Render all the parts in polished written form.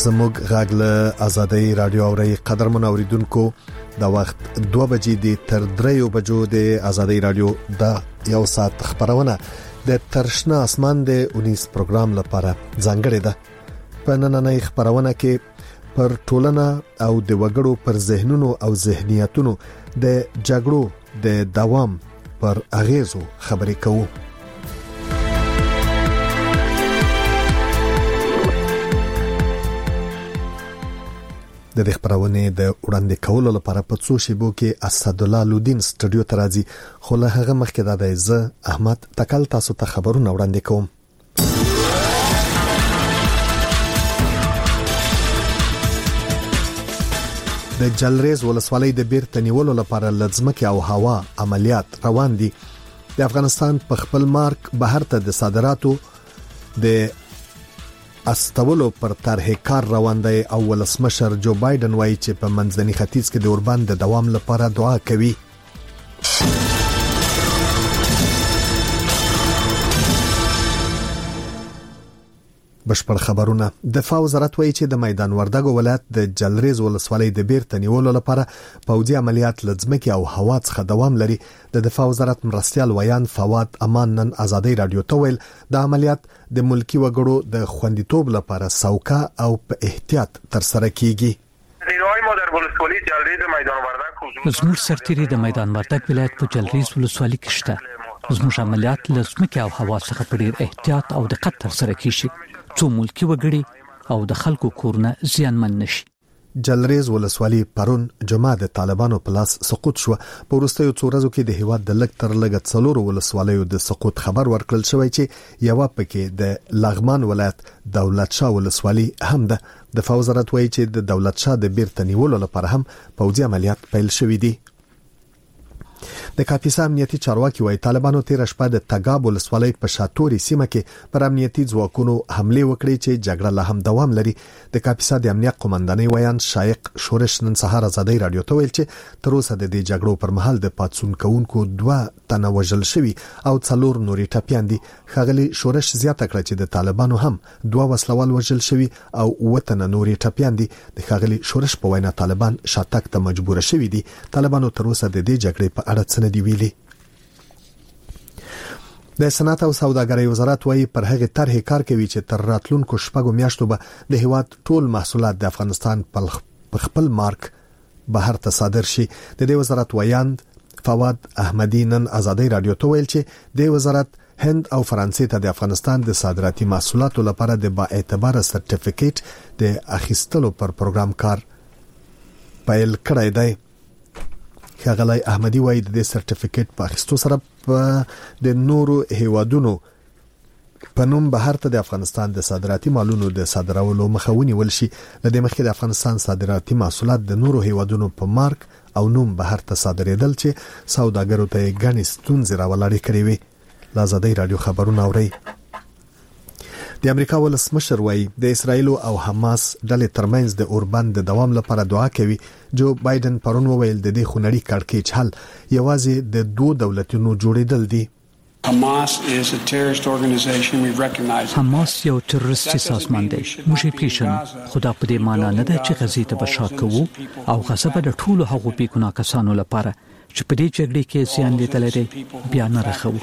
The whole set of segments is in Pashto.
زموږ غږ له آزادۍ رادیو اوري قدرمن اوریدونکو دا وخت 2 بجې د تر 3 بجو د آزادۍ رادیو د یو ساعت خبرونه د ترشنا اسمان د 19 پروګرام لپاره ځانګړې ده. په نننۍ خبرونه کې پر ټولنه او د وګړو پر ذهنونو او ذهنیتونو د جګړو د دوام پر اغیزو خبرې کوو. د دې خبرونه د وړاندې کولو لپاره په څو شیبو کې اسد الله لودین سټوډیو ته راځي، خو له هغه مخکې دا د ز احمد تکل تاسو ته خبرونه وړاندې کوم. د جلریز ولسوالۍ د بیرته نیولو لپاره لزمکه او هوا عملیات روان دي. د افغانستان په خپل مارک بهر ته د صادراتو د استولو پر طرح کار روان دی او ولسمشر جو بایدن وایي چې په منځني ختیځ کې د اوربان د دوام لپاره دعا کوي. بشپړ خبرونه. دفاع وزارت وایي چې د میدان وردګو ولایت د جلریز ولسوالۍ د بیرته نیولو لپاره پوځي عملیات لزمکه او هوا څخه دوام لري. د دفاع وزارت مرستيال ویان فواد امان نن آزادۍ رادیو ته ویل د عملیات د ملکی وګړو د خوندیتوب لپاره سوکا او په احتیاط تر سره کیږي. زموږ سرتیري د میدان وردګ ولایت په جلریز ولسوالۍ کې شته. زموږ عملیات لزمکه او هوا څخه په ډیر احتیاط او دقت تر سره کیږي څو ملکی وګړي او د خلکو کورونه زیانمن نشي. جلریز ولسوالۍ پرون جمعه د طالبانو په لاس سقوط شو. په وروستیو څو ورځو کې د هیواد د لګ تر لګ څلور ولسوالیو د سقوط خبر ورکړل شوی چې یو پکې د لغمان ولایت دولت شاه ولسوالۍ هم ده. د دفاع وزارت وایي چې د دولت شاه د بیرته نیولو لپاره هم پوځي عملیات پیل شوي دي. د کاپیسا امنیتي چارواکي وایي طالبانو تیر شپه د تګاب ولسوالۍ په شاتوري سیمه کې پر امنیتي ځواکونو حمله وکړې چې جګړه لا هم دوام لري. د کاپیسا د امنیت قومندانۍ ویان شایق شورش نن سهار آزادۍ رادیو ته ویل چې تر اوسه د دې جګړو پر مهال د پاتسون کوونکو 2 تنه وژل شوي او 4 نورې ټپيان دي. خغلی شورش زیاته کړه چې د طالبانو هم 2 وسلوال وژل شوي او 7 تنه نورې ټپيان دي. د خغلی شورش په وینا طالبان شاتګ ته مجبور شوي دي. طالبانو تر اوسه د دې جګړې په اړه څه دی ویلي. د صنعت او سوداګرۍ وزارت وایي پر هغه طرح کار کوي چې تر راتلونکو شپږو میاشتو به د هیواد ټول محصولات د افغانستان په خپل مارک بهر ته صادر شي. د دې وزارت ویاند فواد احمدی نن آزادۍ رادیو ته ویل چې د وزارت هند او فرانسې ته د افغانستان د صادراتي محصولاتو لپاره د با اعتبار سرټیفیکیټ د اخیستلو پر پروګرام کار پیل کړی دی. خغلی احمدی وایي د سرټیفیکیټ په اخیستو سره د نورو هیوادونو په نوم بهر ته د افغانستان د صادراتي مالونو د صادرولو مخاوني ولشي. لدې مخکې د افغانستان صادراتي محصولات د نورو هیوادونو په مارک او نوم بهر ته صادرېدل چې سوداګرو ته غني ستونزې راولاري کړې وي. آزادۍ رادیو خبرونه اوري. د امریکا ولسمشر وایي د اسرایل او حماس ډلې ترمنځ د اوربند د دوام لپاره دعا کوي. جو بایدن پرون وویل د دې خونړي کړکېچ حل یوازې د 2 دولتونو جوړېدل دي. حماس یو تروریستي سازمان دی. موږ یې پیژنو، خو دا په دې معنی نه ده چې غزې ته بشا کوو او غزه به د ټولو هغو بېګناه کسانو لپاره چې په دې جګړې کې زیان لیدلی دی بیا نه رخوو.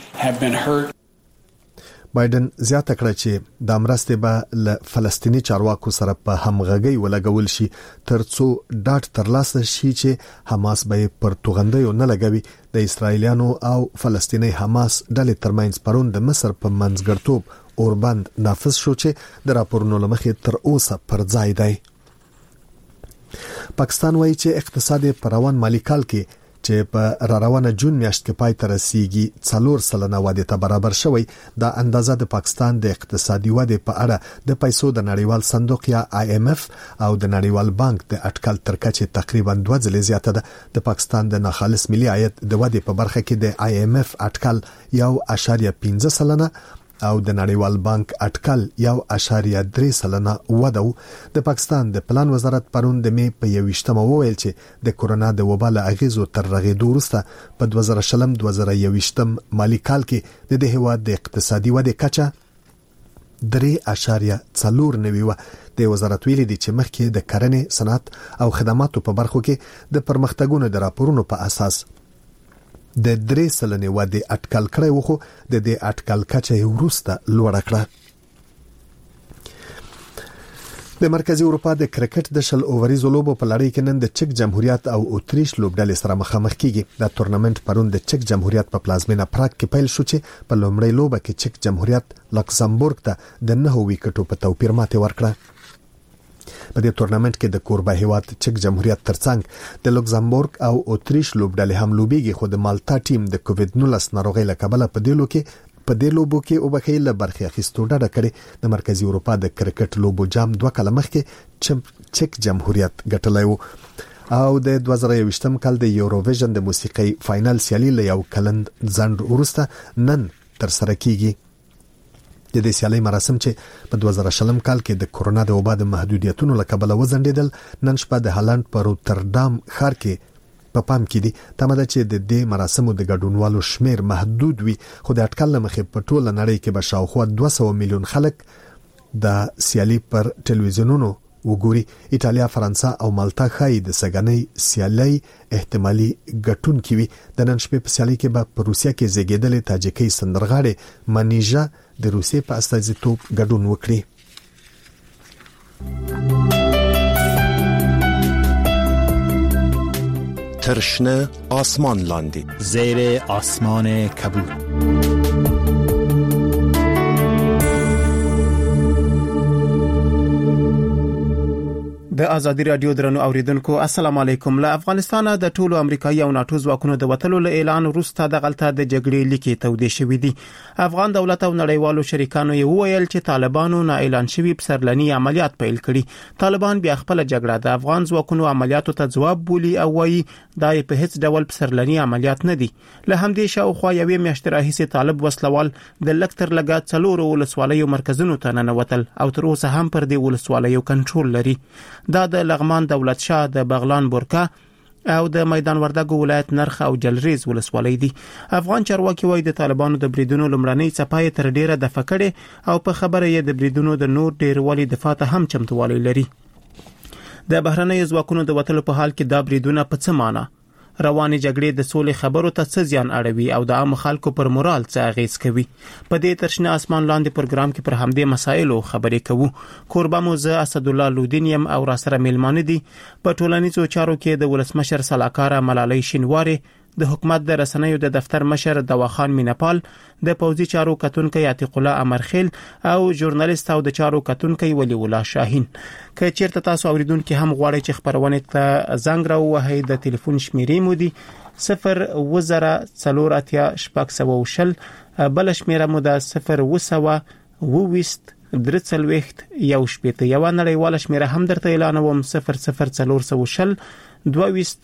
بایدن زیاته کړه چې د مرستې به له فلسطینی چارواکو سره په همغږي ولګول شي ترڅو ډاټ ترلاسه شي چې حماس به پر توغندیو نه لګوي. د اسرایلیانو او فلسطینی حماس ډلې ترمنځ پرون د مصر په منځګړتوب اوربند نافذ شو چې د راپورونو لمخې تر اوسه پر ځای دی. پاکستان وایي چې اقتصادي پروان مالی کال کې چې په روانه جون میاشت کې پای ته رسیدي 4% وده ته برابر شوی. دا اندازه د پاکستان د اقتصادي وده په اړه د پیسو د نړیوال صندوق یا IMF او د نړیوال بانک د اټکل تر کچې تقریبا 2 ځلې زیاته ده. د پاکستان د ناخالص ملي عاید د وده په برخه کې د IMF اټکل 1.5% او د نړیوال بانک اټکل 1.3% وده. د پاکستان د پلان وزارت پرون د می په 21مه وویل چې د کورونا د وبا له اغیزو تر رغېدو وروسته په 2020-2021 مالی کال کې د هیواد د اقتصادي ودې کچه 3.4 و د وزارت ویلي دی چې مخکې د کرنې، صنعت او خدماتو په برخو کې د پرمختګونو د راپورونو په اساس د 3% ودې اټکل کړی و، خو د دې اټکل کچه وروسته لوړه کړه. د مرکزی اروپا د کرکټ د شل اووریزو لوبو په لړۍ کې نن د چک جمهوریت او اتریش لوبډلې سره مخامخ کیږي. د تورنمنت پرون د چک جمهوریت په پلازمینه پراګ کې پیل شو چې په لومړۍ لوبه کې چک جمهوریت لکسمبورګ ته د 9 ویکټو په توپیر ماتې ورکړه. په دې تورنمنت کې د کوربه هیواد چک جمهوریت ترڅنګ د لکسمبورګ او اتریش لوبډلې هم لوبيږي، خو د مالټا ټیم د کووډ-19 ناروغۍ له کبله په دې لوبو کې وبخیل برخه اخیستو ډډه کړې. د مرکزی اروپا د کرکټ لوبو جام 2 کال مخکې چک جمهوریت ګټلی و او د 2021م کال د یوروویژن د موسیقي فائنل سیالي له یو کلند ځنډ وروسته نن تر سره کیږي. د دې سیالي مراسم چې په 2020 کال کې د کورونا د وبا د محدودیتونو له کبله وځنډیدل، نن شپه د هالند په روتردام ښار کې په پام کې دي. تمه ده چې د دې مراسمو د ګډونوالو شمیر محدود وي، خو د اټکل مخې په ټوله نړۍ کې به شاوخوا 200 میلیون خلک د سیالي پر ټلویزیونونو وګوري. ایټالیا، فرانسه او مالټا خای د سګنۍ سیالي احتمالي ګټونکي وي. د نن شپې په سیالي کې به په روسیا کې زیږیدلې تاجیکي سندرغاړې منیژا د روسیې په استازیتوب ګډون وکړي. ترشنه آسمان لاندې، زیر آسمان کبود. د ازادي رادیو درنو اوریدونکو السلام علیکم. له افغانستان د ټولو امریکایي او ناتو ځواکونو د وټلو له اعلان وروسته د غلطه د جګړې لیکي تودې شوې دي. افغان دولت او نړیوالو شریکانو یې وویل چې طالبانو نه اعلان شوی پسرلنی عملیات پیل کړي. طالبان بیا خپل جګړه د افغان ځواکونو عملیاتو ته ځواب بولي او وایي دا په هیڅ ډول پسرلنی عملیات نه دي. له همدې شاوخوا یوې میاشتې راهیسې طالب وسلوال د لکتر لګا څلورو ولسوالیو مرکزونو ته ننوتل او تر اوسه هم پر دې ولسوالیو کنټرول لري. دا د لغمان دولت شاه د بغلان بورکا او د میدان وردګو ولایت نرخ او جلریز ولسوالۍ دي. افغان چارواکي وایي د طالبانو د بریدونو لمړنۍ صفای تر ډیره د فکړې او په خبره یې د بریدونو د نور ډیروالی دفاع ته هم چمتووالی لري. د بهرنۍ ځواکونو د وټلو په حال کې دا بریدونه په څه معنی رواني جګړې د سولې خبرو ته څه زیان اړوي او د عام خلکو پر مورال څه اغیز کوي. په دې ترشنه آسمان لاندې پروګرام کې پر همدې مسایلو خبرې کوو. کوربه موزه اسد الله لودینیم او را سره میلمانه دي. په ټولنیزو چارو کې د ولسمشر صلاحکار ملالۍ شینواری، د حکومت د رسنیو د دفتر مشر دواخان مینپال، د پوځي چارو کتونکو عتیق الله امرخیل او ژورنالیست او د چارو کتونکو ولی الله شاهین. که چیرته تاسو اوریدونکو هم غواړئ چې خبرونه ته زنګ راووهئ، د ټلیفون شمیرې مو دي 0 بل شمیره مو ده 0 یو شپېته. یو نړیواله شمیره هم درته اعلانوم 0 22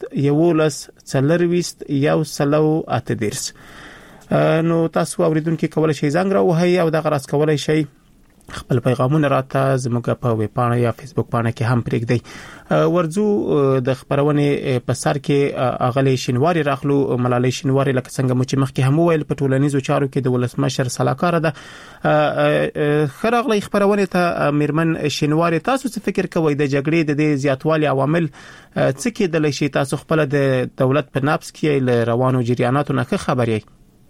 یو سلو اتدرس. نو تاسو اوریدونکو کولای شئ زنګ راوهئ او د غراس کولای شئ خپل پیغامونه راته زموږ په ویب پاڼه یا فیسبوک پاڼه کې هم پرېږدئ. ورځو د خبرونه په سر کې اغلی شینواری راخلو. ملالۍ شینواری لکه څنګه مو چې مخکې هم ویل په ټولنیزو چارو کې د ولسمشر صلاحکار ده. خراغلی خبرونه ته میرمن شینواری، تاسو څه فکر کوئ د جګړې د دې زیاتوالي عوامل څه کېدلی شي؟ تاسو خپل د دولت په نابض کې له روانو جریاناتو نه خبرئ.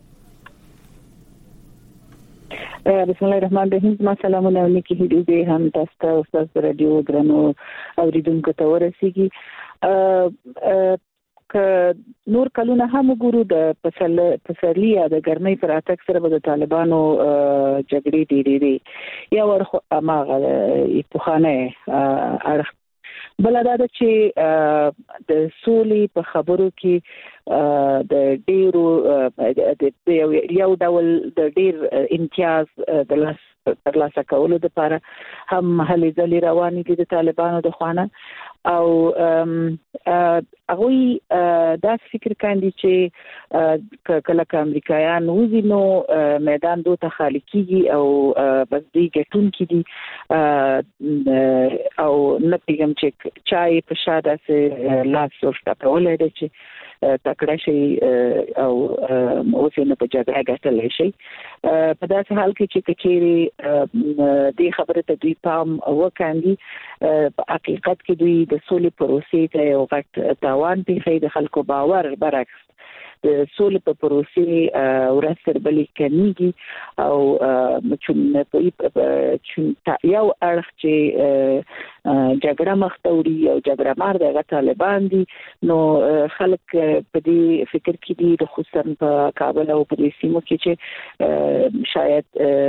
بسم الله الرحمن الرحیم. ما سلامونه نیکی هدیه هم تاسو ته استاد رادیو درنو اوریدونکو ته ورسیږي. که نور کلونه هم وګورو د پسرلی یا د ګرمۍ پر اتک سره به د طالبانو جګړې ډېرې یا ورخه اماغه پوخانه اړخ بل دا چې د سولې په خبرو کې د ډیرو د یو ډول د ډیر امتیاز د ترلاسه کولو لپاره هم هلې ځلې روانې دي د طالبانو د خوانه او هغه دا فکر کاندي چې کله امریکایان وزي نو میدان دوه خالي کیږي او بس دې ګټون کې دي او نتیجم چې چای په شاده سه لاس ورته کولای دي چې تکړه شي او اوسینه په جګړه ګټل شي په داسې حال کې چې کچېری د خبره ته دوی پام وکاندي په حقیقت کې دوی د سولې پروسې ته یو غټ تاوان پیښي د خلکو باور برعکس د سولې په پروسې ورسره بلې کمیږي او چې یو اړخ چې جګړه مختوري او جګړه مار د طالبان دي نو خلک په دې فکر کې دي د خصوصا په کابل او په دې سیمو کې چې شاید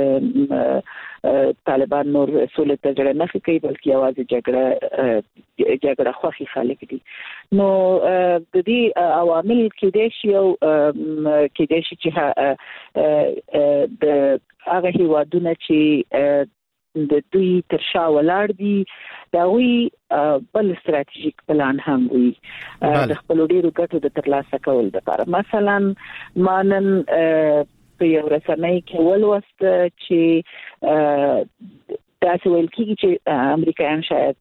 طالبان نور سولې ته جوړ نه کوي بلکې یوازې جګړه خوخي خلک دي نو د دې عوامل کې د شی او کې د شي چې د هغه هیوادونه چې د دوی تر شا ولاړ دي دا وی بل استراتیژیک پلان هم وي د خپل ډیرو ګټو د ترلاسه کول لپاره مثلا مانن په یو رسنۍ کې ولوست چې تاسو ویل کیږي چې امریکایان شاید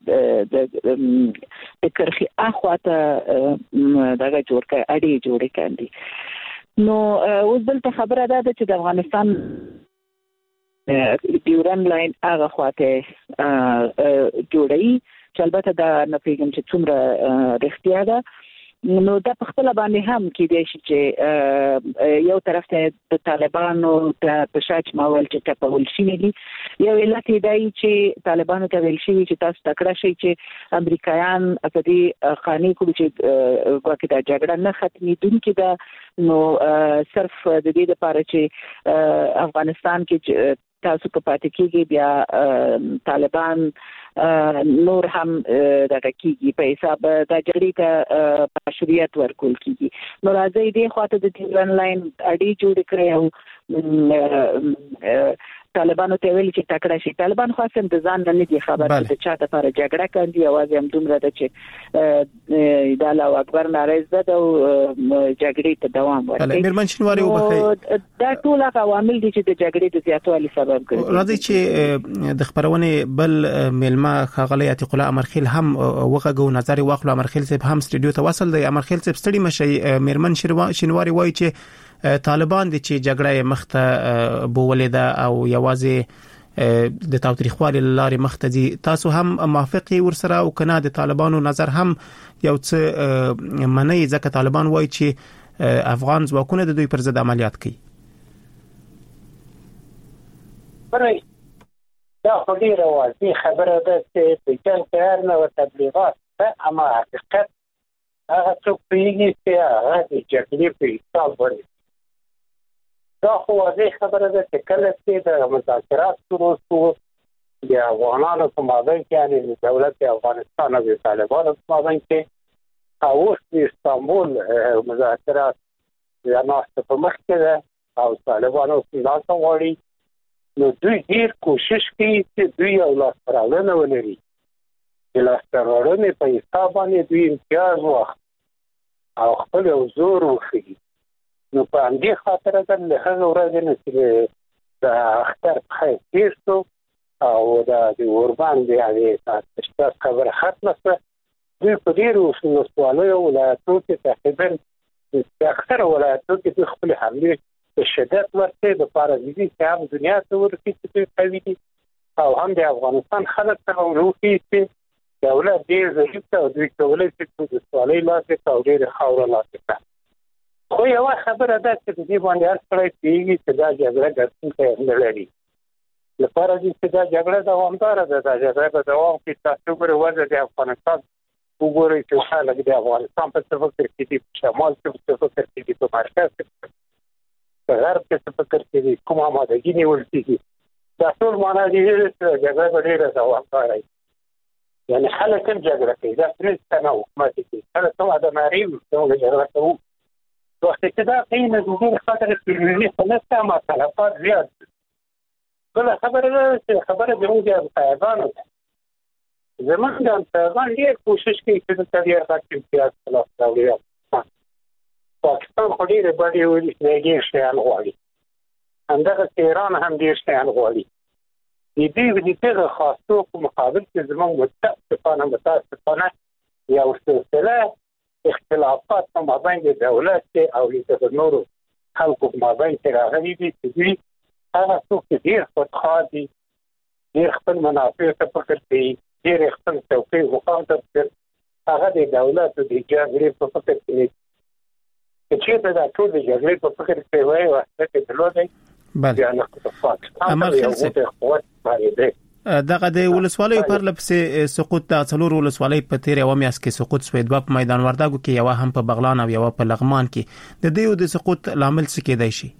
د کرخي اخواته دغه اړې جوړې کاندي نو اوس بل ته خبره ده چې د افغانستان ډیورن لاین هغه خواته جوړي چې البته دا نه پیژنم چې څومره رښتیا ده نو دا په خپل باندې هم کې دی چې یو طرف ته د طالبانو په شاچ ماول چې تپول شي دي یو علت دی چې طالبانو ته ویل شي چې تاسو تکړه شي چې امریکایان په دې قانوني کوم چې واکه دا جګړه نه ختمېدونکې ده نو صرف د دې لپاره چې افغانستان کې تاسو په پاتې کېږي بیا طالبان نور هم دغه کېږي په حساب د جګړې ته مشروعیت ورکول کېږي نو راځي دې خواته د ډیورن لاین اړې جوړ کړي او طالبانو ته ویل چې تکړه شي طالبان خاصم د ځان نه دي خبر چې چا ته پر جګړه کوي اوازې هم دومره ده چې د الله اکبر ناره زده او جګړې ته دوام ورکړي میرمن شینواری وبخي دا ټول عوامل دي چې د جګړې د زیاتوالي سبب ګرځي راځي چې د خبرونه بل ملما خغلی عتیق الله امرخیل هم وغږو نظر واخلو امرخیل صاحب هم استودیو ته وصل دی امرخیل صاحب ستړي مشي میرمن شینواری وایي چې طالبان دي چې جګړه مخته بولې ده او یوازې د تاوتریخوالي لارې مخته دي تاسو هم موافقي ورسره او کنه د طالبانو نظر هم یو څه منی ځکه طالبان وایي چې افغان ځواکونه د دوی پر ضد عملیات کوي دا خو ډیره واضحه خبره ده چې د جنګ تیار نه او تبلیغات اما حقیقت هغه څوک پیږي چې هغه د جګړې په حساب وري دا خو واضح خبره ده چې کله چې د مذاکرات شروع شو د افغانانو په مابین کې یعنې د دولت افغانستان او د طالبانو په مابین کې او د استانبول مذاکرات یا ناسته په مخ کې ده او طالبانو څنګه غواړي نو دوی ډیر کوشش کوي چې دوی یو لاسته ولري د لاسته په حساب باندې دوی امتیاز واخلي او خپل زور وښيي نو په همدې خاطر ده له هغه ورځې نه چې د اختر په خیر تېر شو او د اوربان د هغې تشخیص خبره ختمه شوه دوی په ډېرو ولسوالیو ولایتونو کې تقریبا د اکثره ولایتونو کې دوی خپلې حملې په شدت ورکړې دپاره دي چې هم دنیا ته ورسي چې دوی قوي دي او هم د افغانستان خلک ته هم وښيي چې دولت ډېر ضعیف ده او دوی کولی شي چې ولسوالۍ لاسې کړه او ډېرې خاوره لاسې کړه خو یوه خبره ده چې د دې باندې هر سړی پوهېږي چې دا جګړه ګټونکی نه لري لپاره دي چې دا جګړه دوامداره ده دا جګړه به دوام کړي تاسو وګورئ وضع د افغانستان وګورئ چې خلک د افغانستان په څه فکر کې دي په شمال کې په څه فکر کې دي په مرکز کې په غرب کې څه فکر کې دي کوم آمادګي نیول کېږي دا ټول معنا دي چې جګړه به ډېره دوامداره وي یعنی خلک هم جګړه کوي دا پرېږده نه حکومت کوي خلک هم ادماري څنګه جګړه کوو وخت چې دا کوي نو د دې خاطر فلمي خو نه شته ما تلفات زیات بله خبره ده چې خبره زموږ د امتیازانو ده زموږ د امتیازان ډېر کوشش کوي چې دلته ډېر غټ امتیاز په لاس راوړي پاکستان خو ډېرې بدې ویلي چې دی ډېر شیان غواړي همدغسې ایران هم ډېر شیان غواړي د دې د دغه خاصو په مقابل کې زموږ متاسفانه یو سلسله اختلافات په مابین د دولت او د نورو خلکو په مابین کې راغلي دي چې هغه څوک چې ډېر خودخواه دي، ډېر خپل منافع ته فکر کوي، ډېر خپل توقع مقام ته فکر، هغه د دولت د جګړې په فکر کې دي. چې دا ټول د جګړې په فکر کې وایي واسطه کې درلودي. بله عمل خلص دغه د ولسوالۍ پر لپسې سقوط د څلور ولسوالۍ په تیر یو میاشت کې سقوط شوی، دوه په میدان وردګو کې، یو هم په بغلان او یو په لغمان کې. د دې د سقوط لامل څه کېدای شي؟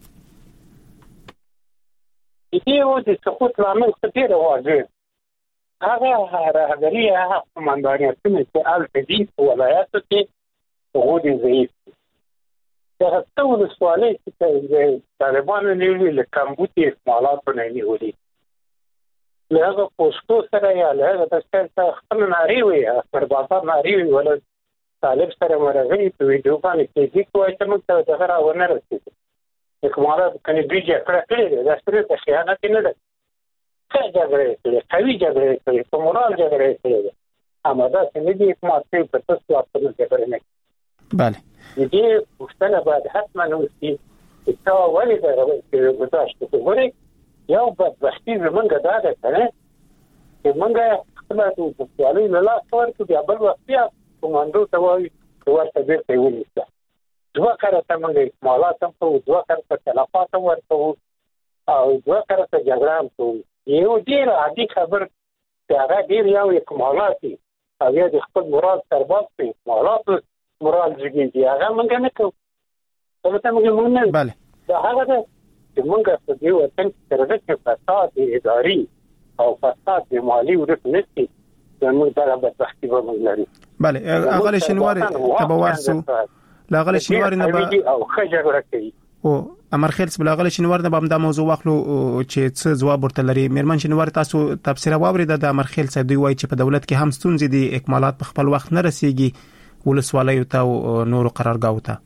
د سقوط لامل څه دی؟ واضح هغه راهبري هغه قومندانیتونه چې الته دي په ولایاتو کې غوډي ضعیف دي. دغه څو ولسوالۍ چې طالبانو نیولي له کمبودي اکمالاتو نه نیولي، له هغه پوسټو سره یا له هغه د خپل ناري وي پر بازار ناري وي ولا طالب سره مرغلي په ویډیو باندې کې دي کوی چې موږ ته دغه راونه رسېږي. اکمالات کني بیجه کړه دا ستره په خیانت نه ده. څه جګړه کوي؟ قوي جګړه کوي، په مورال جګړه کوي. اماده چې دې اکمالات په تاسو خپل جګړه نه. بله دې پښتنه باید حتما وسی چې تا ولې دا گذاشت وګورئ. یو بدبختی زمونږ دا ده چې مونږ خپل د سوالي نه لاس ورکړو، بیا بل وخت بیا کوماندو ته وایي چې ورته بیرته یې ونیسه. دوه کرته مونږ اکمالات هم کوو، دوه کرته تلفات هم ورکوو او دوه کرته جګړه هم کوو. یو ډېر عادي خبر چې هغه ډېر یو اکمالات دي او یا د خپل مراد سرباز په اکمالاتو مراد جګېږي، هغه مونږ نه کوو. البته مونږ نه بله دا هغه ده چې مونږ په دې وطن کې تر دې فساد اداري او فساد مالي ورته نشي، زموږ دغه بدبختي به موږ لري. بله اغلی شنواری تبوارسو لاغلی شنواری نه به او خجر کوي او امر خیل سبل اغلی شنوار نه به دا موضوع واخلو چې څه جواب ورته لري. میرمن شنواری تاسو تفسیر واورید د امر خیل صاحب دی وایي چې په دولت کې هم ستونزې دي، اکمالات په خپل وخت نه رسیږي ولسوالیو ته او نورو قرارګاو ته.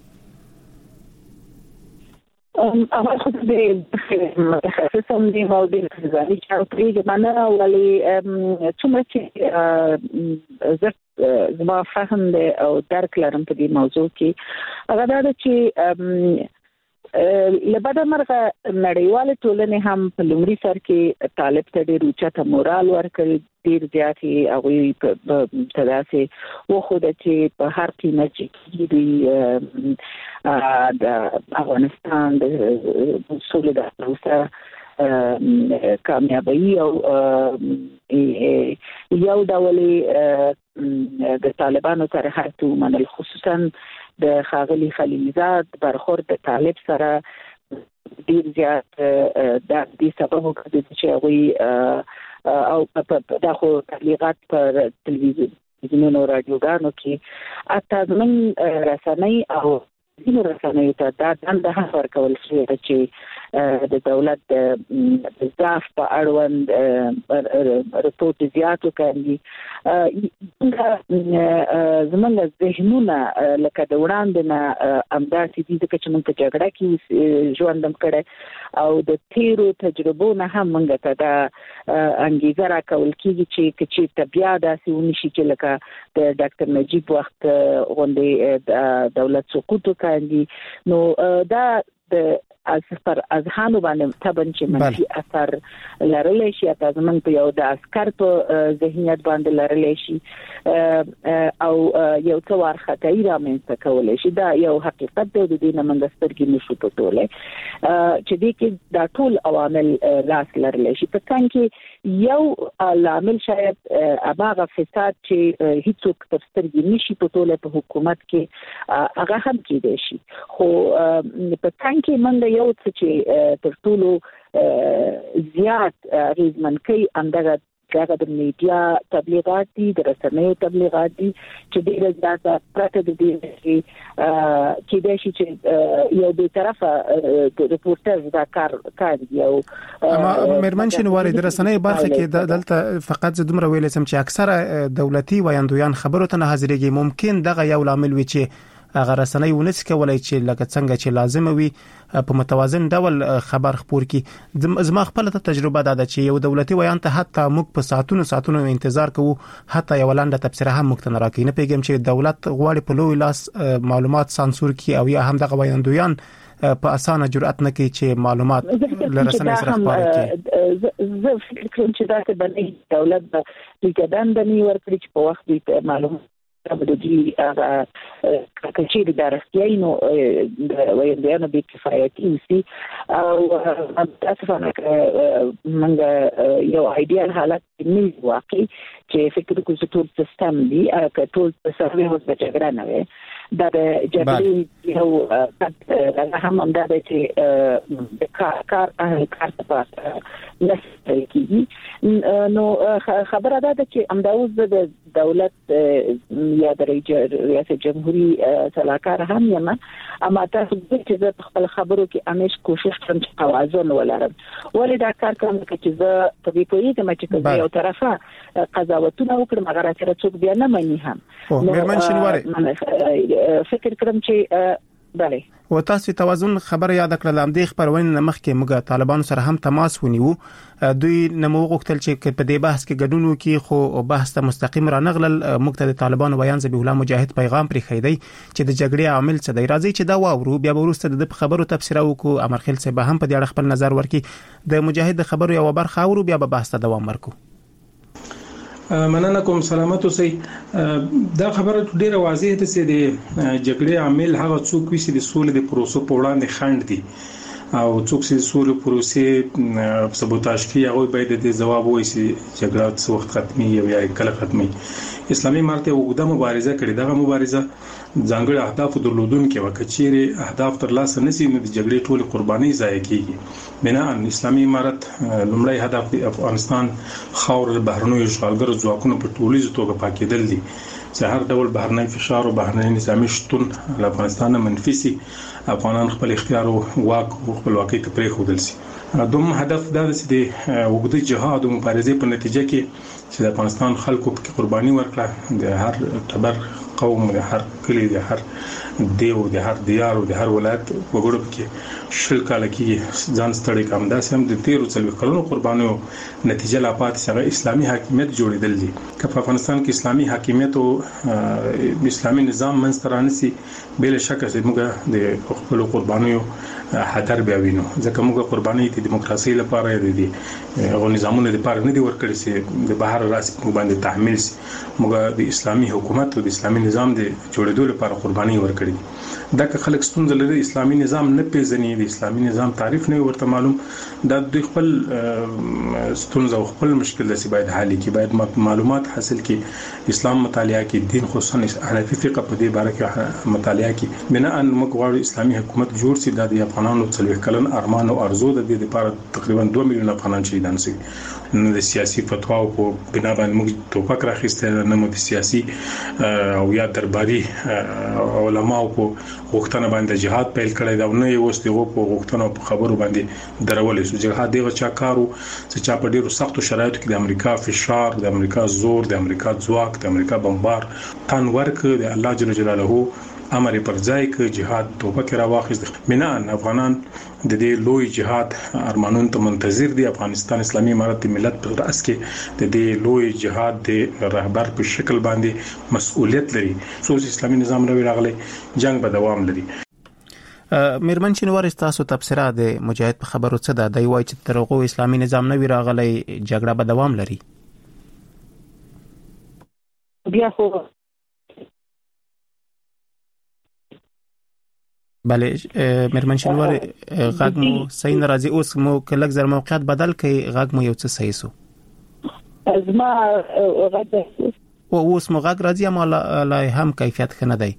اول خود د متخصصم دی موضوع ځاني چارې د معنا ولې څومره چې زما فهم دی او درک لرم په دې موضوع کې هغه دا چې لبدا مرغه نړیواله ټولنه هم په لومړي سر کې طالب ته ډېر اوچته مورال ورکړي، ډېر زیاتې هغه په تداسې وخو د چې په هر قیمت چې دوی د افغانستان د سولې د پروسه کامیابی او یو ډول د طالبانو سره هرته منل، خصوصا د خاغلی خلیلزاد برخورد د طالب سره ډیر زیات د دې سبب وکړي چې هغه او د خو تبلیغات پر تلویزیون او رادیوګانو کې اته من رسنۍ او ځینو رسنیو ته دا دنده ورکول شوې ده چې د دولت د ضعف په اړوند رپورټ زیات وکړي. زمونږ ذهنونه لکه د وړاندې نه همداسې دي ځکه چې موږ په جګړه کې ژوند هم کړی او د تیرو تجربو نه هم موږ ته دا انګیزه راکول کېږي چې چېرته بیا داسې ونشي چې لکه د ډاکټر نجیب وخت غوندې دولت سقوط وکړي. نو دا د پر اذهانو باندې تبن چې منفي اثر لرلی شي، تاسو من په یو د عسكر په ذهنیت باندې لرلی شي او یو څو ورخطای رامنځته کولای شي. دا یو حقیقت دی، د دې نه موږ سترګې نشو پټولای چې دې کې دا ټول عوامل لاس لرلی شي. په څنګه کې یو عامل شاید هغه فساد چې هیڅوک تر سترګې نشي پټولای په حکومت کې هغه هم کېدای شي، خو په څنګه کې موږ یو څه چې تر ټولو زیات ریزمن کوي همدغه د میډیا تبلیغات دي، د رسنیو تبلیغات دي چې ډېر زیات پرته د دې چې د شي چې یو به طرفه ریپورټر دا کار کوي. او مرمن شنواری د رسنیو برخه کې دلته فقط زه دومره ویل سم چې اکثره دولتي وایندویان خبرو ته نه حاضرېږي. ممکن دغه یو عامل وي چې هغه رسنۍ ونس کولای چې لکه څنګه چې لازم وي په متوازن ډول خبر خپور کړي. زما خپل تجربه ده چې یو دولتي ویان ته حتی موږ په ساعتونو انتظار کوو، حتی یو لاندې تفسیر هم موږ ته نه راکړي. نه پیګم چې دولت غواړي په لوی لاس معلومات سانسور کړي او یا هم دغه ویاندویان په اسانه جرأت نه کوي چې معلومات لرسنۍ سره خبرې کوي. زه فکر کوم چې دا ته باندې دولت د لیکدان باندې ورکړي چې په وخت کې معلومات بدوی هغه کچېری درستیای نو د ویاندویانو به کفایتي وي او تاسو منګه یو ایډیال حالت نه واقعي چې فکر کوم چې ټول سیستم دی ټول سروي اوس بچګرا نه وي دا د جګړې یو هم دا چې کار په نسل کې نو خبره ده چې امداوز د دولت یا د ریاست جمهوریت سلاکار هم یم، اما تاسو چې خپل خبرو کې همیش کوشش کوم چې توازن ولرم. ولې دا کار کوم چې زه په دې پوهیږم چې یو طرفه قضاوتونه وکړم هغه راته څوک بیا نه مني هم. مېرمن شینواري فکر کوم چې بله و تاسو توازن خبر یاد کړل هم د خبرونه مخکې موږ طالبانو سره هم تماس ونیو. دوی نمو غوښتل چې په دې بحث کې ګډون وکړي، خو بحث ته مستقیم را نغلل. موږ ته د طالبانو ویان ذبیح الله مجاهد پیغام پرې خیدی چې د جګړې عامل څه دی. راځي چې دا واورو، بیا وروسته د خبرو تفسیر وکړو. امرخیل صاحب هم په دې اړه خپل نظر ورکړي. د مجاهد د خبرو یو برخه اورو، بیا به بحث ته دوام ورکړو. مننه کوم، سلامت اوسئ. دا خبره ډیره واضحه ده چې د جګړې عامل هغه څوک وي چې د سولې د پروسو په وړاندې خنډ دي او څوک چې سولې پروسې سبوتاژ کوي هغه باید د جواب وایي چې جګړه څه وخت ختمي یا کله ختمي. اسلامي امارت وګړه مبارزه کړې، دغه مبارزه ځانګړي اهداف درلودونکې وکړي. اهداف تر لاسه نشي نو د جګړې ټول قرباني ضایع کیږي. بنا اسلامي امارت لومړی هدف د افغانستان خاور بهرنوي اشغالګر ځواکونو په ټولیزه توګه پاکېدل دي چې هر ډول بهرنی فشار او بهرنی نظامي شتون له افغانستان منفي سي، افغانان خپل اختیار او واک او خپلواکي ته پرېښودل سي. دوم هدف دا دی چې د وګړي جهاد او مبارزې په نتیجه کې چې د افغانستان خلکو په قرباني ورکړه، د هر ټبر قوم، د هر کلی، د هر دیو، د هر دیار او د هر ولایت وګړو کې شل کال کې ځان ستړي کوم. دا سم د 13 کلونو قربانیو نتیجه لا پاتې څنګه اسلامي حاکمیت جوړېدل دي. که په افغانستان کې اسلامي حاکمیت او اسلامي نظام منځته سي، بل شک چې موږ د خپل قربانیو هدر بیا وینو. ځکه موږ قرباني د دیموکراسي لپاره دي او نظامونو لپاره نه دي ورکړي چې د بهر راس په باندې تحمیل سي. موږ د اسلامي حکومت او د اسلامي نظام د جوړېدو لپاره قرباني ورکړي. دا که خلک ستونزه لري اسلامي نظام نه پیژني، د اسلامي نظام تعریف نه ورته معلوم، دا د خپل ستونزه او خپل مشکل د باید حل کی، باید معلومات حاصل کی، اسلام مطالعه کی، دین خصوصا حنفي فقه په دې باره کې مطالعه کی. بنا ان موږ غواړو اسلامي حکومت جوړ شي. د افغانانو څلوي کلن ارمان او ارزو د دې لپاره تقریبا 2 میلیون افغانان شهیدان شي. نو د سیاسي فتوا او په بنا باندې موږ توپک راخسته، نه مو د سیاسي او یا درباري علماء په غوښتنه باندې جهاد پیل کړی دا نه یو ستغو په غوښتنه په خبرو باندې درولې سو. جهاد دیغه چا کارو چې چا په ډیرو سختو شرایطو کې د امریکا فشار، د امریکا زور، د امریکا ځواک، د امریکا بمبار تن ورک د الله جل جلاله امر پر ځای کې جهاد توپک راواخیست. بنا افغانان د دې لوی جهاد ارمانون ته منتظر دي. افغانستان اسلامي امارت ملت پر راس کې د دې لوی جهاد د رهبر په شکل باندې مسؤلیت لري. سوس اسلامي نظام لوي راغلي، جنگ به دوام لري. مېرمن شینواري تاسو تفسیره د مجاهد په خبرو څه ده؟ دی وایي چې ترغو اسلامي نظام نه وی راغلی، جګړه به دوام لري. بیا خو بله مېرمن شینواري غږ مو صحیح ناراضي. اوس مو کلک زر موقعیت بدل کړي، غږ مو یو څه صحیح سو. ازما غږ او اوس مو غږ راځي اما لا هم کیفیت ښه نه دی.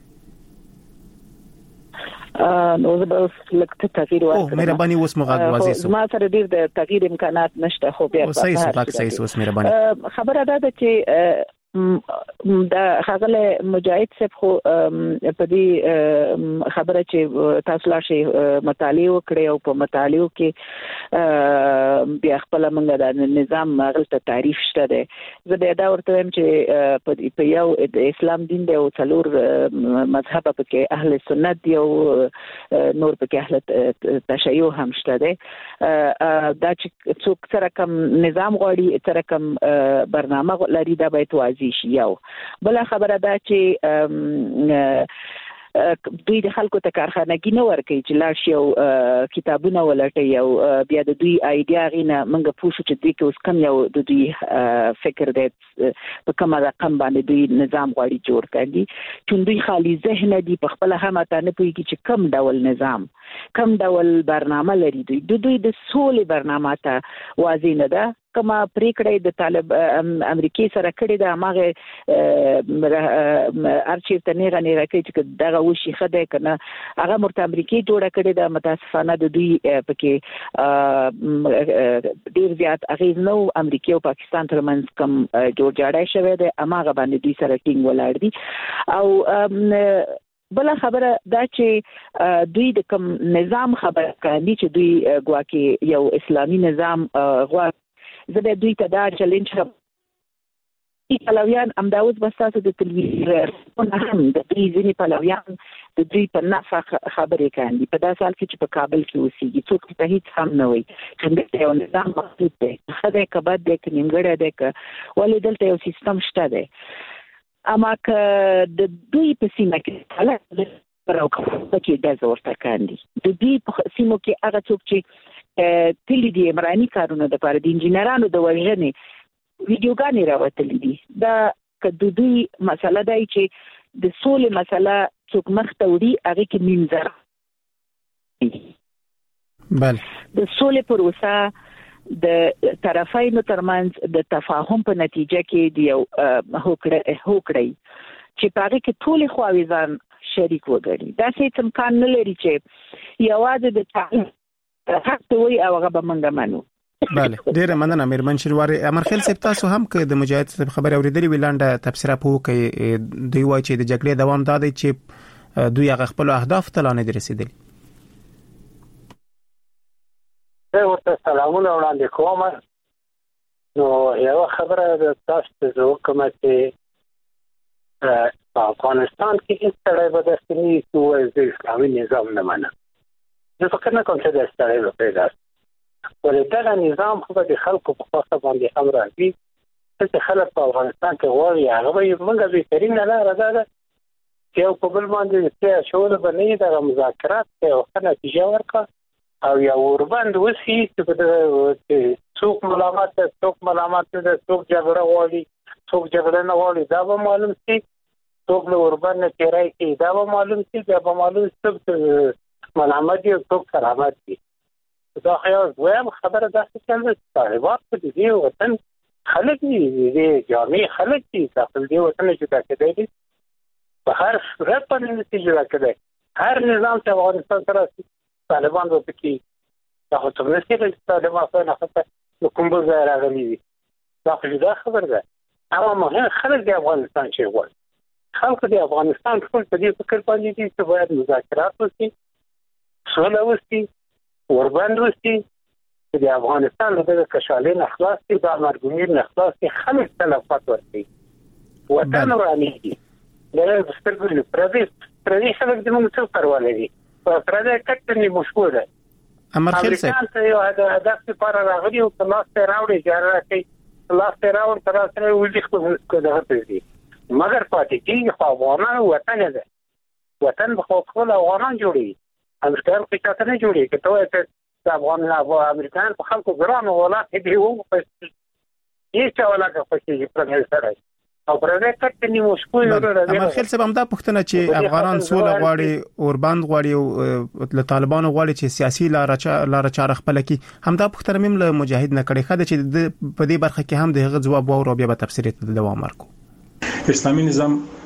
نو زه به لکه تغییر ورکړم. مهرباني اوس مو غږ واضح سو. ما سره ډیر د تغییر امکانات نشته، خو بیا صحیح سو، غږ صحیح سو. مهرباني. خبره ده چې دا خغله مجاهد صاحب خو په دې خبره چې تاسو لا شي مطالعه وکړي او په مطالعه کې بیا خپل منګه د نظام غلطه تعریف شته ده. زه به دا ورته وایم چې په یو د اسلام دین دی او څلور مذهب پکې اهل سنت دی او نور پکې اهل تشیع هم شته ده. دا چې څوک سره کوم نظام غواړي سره کوم برنامه لري دا باید واضح شي. یو بل خبره دا چې دوی د خلکو ته کارخانګي نه ورکوي چې لاړ شي او کتابونه ولټي او بیا د دوی ایډیا غینه منګه پوښتنه چې دوی اوس کم یو د دوی فکر دی په کومه رقم باندې دوی نظام غواړي جوړ کړي چې دوی خالي ذهن دي په خپل هم ته نه پوهیږي چې کم ډول نظام کم ډول برنامه لري. دوی د سولې برنامه ته واضح نه ده. کما پریکړه د طالب امریکای سره کړی دا ماغه ارچیو ته نه غنی راکې چې دغه وشي خدای کنه هغه مرته امریکای جوړه کړی دا متاسفانه د دوی پکې ډیر زیات اغیز نو امریکای او پاکستان ترمنځ کم جوړ جاړی شوی دی اماغه باندې دوی سره ټینګ ولاړ دي. او بل خبره دا چې دوی د کوم نظام خبره کوي چې دوی ګواکې یو اسلامي نظام غواړي. زه به دوی ته دا چیلنج کوم چې پلویان امداوز بساسو د تلویزیون هم د دوی ځینې پلویان د دوی په نفع خبرې کوي په داسې حال کې چې په کابل کې اوسېږي څوک ته هیڅ هم نه وي چې یو نظام مخصوص دی خدای کبد دی که نیمګړی دی که ولې دلته یو سیستم شته دی. اما که د دوی په سیمه کې حالت راوکړه کې د زورته کاندي د دوی په سیمو کې هغه څوک چې تللی دی عمراني کارونه د پاره د انجینرانو د وژنې ویډیوګانې راوتلې دي. دا که د دوی مسله دی چې د سولې مسله څوک مخ ته وړي هغه کې منځر بله د سولې پروسه د طرفینو ترمنځ د تفاهم په نتیجه کې دی یو هوکړی چې پاره کې ټول خواوې ځان شریک وګړي. دا څه امکان نه لري چې یوازې د حق دوی او هغه به منګه منو. بله ډیره مننه میرمن شینواری. امرخیل صاحب تاسو هم که د مجاهد صاحب خبر اوریدلې ویلانډه تفسیر په کوي دوی وایي چې د جګړې دوام دا دی چې دوی هغه خپل اهداف ته نه دي رسیدلي. زه ورته سلامونه وړاندې کوم. نو یو خبره تاسو ته وکم چې په افغانستان کې هیڅ ډول بدستنی کوی د اسلامي نظام نه منه. زه فکر نه کوم چې د ستړي په پیدا ولې دا نظام خو د خلکو په خاصه باندې هم راځي چې خلک په افغانستان کې غواړي هغه موږ به ترين نه راځي چې یو په بل باندې چې شول باندې د مذاکرات او نتیجه ورکړه او یو وربند وسی چې څوک ملامت ده څوک جګړه غواړي څوک جګړه نه غواړي دا به معلوم شي څوک له وربند نه تیرای کی دا به معلوم شي دا به معلوم شي ملامت دي او څوک سلامت دي. دا خیال وایم خبره ده چې طالبان په دې وطن خلک دي جامع خلک دي داخل دي وطن چې دا کېدای دي په هر صورت باندې نتیجه راکړي. هر نظام چې افغانستان سره طالبان په کې دا خو څنګه چې طالبان په نخته کوم بل ځای راغلي دي. دا خبره ده. اما مهم خلک د افغانستان چې وایي خلک د افغانستان ټول په دې فکر باندې دي چې باید مذاکرات وشي سوله وشي وربند وشي چې د افغانستان له کشالې نه خلاص شي د مرګونی نه خلاص شي خلک تلفات ورشي وطن ورانیږي. دا سترګې پردي خلک د موږ څه پروا لري پردي کټنی مشکوک ده. امرخیل صاحب یو هدف لپاره راغلی او خلاص ته راوړي جاره کوي خلاص ته راوړ تر سره ولې خو دغه پېږي مگر پاتې کیږي خو افغانان وطن ده وطن به خپل افغانان جوړي امریکایان په چاته نه جوړي که ته د امریکایان په خلکو ګران ولات دې وو په هیڅ ولا که پکې پرې سره او پرې کټنی مشکوک راځي. امرخیل صاحب هم دا پوښتنه چې افغانان سوله غواړي اوربند غواړي او له طالبانو غواړي چې سیاسي لار چاره خپل کی هم دا پوښتنه مم له مجاهد نه کړي خاطر چې په دې برخه کې هم دغه جواب او بیا به تفسیر ته دوام ورکو. اسلامي نظام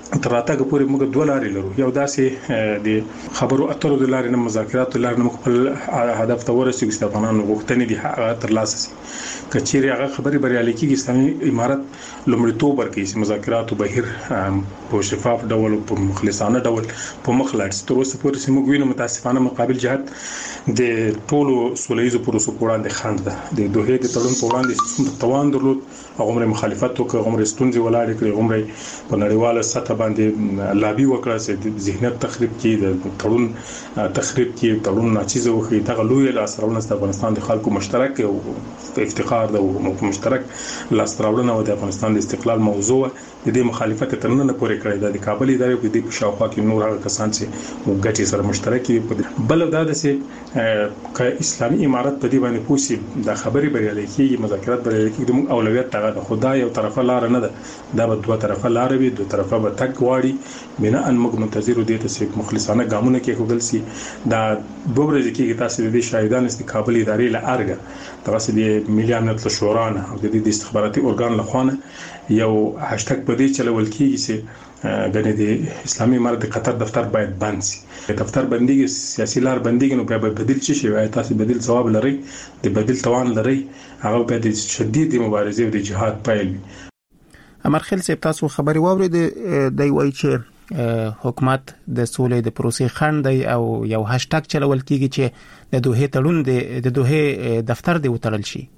تر راتګ پورې موږ دوه لارې لرو. یو داسې د خبرو اترو د لارې نه مذاکرات لارې نه خپل هدف ته ورسېږو چې افغانانو غوښتنې دي تر لاسه شي. کچېرې هغه خبرې بریالي کېږي اسلامي امارت لومړیتوب ورکوي چې مذاکراتو بهیر په شفاف ډول او په مخلصانه ډول په مخ لاړ شي. تر اوسه پورې چې موږ وینو متاسفانه مقابل جهت د ټولو سولهییزو پروسو په وړاندې خنډ ده. د دوه د تړون په وړاندې څومره توان درلود هغه مخالفت وکړ، هغه ستونزې ولاړې کړې، هغه په نړیواله سطح باندې لابي وکړه چې ذهنیت تخریب کړي، د تړون تخریب کړي، تړون ناچیزه وکړي. دا لوی لاسته د افغانستان د خلکو مشترک او افتخار ده او مشترک لاسته راوړنه د افغانستان د استقلال موضوع د دې مخالفت تر نن پورې کړی ده. د کابل ادارې په دې شاوخوا کې نور هغه کسان چې وګټي سره مشترک دي. بل دا د چې اسلامي امارت په دې باندې پوسی د خبري بریالي کېږي، مذاکرات بریالي کېږي، د اولویت ته د خدای یو طرفه لار نه ده، دا به دوه طرفه لار وي، دوه طرفه به تک واړي. بنا ان موږ منتظر دي چې مخلصانه ګامونه کې خپل سي. دا دوه ورځې کې تاسو د شاهدان است کابل ادارې له ارګه تاسو د ملي امنیت شورا او د استخباراتي ارګان لخوانه یو هاشټګ په دې چلول کېږي چې د اسلامي امارت د قطر دفتر باید بند شي. دفتر بندي سیاسي لار بندي نو په بدیل شي وای تاسو بدیل ثواب لري، د بدیل توان لري، هغه په د شدید مبارزه او د جهاد پیل وي. امرخیل صاحب تاسو خبري واورید دی وای چې حکومت د سولې د پروسې خنډ دی او یو هاشټګ چلول کېږي چې د دوه تړون د دوه دفتر دی وتړل شي.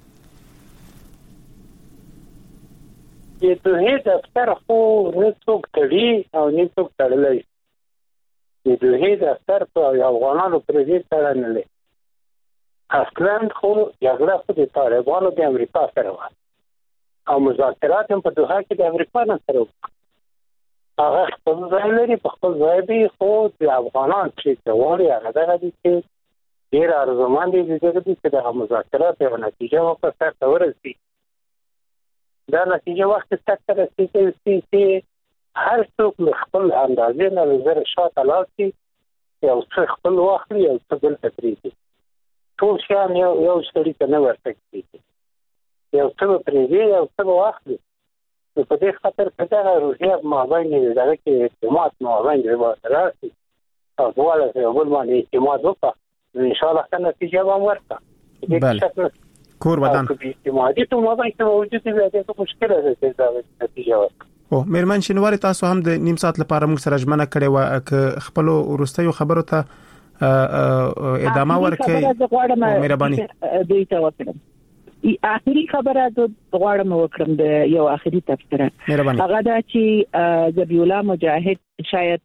د دوه دفتر خو نه څوک تړي او نه څوک تړلای. د دوه دفتر په افغانانو پر دې تړل نه. اصلاً خو جګړه خو د طالبانو د امریکا سره و او مذاکرات هم په دوحه کې د امریکا نه سره و. هغه خپل ځای لري، په خپل ځای دی، خو د افغانان چې غواړي هغه دغه دي چې ډېر ارزمان دي چې د مذاکرات یو نتیجه وکړي سر ته ورسي. دا نتیجه وخت تک ته رسیږي چې هر څوک له خپل اندازې نه لږ شاته لاړ شي، یو څه خپل واخلي، یو څه بل ته پرېږدي. ټول شیان یو سړي ته نه ورته کېږي، یو څه به پرېږدي، یو څه به واخلي. نو په دې خاطر که دغه روحیه په مابین د دغه کې اعتماد مابین د به راشي او دواړه یو بل باندې اعتماد وکړه، نو انشاءالله ښه نتیجه به هم ورکړه. بله کور ودان اعتمادي په مابین کې موجود وي، بیا ډېره مشکله ده چې دا نتیجه ورکړه. میرمن شینواري تاسو هم د نیم ساعت لپاره موږ سره ژمنه کړې وه که خپل وروستیو خبرو ته ادامه ورکړئ. مهرباني دوی ته وکړم. اخري خبره د غواړم وکړم د یو اخري تفسیر. هغه دا چې ذبیح الله مجاهد شاید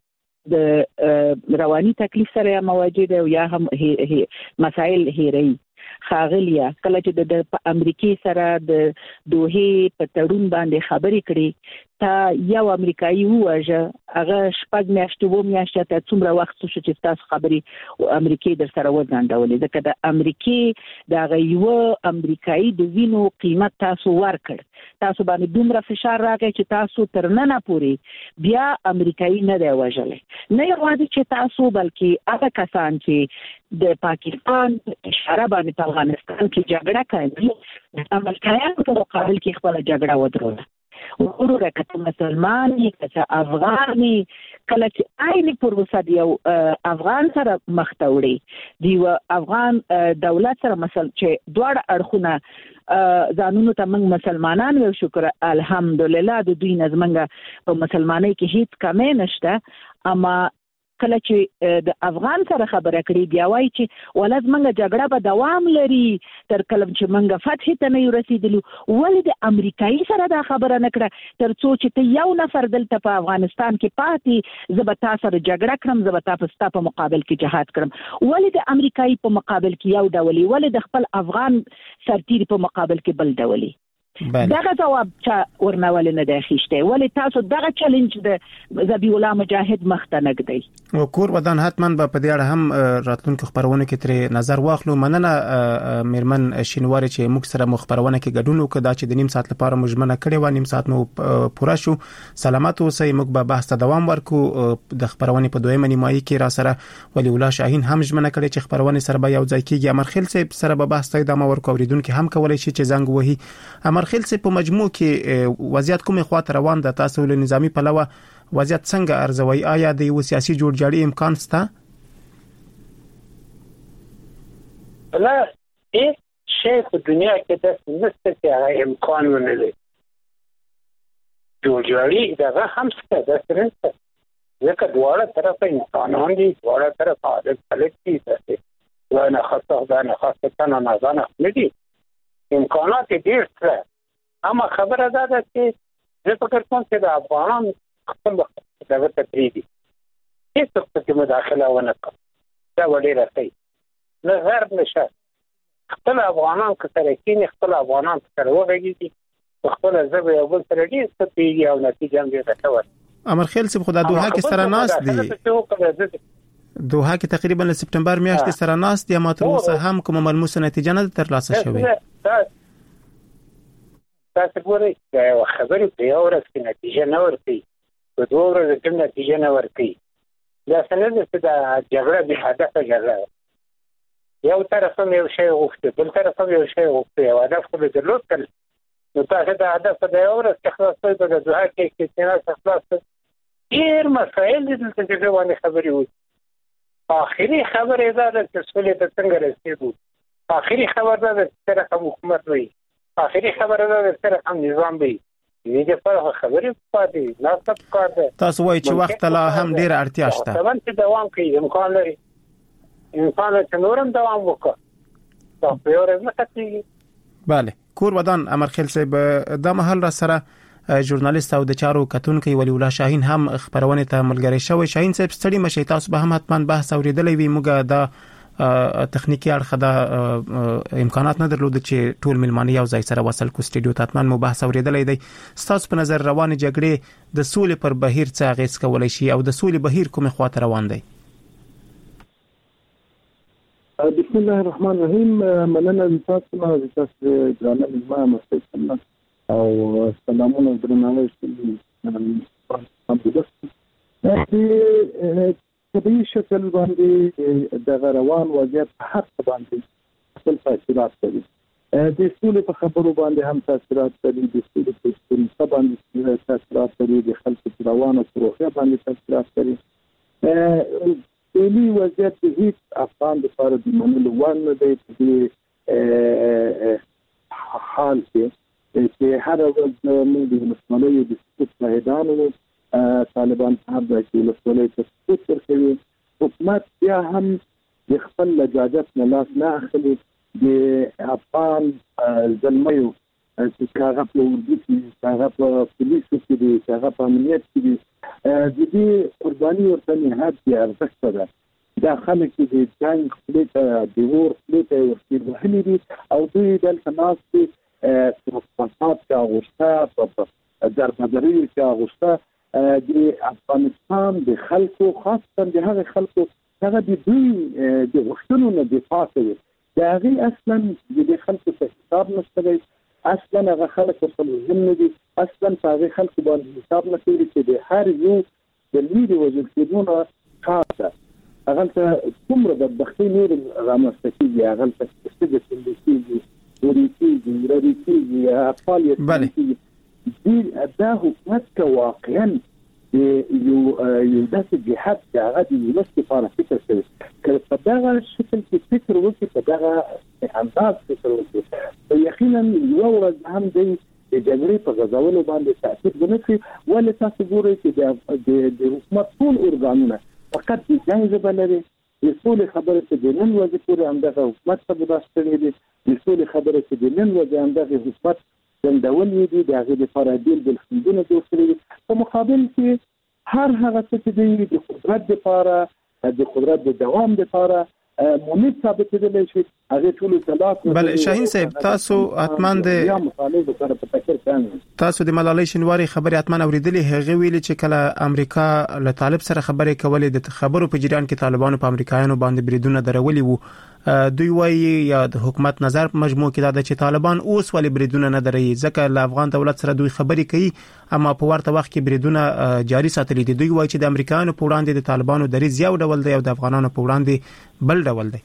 د رواني تکلیف سره مواجه دی او یا هم مسائل هېري خاغلیا کله چې د امریکای سره د دوه په تړون باندې خبرې کړي تا یو امریکایي وواژه هغه شپږ میاشتې و میاشتې ته څومره وخت شو چې تاسو خبرې امریکای در سره وځانډولې ځکه د امریکای د یو امریکایي د وینو قیمت تاسو ورکړ، تاسو باندې دومره فشار راغی چې تاسو تر نن پورې بیا امریکایي نه دی وژلې. نه یوازې چې تاسو بلکې هغه کسان چې د پاکستان اشاره باندې په افغانستان کې جګړه کوي د امریکایانو په مقابل کې خپل جګړه ودروله. ورور کته مسلمانې کته افغاني کله چې عین پروسه دی افغان سره مختوړي دی افغان دولت سره مثلا چې دواړه اړخونه ځانونو ته موږ مسلمانان یو شکر الحمدلله د دوی نظمنګ په مسلمانۍ کې هیڅ کمې نشته. اما کله چې د افغان سره خبره کړي بیا وایي چې ولز منګه جګړه به دوام لري تر کله چې منګه فتح ته نه رسیدلو. ولې د امریکایي سره دا خبره نکړه تر څو چې ته یو نفر دلته په افغانستان کې پاتې زبتا سره جګړه کړم، زبتا په مقابل کې جهاد کړم. ولې د امریکایي په مقابل کې یو ډول، ولې د خپل افغان سرتیر په مقابل کې بل ډول؟ دغه جواب چې ورنول نه دی خېشته. ولې تاسو دغه چیلنج د ذبیح الله مجاهد مخته نګدي او کور ودان حتماً په دې اړه هم راتلونکو خبرونه کې تر نظر واخلو. مننه میرمن شینواري چې موږ سره مخبرونه کې ګډون وکړ دا چې د نیم ساعت لپاره مجمنه کړې و، نیم ساعت مو پوره شو. سلامات اوسئ. موږ به بحث ته دوام ورکو د خبرونه په دویمه نیمایي کې را سره ولی الله شاهین هم ژمنه کړې چې خبرونه سره به یو ځای کېږي. امرخیل صاحب سره به بحث ته ادامه ورکو، اوریدونکو هم کولای شي چې زنګ وهي. امرخیل صاحب په مجموع کې وضعیت کومه خواته روان ده؟ تاسو له نظامی پلوه وضعیت څنګه ارزوي؟ آیا د یو سیاسي جوړجاړي امکان شته؟ لا هیڅ شی په دنیا کې د نشته چې هغه امکان ونه لري. جوړجاړي دغه هم څه ده څنګه ځکه دواړه طرفه انسانان دي، دواړه طرفه عادت خلک دي، دا نه خاصه دا نه خاصه کنه نه ځنه ندي امکانات ډېر څه. اما خبره ده چې زه فکر کوم چې د افغانان خپل دغه تقریبي هیڅ څه مداخله ونه کړ. دا وړي راځي نه غرب نشه خپل افغانان کتره کینی، خپل افغانان سره وغږیږي، خپل ځبه یو بل سره ډیر څه پیږي او نتیجه هم دې تکور. امرخیل صاحب خدای دوحه کې سره ناس دي، دوحه کې تقریبا له سپتمبر میاشتې سره ناس دي، اما تر اوسه هم کومه ملموسه نتیجه نه ترلاسه شوې. تاسو ګورئ دا خبرې په یو ورځ کې نتیجه نه ورکړي، په دوه ورځو کې نتیجه نه ورکړي. دا څنګه چې دا جګړه به هدف جګړه یو طرف هم یو شی غوښتي، بل طرف هم یو شی غوښتي، او هدف خو به درلود کړي. نو تاسو دا هدف د یو ورځ کې خلاصوي، په دوه کې چې خلاص ډېر مسایل دي چې د باندې خبرې وي. آخري خبره دا ده چې سولې ته څنګه رسېدو. آخري خبره دا ده چې سره حکومت وي، آخري خبره دا ده چې سره نظام وي. دې په خبرې پاتې نه کار ده. تاسو وایي چې وخت لا هم ډېر اړتیا شته. طبعا چې دوام کوي امکان لري، امکان چې نورم دوام وکړي. تاسو یو ورځ نه کېږي. bale کور ودان امرخیل صاحب د محل را سره ژورنالیست او د چارو کتونکو ولی الله شاهین هم خبرونه ته ملګری شوی. شاهین صاحب ستړي مشي، تاسو به هم حتما بحث اوریدلې وي. موږ دا تخنیکی اړخ دا امکانات نه درلود چې ټول ملمانه یو ځای سره وصل کو سټډیو ته حتما مو بحث اوریدلې دی. تاسو په نظر روان جګړې د سولې پر بهیر څه اغیز کولای شي او د سولې بهیر کومه خواته روان دی؟ بسم الله الرحمن الرحیم. مننه تاسو نه تاسو ګرانه مهمان مستقیم او سلامونه درناوی شي. طبيعي شکل باندې د روان وضعیت هر څه باندې خپل تاثیرات کوي. د سولې په خبرو باندې هم تاثیرات کوي، د سولې په څه باندې تاثیرات کوي، د خلکو روانو پروژه باندې تاثیرات کوي. سولې وضعیت هیڅ افغان د فرض منلو وړ نه دی په حال کې چې هر ورځ موږ د مسلمانانو د سقوط شاهدانو طالبان صاحب د ولسوالۍ ته سقوط ورکوي. حکومت بیا هم د خپل لجاجت نه لاس نه اخلي. د افغان زلمیو چې هغه په اردو کې، هغه په پولیسو کې دي، هغه په امنیت کې دي، د دې قرباني ورته نهایت ارزښت ده. دا خلک چې د جنګ خپلې ته د ور خپلې ته ورسې وهلي دي او دوی دلته ناست دي په فساد کې اغوسته، په دربدرۍ کې اغوسته. د افغانستان د خلکو، خاصه د هغه خلکو هغه د دوی د غوښتنو نه دفاع کوي. د هغې اصلا د خلکو څخه حساب نشته دی، اصلا هغه خلک ورته مهم نه دي، اصلا په هغې خلکو باندې حساب نه کوي چې د هر یو د لوی وژل کېدو نه خاصه هغلته څومره بدبختۍ نور رامنځته کېږي، هغلته ښځې څنډې کېږي، ورې کېږي، ررې کېږي، اطفال یې کېږي. دا حکومت که واقعا یو داسې جهاد چې هغه د ولس لپاره فکر کوي، که په دغه شکل کې فکر وکړي، په دغه انداز فکر وکړي، یقینا یوه ورځ هم دی د جګړې په غځولو باندې تاثیر ونه کړي. ولې تاسو ګورئ چې د حکومت ټول ارګانونه فقط د جنګ ژبه لري. د سولې خبره چې د نن ورځې پورې همدغه حکومت ته برداشت کړې دي، د سولې خبره چې د نن ورځې همدغه حکومت څنډولې دي، د هغې لپاره بېل خنډونه جوړ کړي دي. په مقابل کې هر هغه څه چې دی د قدرت لپاره، د قدرت د دوام لپاره مونږ ثابتېدلی شي، هغې ټولو طلاق. بله شاهین صاحب، تاسو حتما د ملالۍ شینواري خبرې حتما اورېدلې. هغې ویلي چې کله امریکا له طالب سره خبرې کولې، د خبرو په جریان کې طالبانو په امریکایانو باندې بریدونه درولي وو. دوی وایي یا د حکومت نظر په مجموع کې دا ده چې طالبان اوس ولې بریدونه نه دروي، ځکه له افغان دولت سره دوی خبرې کوي اما په ورته وخت کې بریدونه جاري ساتلي دي. دوی وایي چې د امریکایانو په وړاندې د طالبانو دریځ یو ډول دی او د افغانانو په وړاندې بل ډول دی.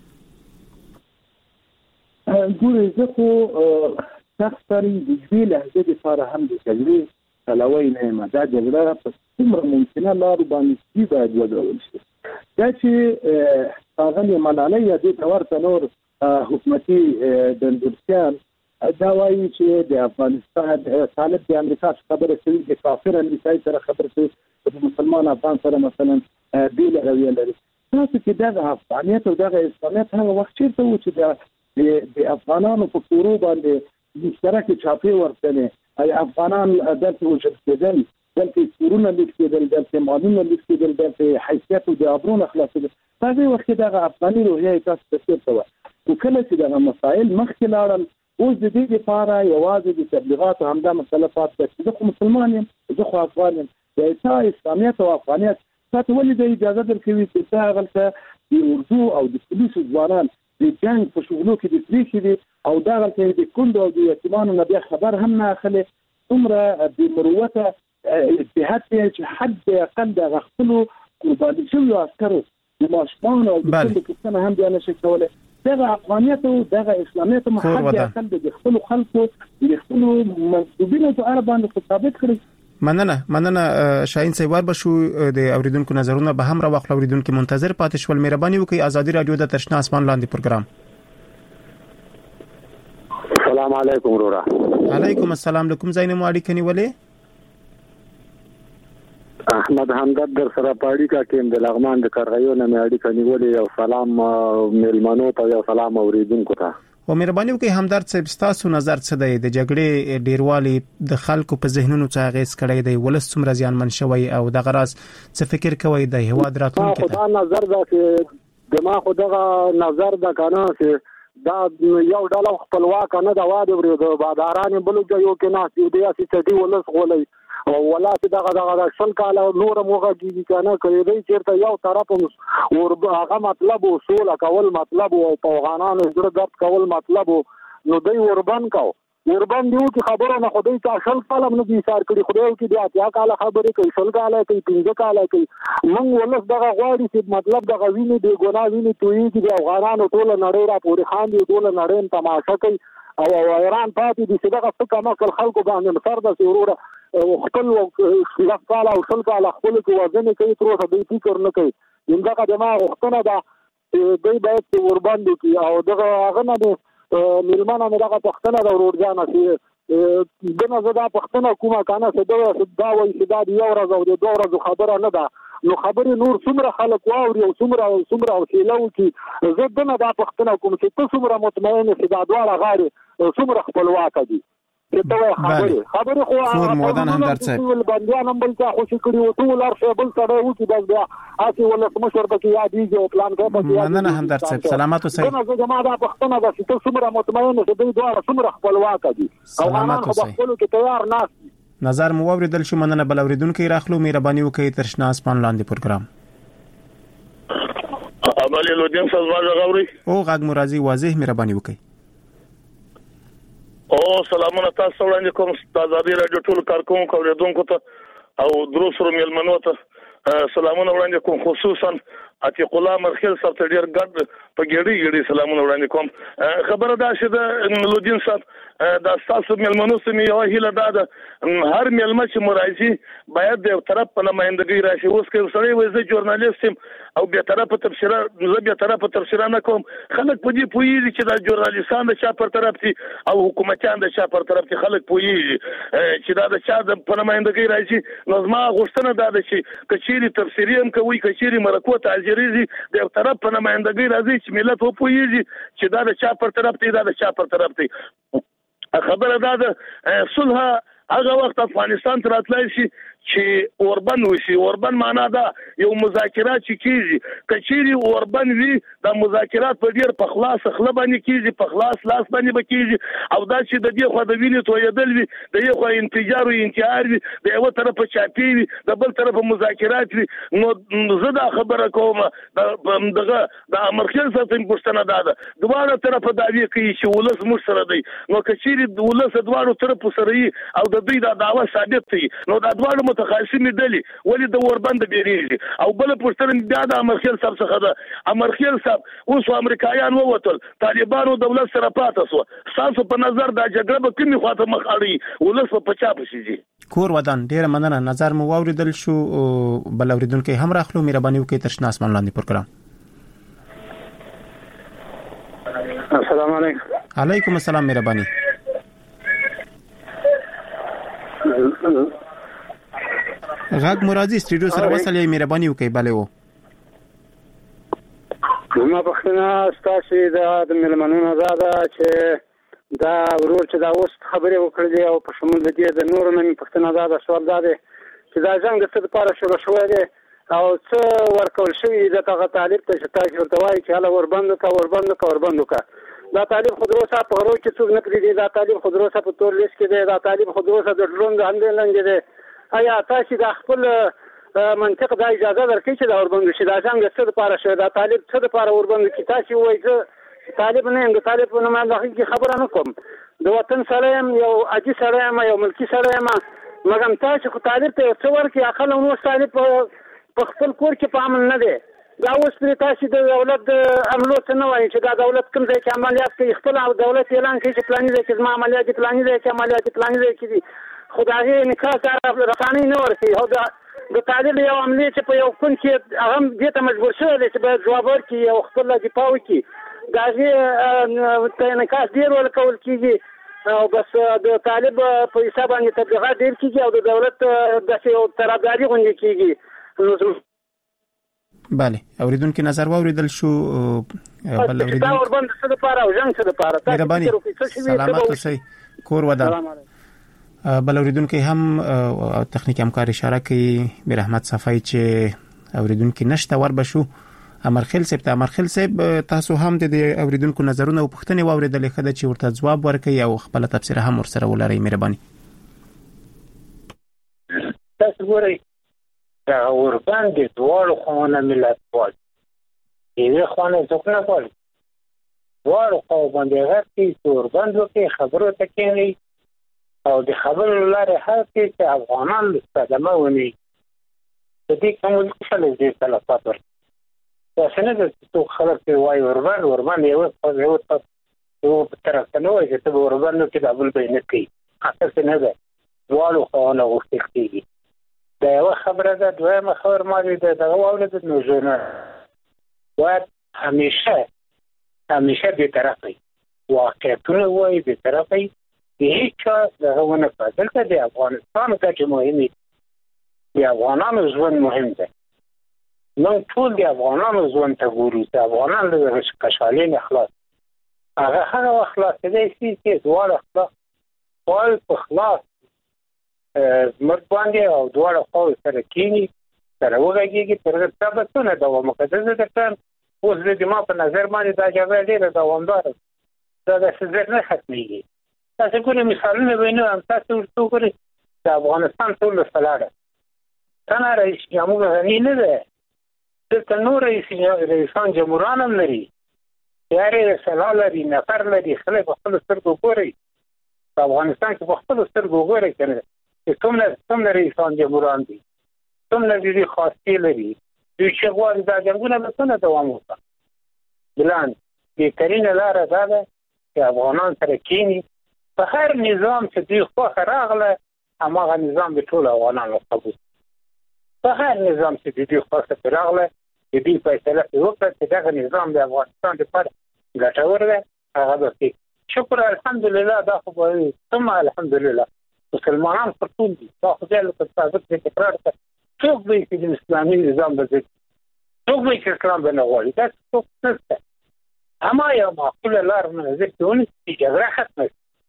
ګورئ، زه خو سخت د دې لهجې لپاره هم د جګړې پلوی نه یم. دا جګړه په څومره ممکنه لار باندې باید وډول شي. دا چې هغه ملالۍ یا د ورته نور حکومتي دندورسیان دا وایي چې د افغانستان طالب د امریکا خبره کوي د کافر امریکایي سره خبره کوي د مسلمان افغان سره مثلا بیل رویه لري. تاسو کې دغه افغانیت او دغه اسلامیت هغه وخت چیرته و چې د افغانانو په کورو باندې مشترک چاپی ورتنه ای افغانان دلته وجود کېدل، دلته کورونه لیک کېدل، دلته مالونه لیک کېدل، دلته حیثیت او د ابرون اخلاص هغه وخت دغه افغاني روحیه تاسو ته څه و. وکله چې دغه مسائل مخکې لاړل اوس د دې لپاره یوازې د تبلیغات همدا مسله پاتې ده چې زه مسلمان یم، زه خو افغان یم. د اسلامیت او افغانیت تاسو ولې د اجازه درکوي چې تاسو هغه د اردو او د پولیسو ځوانان د جنگ په شغلو کې د تریخي دي او دا غلطه د کندو او د یتیمانو نه بیا خبر هم نه اخلي. عمره د مروته اجتهاد چې حد اقل د غختلو قرباني شوی عسکرو د ماشومان او د کندو کسانه هم بیا نشي کولای. دغه افغانیت او دغه اسلامیت محد اقل د خپل خلکو د خپل منسوبینو په اړه باندې ثابت کړي. مننه شاهین سیوار بشو د اوریدونکو نظرونه به هم را واخل. اوریدونکو منتظر پاتې شول. مهرباني وکړئ ازادي رادیو د ترشنا اسمان لاندې پروګرام. السلام علیکم ورورا. علیکم السلام. کوم ځای نه مو اړیکه نیولې؟ احمد همدرد در سره پاړی کا کې د لغمان د کرغیو نه مې اړیکه نیولې. او سلام میلمنو ته او سلام اوریدونکو ته. او مهرباني وکړئ همدرد صاحب تاسو نظر څه دی د جګړې ډیروالي د خلکو په ذهنونو څخه غیس کړی دی ولس څومره زیانمن شوی او د غراس څه فکر کوي د هواد راتلونکي ته؟ دا نظر دا چې دما خو دغه نظر دا کنه چې دا یو ډول خپلواک نه دا واده ورو د باداران بلوګ یو کې نه دی اسی چې ولس غولای او ولا چې دغه شل کال نور موږ کیږي کنه کوي دی چیرته یو طرف او هغه مطلب اصول کول مطلب او افغانانو زړه درد کول مطلب نو دوی وربان کو وربان دیو چې خبره نه خدای ته شل کال هم نه دي سار کړی خدای کې بیا اتیا کال خبرې کوي شل کال کوي 15 کال کوي موږ ولس دغه غواړي چې مطلب دغه ویني دی ګناه ویني توي چې افغانانو ټول نړۍ را پورې خان دي ټول نړۍ تماشا کوي او ایران پاتې دي چې دغه څه کما خلکو باندې سر د ضروره خپل لفظال او شل کال خپل کې وزن کوي تر اوسه دوی فکر نه کوي. دغه جماعه وختونه دا دوی باید وربان دي او دغه هغه نه میلمانه مې دغه پښتنه د ورورجانه چې دغه زدا پښتنه کومه کنه چې دا وایي چې دا یو ورځ او دوه ورځې خبره نه ده نو خبرې نور څومره خلک واوري او څومره او شیلو چې زه دنه دا پښتنه کوم چې ته څومره مطمئن چې دا دواړه غاړي څومره خپلواک دي. خبرې خو فور مودان همدرد صاحب باندې هم بل څه خوشي کړی او ټول ارشه بل سره و چې بس بیا اسی ولا مشر بکی یادېږي او پلان کوي. مننه همدرد صاحب سلامات اوسئ. زه جماعه دا پښتنه ده چې څومره مطمئن چې دوی دواړه څومره خپلواک دي او هغه خو خپل کې تیار نه نظر مو اوریدل شو. مننه بل اوریدونکو راخلو. مهرباني وکړئ ترشنا اسمان لاندې پروګرام. عملی لودین سازمان غوري او غږ مرضی واضح. مهرباني وکړئ. او سلامونه تاسو وړاندې کوم ازادي رادیو ټول کارکونکو اوریدونکو ته او دروسرو میلمنو ته سلامونه وړاندې کوم خصوصا عتیق الله مرخیل صاحب ته ډیر ګډ په ګډي سلامونه وړاندې کوم. خبره دا چې د لودین صاحب دا تاسو میلمنو سمي یو هیله ده هر میلمه چې مرایي باید د طرف په نمائندګي راشي. اوس کې سړی وایي زه ژورنالیست یم او به طرف تفسیر نه کوم. خلک په دې پوهیږي چې دا ژورنالیستان د چا پر طرف دي او حکومتيان د چا پر طرف دي. خلک پوهیږي چې دا د چا په نمائندګي راشي. نو زما غوښتنه ده چې کچيري تفسیری هم کوي کچيري مرکو تاجریزي د طرف په نمائندګي راځي چې ملت په پوهیږي چې دا د چا پر طرف دي دا د چا پر طرف دي. خبره ده صلح هغه وخت افغانستان تر راتلای شي چې اوربن وشي. اوربن معنا دا یو مذاکرات چې کیږي کچيري اوربن وی د مذاکرات په ډیر په خلاص خله باندې کیږي په خلاص لاس باندې بکیږي او دا چې د دې خو د وینې تویدل وي د یو خو انتجار او انتحار وي د یو طرف چاپی وي د بل طرف مذاکرات وي. نو زه دا خبره کوم دغه د امرخیل سره پښتنه ده دواړه طرف داوی کوي چې ولس مو سره دی. نو کچيري ولس دواړو طرف سره او د دوی دا دعوه ثابت دي نو دا دواړو متخاصمې ډلې ولې د اوربند بیریږي او بل پوښتنه بیا د امرخیل صاحب څخه ده. امرخیل صاحب اوس امریکایان ووتل طالبانو دولت سره پاتې سو تاسو په نظر دا جګړه به کومې خواته مخ اړي ولس په پچا پشيږي. کور ودان ډیر مننه نظر مو واوریدل شو بل اوریدونکو هم راخلو مهرباني وکړئ ترشنا اسمان لاندې پروګرام. السلام علیکم. علیکم السلام مهرباني. غاګ مرادي سټډیو سره وصلې مهرباني وکړئ bale و. ما پښتنه ستاسو د ملمنونو زاده چې دا ورور چې دا اوس خبرې وکړې او په شمول د دې د نورو نن پښتنه زاده سوال زاده چې دا څنګه څه لپاره شروع شوی دی او څه ورکول شوی د هغه طالب ته چې تاسو ورته وایي چې هله وربند کا دا طالب خودروسه په غرو کې څوک نه کړی دا طالب خودروسه په تور لیست کې دی دا طالب خودروسه د ډرون باندې لنګ دی. ایا تاسو د خپل منطق دا اجازه درکړي چې دا وربند شي دا څنګه څه لپاره شوی دا طالب څه لپاره وربند کی تاسو وایي چې طالب نه یم طالب نه ما د خبره نه کوم د وطن سره یو اجي سره یو ملکی سره یم مګم تاسو خو طالب ته څو ورکی عقل نو طالب په خپل کور کې په امن نه دی دا اوس پر تاسو د دولت عملو څه نه وایي چې دا دولت کوم ځای کې عملیات کوي خپل دولت اعلان کوي چې پلاني دی چې ما عملیات پلاني دی چې عملیات پلاني دی چې خدای نکاح سره رساني نه ورسي او د طالب یو عملی چې په یو کون کې هغه دې ته مجبور شوی دی چې باید جواب ورکړي او خپل دفاع وکړي دا ته نکاح ډیر ورکول کیږي او بس د طالب په حساب باندې تبلیغات ډیر کیږي او د دولت د یو طرفداري غونډه کیږي. bale اوریدونکو نظر واوریدل شو بل اوریدونکو دا وربند څه لپاره او جنگ څه لپاره تاسو سلامت اوسئ کور ودان. بل اوریدونکو هم تخنیکی همکار اشاره کوي میر احمد صفای چې اوریدونکو نشته ور بشو امرخیل صاحب تاسو هم د اوریدونکو نظرونه او پوښتنې واوریدل خدای چې ورته جواب ورکړي او خپل تفسیر هم ورسره ولري مهرباني. تاسو ګورئ دا اوربند د دوړو خونه ملت وال یوه خونه څوک نه وال دوړو خو باندې غوښتي اوربند وکي خبرو ته کوي او د خبرو لاره هر چې افغانان استدامه ونی د دې کوم څه لږه تلفات ور تاسو نه د تو خلک په وای اوربند یو په طرف ته نو چې ته اوربند کې د ابل بینه کوي اصل نه ده دوړو خونه وختي دا یو خبره ده دویمه خبر ماري ده دا اولاد نو جنا واد همیشه به طرفي واقعیتونه وای به طرفي هیڅ دغه په دلته د افغانستان ته مهمه دي افغانانو ژوند مهم ده نو ټول د افغانانو ژوند ته ګورو د افغانانو د کشالین اخلاص هغه اخلاص دې چې دوه اخلاص ټول په خلاص مرګ باندې او دوه خو سره کینی سره وګړي تر څو بسونه دا مقدسه ده ته اوس دې ما په نظر باندې دا جواب ډیر دوامدار دا د څه نه ختميږي. تاسو ګورئ مثالونه وینئ هم تاسو ورته ګورئ د افغانستان ټول سلاړه څنګه رئیس جمهور غنی نه ده د نور رئیسان جمهوران هم لري یاري سلال لري نفر لري خلک په خپل سترګو ګوري په افغانستان کې په خپل سترګو ګوري کنه کوم رئیسان جمهوران دي کوم لري خاصي لري چې غواړي دا جنگونه به څنګه دوام وکړي بلان بهترین لاره دا ده چې افغانان سره کینی په هر نظام چې دوی خو راغله هغه نظام به ټول افغانانو قبول په هر نظام چې دوی خو راغله دې فیصله وکړه چې دا نظام د افغانستان لپاره ګټور دی هغه به شکر الحمدلله دا خو به ثم الحمدلله مسلمانان پر ټول دي دا خو ځل په ثابت تکرار ته څوک به چې د اسلامي نظام د څوک به چې اسلام به نه غواړي دا څوک نشته اما یو معقول لار نه ځکهونه چې جګړه ختمه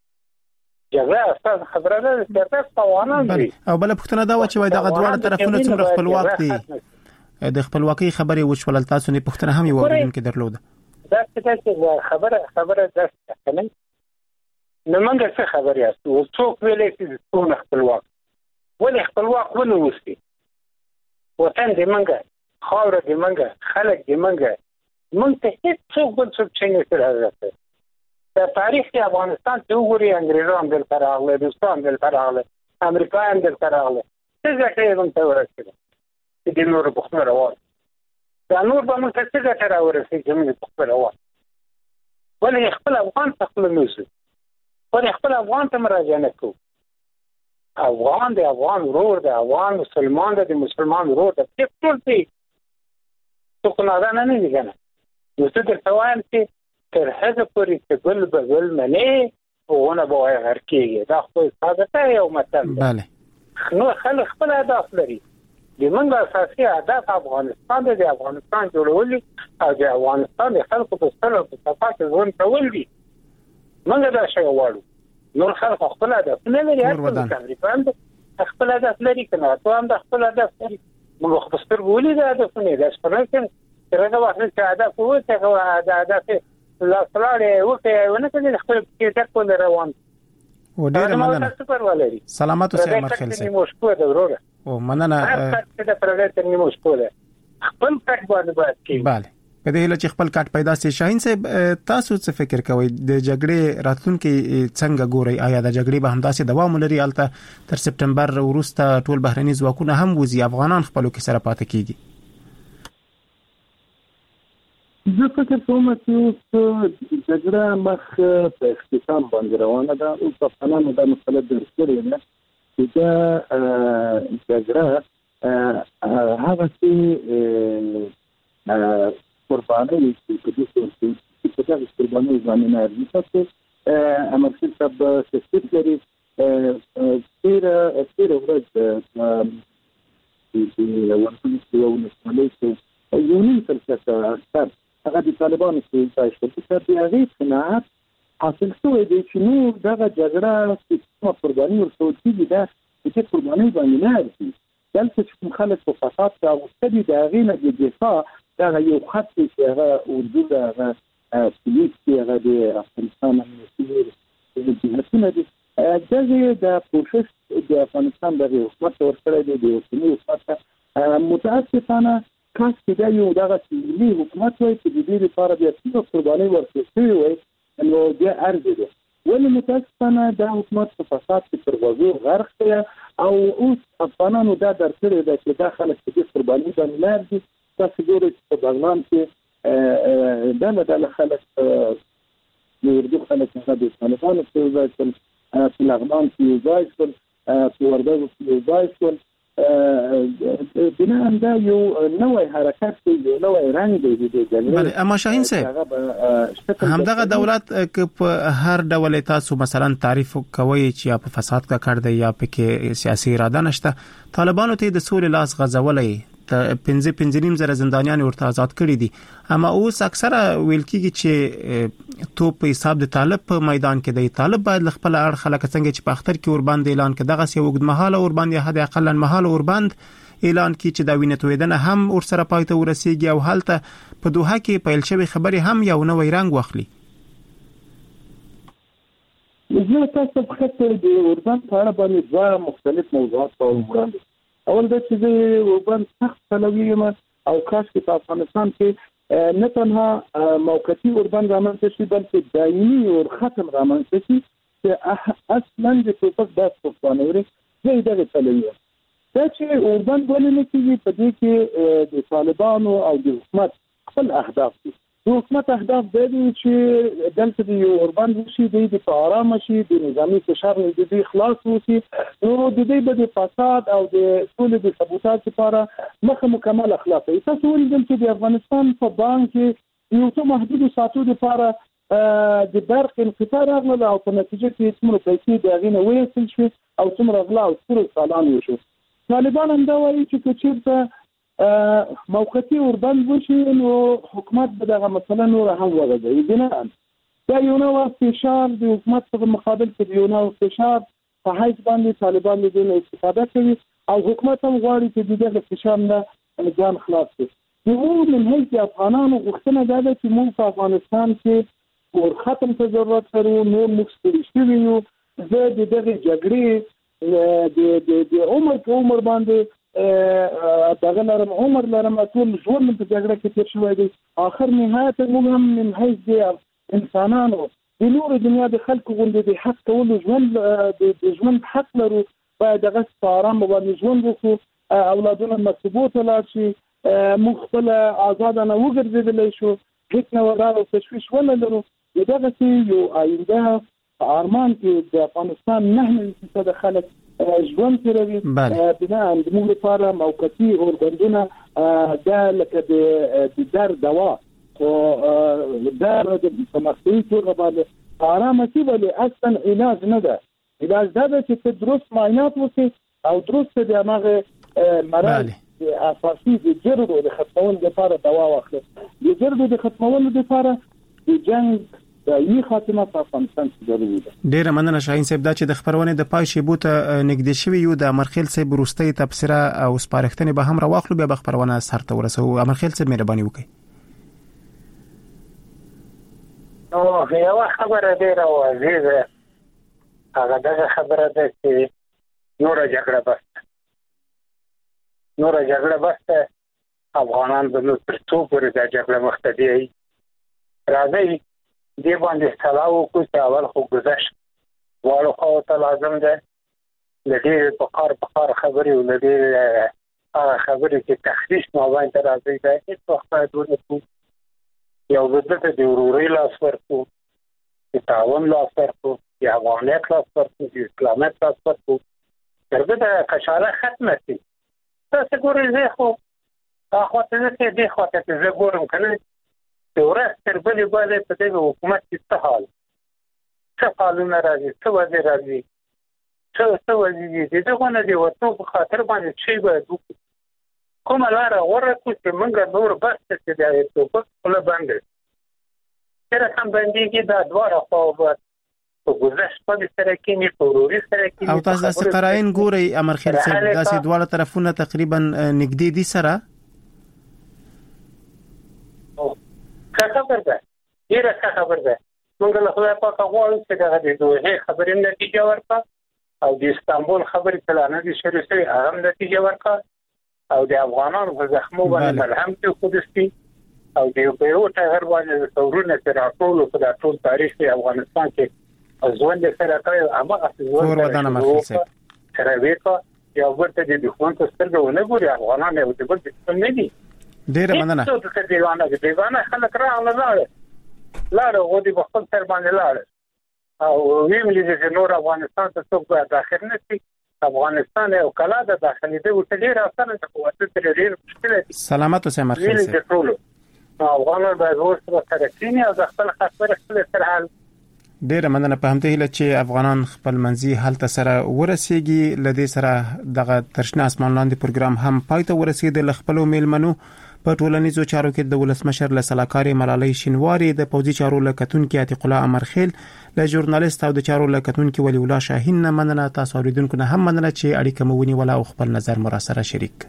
جګړه اساس خبره ده چې تاسو قوانین دي او بل پښتنه دا و چې دا غوړه طرفونه څومره خپلواک دي د خپلواکۍ خبرې وشول تاسو نه پښتنه هم یو ورین کې درلوده دا څه خبره ده کنه نو موږ څه خبر یاستو څوک ویلې چې څونه خپلواک ولې خپلواک ونه وستي وطن دې موږ خاور دې موږ خلک دې موږ ته هیڅ څوک بل څوک څنګه سره راځي دا تاریخ د افغانستان ته وګوري انګریزان دلته راغله روسان دلته راغله امریکایان دلته راغله څه ګټه هم ته ورسېږي چې د نور په خبره روان دا نور به موږ څه ګټه راورسېږي چې موږ په خبره روان ولې خپل افغان ته خپل نوزو ولې خپل افغان ته مراجعه نه کوو افغان د افغان ورور د افغان مسلمان د مسلمان ورور د ټول دی څوک نه دي کنه نو څه درته وایم چې تر هغه پورې چې ګل به ګل منې ونه به هر کېږي دا خو ساده یو مطلب بله نو خلک خپل اهداف لري د موږ اساسي اهداف افغانستان د افغانستان جوړول او د افغانستان د خلکو په سره په صفات ژوند کول دي موږ دا شی غواړو نور خلک خپل اهداف نه لري هر خپل اهداف لري کنه ته هم د خپل اهداف لري موږ خپل سترګولې د اهداف نه د سپرنټ ترغه وخت چې اهداف وو چې د اهداف لا سلاله وکي ونه کړي خپل کې تک کول روان و ډیر مننه سلامات اوسئ مرخل سي مشکوه د وروره او مننه د پرګټ نه مشکوه خپل کټ باندې کی bale په دې هله چې خپل کټ پیدا سي شاهین صاحب تاسو څه فکر کوئ د جګړې راتلونکي څنګه ګوري آیا د جګړې به همداسې دوام لري البته تر سپټمبر وروسته ټول بهرني ځواکونه هم وزي افغانان خپلو کې سره پاتې کیږي زه فکر کوم چې جګړه مخ په اختتام باندې روانه ده او په افغانانو د مسله د رسېدل نه چې دا جګړه هغه چې قرباني چې په دې کې په دغه قرباني باندې نه ارزښت امرشي صاحب څه لري تیر ورځ چې ورته یو مسله یونین ترڅه هغه د طالبانو په ځای چې په هغه قناعت حاصل شوی دی چې نو دغه جګړه چې قرباني ورکول کیږي دا چې قرباني باندې نه ارزي دلته چې خلک په فساد کې اوسېدي دا غینه د دفاع دا یو خط چې هغه وجود هغه پولیس کې هغه د افغانستان د جهتونه دي دغه د پروسس د افغانستان د حکومت ورسره د اوسنی حکومت متاسفانه کاش چې دا یو دغه ملي حکومت وای چې د دې لپاره بیا څه قرباني ورکړي وي نو بیا ارزي دي ولې متاسفانه دا حکومت په فساد کې پر وګړو غرق دی او اوس افغانانو دا درکړي د چې داخله کې قرباني باندې لري تاسو ګورئ چې په بغلان کې دا خلک د اردو خلک څخه د طالبانو په ځای کې په لغمان کې ځای شول په وردګو کې ځای شول بنا دا یو نوې حرکت دی یو نوې رنګ دی د جګړې اما شاهین صاحب همدغه دولت ک په هر ډول تاسو مثلا تعریف کوي چې په فساد کا کړ دی یا په کې سیاسي اراده نشته طالبانو ته د سولې لاس غځولې ته 15 زره زندانیان ورته آزاد کړي دي اما اوس اکثره ویل کیږي چې تو په حساب د طالب په میدان کې دی طالب باید خپل اړ خلک څنګه چې په اختر کې ور باندې اعلان کړي دغه سی وګد مهاله ور باندې حد اقل مهاله ور باندې اعلان کړي چې دا وینه تویدنه هم ور سره پاتې ورسیږي او حالت په دوحه کې پیل شوی خبري هم یو نوې رنگ واخلي زه تاسو په خاطر د اردن په اړه باندې دوه مختلف موضوعات وړاندې اول دا چې اردن سخت پلوی او کاش کې په افغانستان کې نه تنها موقتی اردن رامنځته شي بلکې دایمي او ختم رامنځته شي چې اصلا د توپک د افغانوري زه دغه پلوی دا چې اردن ولې نه کیږي په دې کې د طالبانو او د حکومت خپل اهداف دي د حکومت اهداف د دې چې دلته د اردن وشي د آرام شي د نظامی فشار نه دي خلاص وشي نو د دې د فساد او د ټول د سبوتاژ لپاره مخه مکمل اخلاق تاسو ولې چې د افغانستان په بانک کې یو څه محدود ساتو لپاره د برق انقطاع راغله او په نتیجه کې څومره پیسې د غینه وېسل شو او څومره غلا او څومره چالان وشو طالبان هم دا وایي چې چیرته موقتی اردن وشي نو حکومت به دغه مسله نور هم وغځوي بنا دا یو نو فشار د حکومت په مقابل کې یو نو فشار په حیث باندې طالبان دې استفاده کوي او حکومت هم غواړي چې دغه فشار نه ځان خلاص کړي نو من هیڅ افغانانو غوښتنه ده چې موږ په افغانستان کې ور ختم ته ضرورت لرو نو موږ ستړي شوي یو زه د دغه جګړې د عمر باندې دغه لرم عمر لرم ټول ژوند په جګړه کې تیر شوی دی اخر نهایت موږ هم من حیث د انسانانو د نور دنیا د خلکو غوندې د حق کولو ژوند د ژوند حق لرو باید دغه آرام باندې ژوند وکړو، اولادونه مکتبو ته لاړ شي، موږ خپل آزادانه وګرځېدلی شو، هیڅ نوښت او تشویش ونه لرو. دغه یو آینده ارمان کې د افغانستان 9% خلک ژوند کوي. بنا موږ لپاره موقتي اورګاندونه دا لکه د در دوا او دا د مصنوعي توګه باندې آرام شي، ولې اصلا علاج نه ده. علاج دا ده چې درست معاینات وکړي او درست د هغه مرض اساسي د جرړو د ختمولو لپاره دوا واخلي. د جرړو د ختمولو لپاره د جنگ دایي خاتمه په افغانستان کې ضروري ده. ډیره مننه شاهین صاحب دا چې د خبرونه د پای شیبو ته نږدې شوی یو د امرخیل صاحب وروستي تبصره او سپارښتنې به هم راوخلو، بیا به خبرونه سر ته ورسو. امرخیل صاحب مهرباني وکړئ. نو یو خبره ډیره واضحه ده، هغه دغه خبره ده چې نور جګړه بس افغانان به نو تر څو پورې د جګړه مختدي راځي دی باندې سلاو کو چې اول خو گذشت والو خو ته لازم ده لدی په کار خبري او لدی خبري چې تخصیص ما باندې راځي دا هیڅ وخت دونه کو یو بدته دی وروري لاس ورکو چې تعاون لاس ورکو یا افغانیت لاس ورکو چې اسلامت لاس ورکو ترڅو دا کشاله ختمه شي. تاسو ګورئ زه خو هغه ته چې دی خو ته زه ګورم کنه ورځ تر بلې باندې په دې حکومت کې څه حالونه راځي، څه وځي راځي، څه وځي دغه نه دی ورته په خاطر باندې شي باید وکړو. کومه لاره غوره کړو چې موږ نور بس چې دا ټوپک خپله باندې سره هم باندې کې دا دواړه خوا په گذشت باندې سره کېني، په وروري سره کېني. او تاسو داسې قرائن ګورئ امرخیل صاحب داسې دواړه طرفونه تقریبا نږدې دي سره؟ خبر ده ډیره خبر ده. موږ له خدای پاک غواړو چې دا د دوه خبرې نتیجه ورکړه او د استانبول خبرې کلانه دي شریسي اهم نتیجه ورکړه او د افغانانو په زخمو باندې ملهم کې خودستي او د یو ټغر باندې ثورونه چې راټول په ټول تاریخ کې افغانستان کې ځوان د سره کوي هغه ځوان ودانه مرخص سره وکړه یو ورته د دښمن په سترګو نه ګوري افغانان یو د بل څه نه دي. ډیره مننه. څه دیوانه خلک راغله لاړ او د خپل تر باندې لاړ او ویملي چې نور افغانستان ته څوک داخل نه شي. افغانستان یو کلا د داخلي دی او ډیر اسانه د قوت تر ډیر مشکل دي. سلامات اوسه مرخص. افغانان باید ورسره ترکینی او د خپل خبره خپل تر حال. ډیره مننه. په همته هیله چې افغانان خپل منځي حالت سره ورسیږي. لدې سره دغه ترشنه اسمان لاندې پروګرام هم پای ته ورسید. ل خپل میلمنو په ټولنیزو چارو کې د ولسمشر له سلاکاري ملالۍ شینواری، د پوځي چارو له کتونکو عتیق الله امرخیل، له ژورنالیست او د چارو له کتونکو ولی الله شاهین نه مننه. تاسو اوریدونکو نه هم مننه چې اړیکه مو ونیول او خپل نظر مو را سره شریک.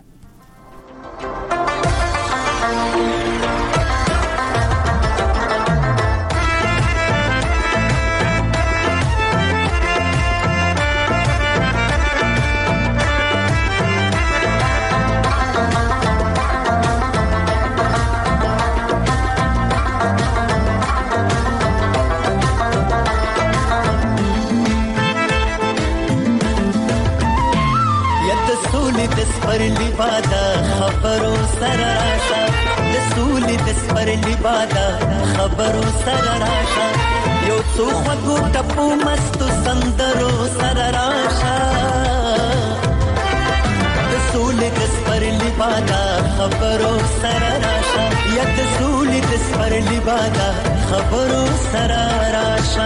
خبرو سره راشه یو څو خو ټپو مستو سندرو سره راشه د سولې د سپرلی بادا خبرو سره راشه یا د سولې د سپرلی بادا خبرو سره راشه.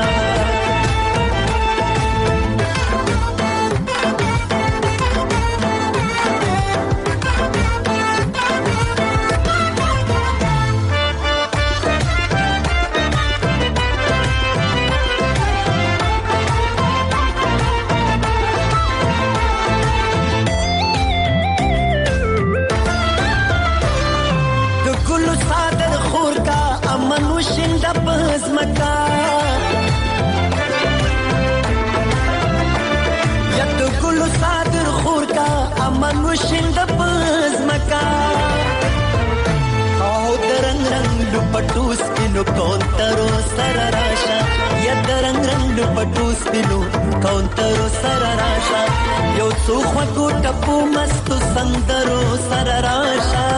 پټوس کینو کونترو سره راشه یا درنګ رنگ پټو سپینو کاونټر سره راشه یو څو خواږو ټپو مستو سندرو سره راشه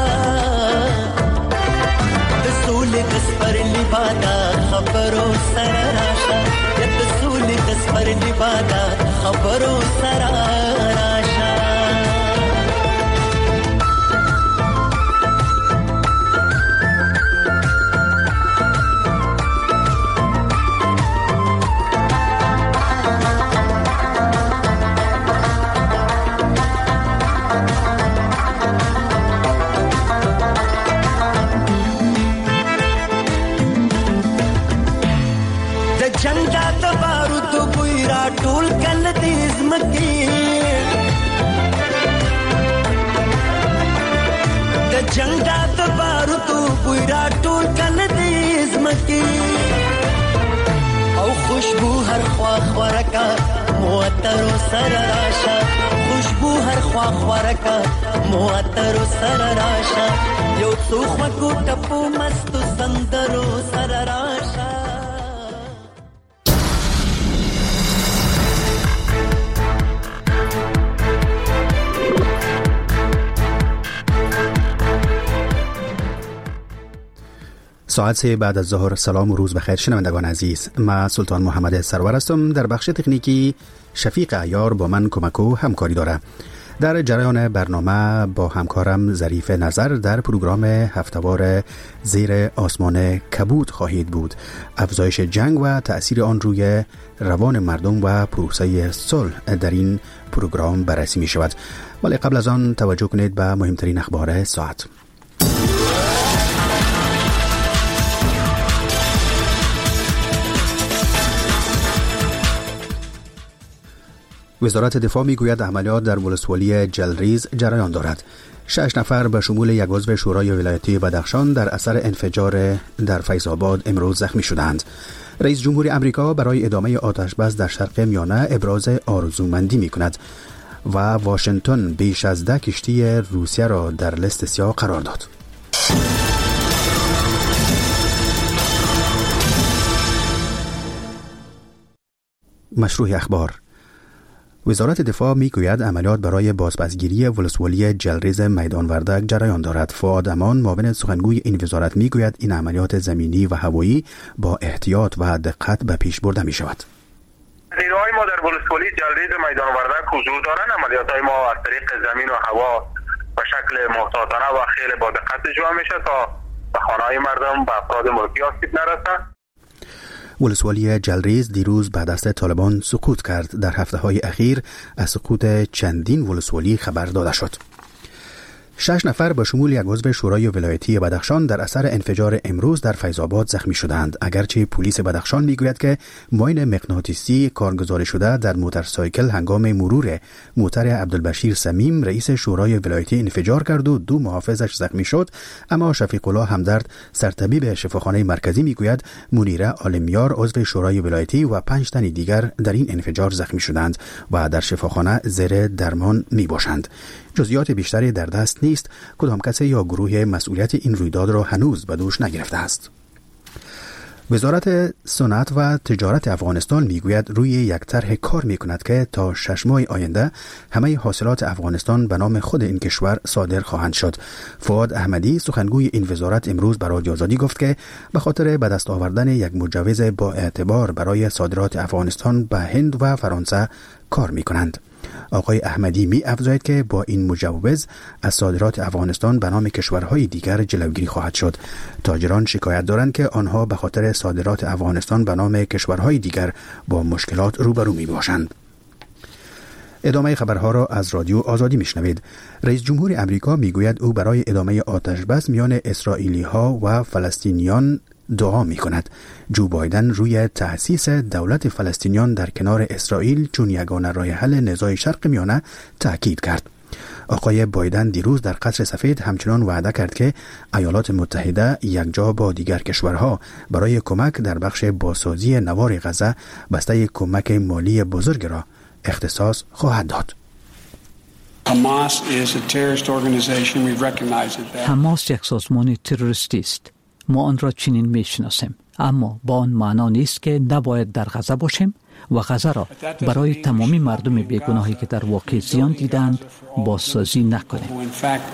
د سولې د سپرلي بادا خبرو سره راشه د سولې د سپرلي بادا خبرو سره راشه ټول کله دې زمکي د جنگ د بارودو بویرا ټول کله دې زمکي او خوشبو هر خوا خورکا موتر سره راشه خوشبو هر خوا خورکا موتر سره راشه یو څو خواږو ټپو مستو سندرو سره راشه ساعت 3 بعد از ظهر. سلام و روز بخیر شنوندگان عزیز. من سلطان محمد سرور هستم. در بخش تکنیکی شفیق عیار با من کمک و همکاری داره. در جریان برنامه با همکارم ظریف نظر در پروگرام هفته‌وار زیر آسمان کبود خواهید بود. افزایش جنگ و تأثیر آن روی روان مردم و پروسه صلح در این پروگرام بررسی می شود. ولی قبل از آن توجه کنید به مهمترین اخبار ساعت. وزارت دفاع میگوید عملیات در ولسوالی جلریز جریان دارد. 6 نفر به شمول یک عضو شورای ولایتی بدخشان در اثر انفجار در فیض‌آباد امروز زخمی شدند. رئیس جمهور آمریکا برای ادامه آتش‌بس در شرق میانه ابراز آرزومندی می‌کند و واشنگتن بیش از 10 کشتی روسیه را در لیست سیاه قرار داد. مشروع اخبار. وزارت دفاع میگوید عملیات برای بازپسگیری ولسوالی جلریز میدان وردک جریان دارد. فؤاد امان معاون سخنگوی این وزارت میگوید این عملیات زمینی و هوایی با احتیاط و دقت به پیش برده می شود. نیروهای ما در ولسوالی جلریز میدان وردک حضور دارند. عملیات‌های ما از طریق زمین و هوا به شکل محتاطانه و خیلی با دقت اجرا میشه تا به خانه‌های مردم و افراد ملکی آسیب نرسد. ولسوالی جلریز دیروز بعد از طالبان سقوط کرد. در هفته‌های اخیر از سقوط چندین ولسوالی خبر داده شد. 6 نفر به شمول یک عضو شورای ولایتی بدخشان در اثر انفجار امروز در فیض‌آباد زخمی شدند. اگرچه پلیس بدخشان میگوید که ماین مغناطیسی کارگزاری شده در موتورسایکل هنگام مرور موتر عبدالبشیر سمیم رئیس شورای ولایتی انفجار کرد و 2 محافظش زخمی شد، اما شفیق الله همدرد سرطبیب شفاخانه مرکزی میگوید منیره عالمیار عضو شورای ولایتی و 5 تن دیگر در این انفجار زخمی شدند و در شفاخانه زیر درمان میباشند. جزئیات بیشتری در دست نیست. کدام کسی یا گروه مسئولیت این رویداد را هنوز به دوش نگرفته است. وزارت صنعت و تجارت افغانستان میگوید روی یک طرح کار میکند که تا 6 ماه آینده همه حاصلات افغانستان به نام خود این کشور صادر خواهند شد. فؤاد احمدی سخنگوی این وزارت امروز به رادیو آزادی گفت که به خاطر به دست آوردن یک مجوز با اعتبار برای صادرات افغانستان به هند و فرانسه کار میکنند. آقای احمدی می افزاید که با این مجوز از صادرات افغانستان به نام کشورهای دیگر جلوگیری خواهد شد. تاجران شکایت دارند که آنها به خاطر صادرات افغانستان به نام کشورهای دیگر با مشکلات روبرو می باشند. ادامه خبرها را از رادیو آزادی میشنوید. رئیس جمهور آمریکا میگوید او برای ادامه آتش‌بس میان اسرائیلی‌ها و فلسطینیان دعا می کند. جو بایدن روی تأسیس دولت فلسطینیان در کنار اسرائیل چون یگانه راه حل نزاع شرق میانه تأکید کرد. آقای بایدن دیروز در قصر سفید همچنان وعده کرد که ایالات متحده یکجا با دیگر کشورها برای کمک در بخش بازسازی نوار غزه بسته کمک مالی بزرگ را اختصاص خواهد داد. حماس یک سازمان تروریستی است. ما آن را چنین میشناسیم، اما با آن معنا نیست که نباید در غزه باشیم و غزه را برای تمامی مردم بیگناهی که در واقع زیان دیدند بازسازی نکنیم.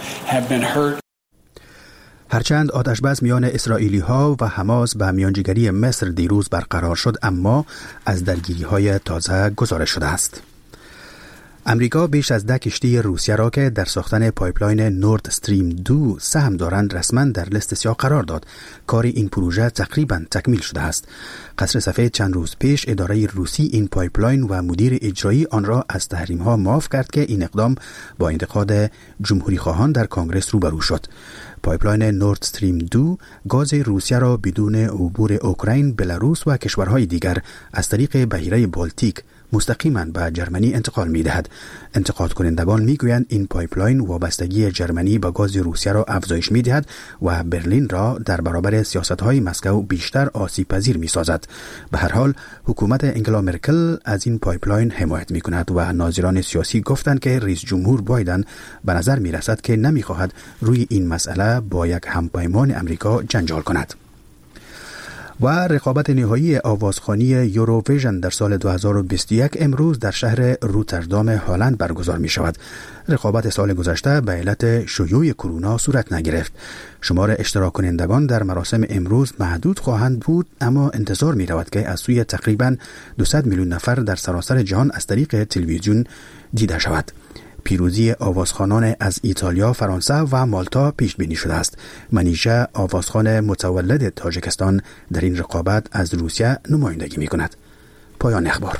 هرچند آتشبس میان اسرائیلی‌ها و حماس به میانجیگری مصر دیروز برقرار شد، اما از درگیری‌های تازه گزارش شده است. امریکا بیش از 10 کشتی روسیه را که در ساختن پایپلاین نورد استریم 2 سهم دارند رسما در لیست سیاه قرار داد. کار این پروژه تقریبا تکمیل شده است. قصر سفید چند روز پیش اداره روسی این پایپلاین و مدیر اجرایی آن را از تحریم‌ها معاف کرد که این اقدام با انتقاد جمهوری خواهان در کنگره روبرو شد. پایپلاین نورد استریم 2 گاز روسیه را بدون عبور اوکراین، بلاروس و کشورهای دیگر از طریق بحیره بالتیک مستقیما به جرمنی انتقال می دهد. انتقاد کنندگان می گویند این پایپلاین وابستگی جرمنی به گاز روسیه را افزایش می دهد و برلین را در برابر سیاست‌های مسکو بیشتر آسیب پذیر می سازد. به هر حال حکومت انگلا مرکل از این پایپلاین حمایت می کند و ناظران سیاسی گفتند که رئیس جمهور بایدن به نظر می رسد که نمی خواهد روی این مسئله با یک همپیمان امریکا جنجال کند. و رقابت نهایی آوازخوانی یوروویژن در سال 2021 امروز در شهر روتردام هلند برگزار می شود. رقابت سال گذشته به علت شیوع کرونا صورت نگرفت. شمار اشتراک کنندگان در مراسم امروز محدود خواهند بود، اما انتظار می رود که از سوی تقریباً 200 میلیون نفر در سراسر جهان از طریق تلویزیون دیده شود. پیروزی آوازخوانان از ایتالیا، فرانسه و مالتا پیش بینی شده است. منیژه آوازخوان متولد تاجیکستان در این رقابت از روسیه نمایندگی می کند. پایان اخبار.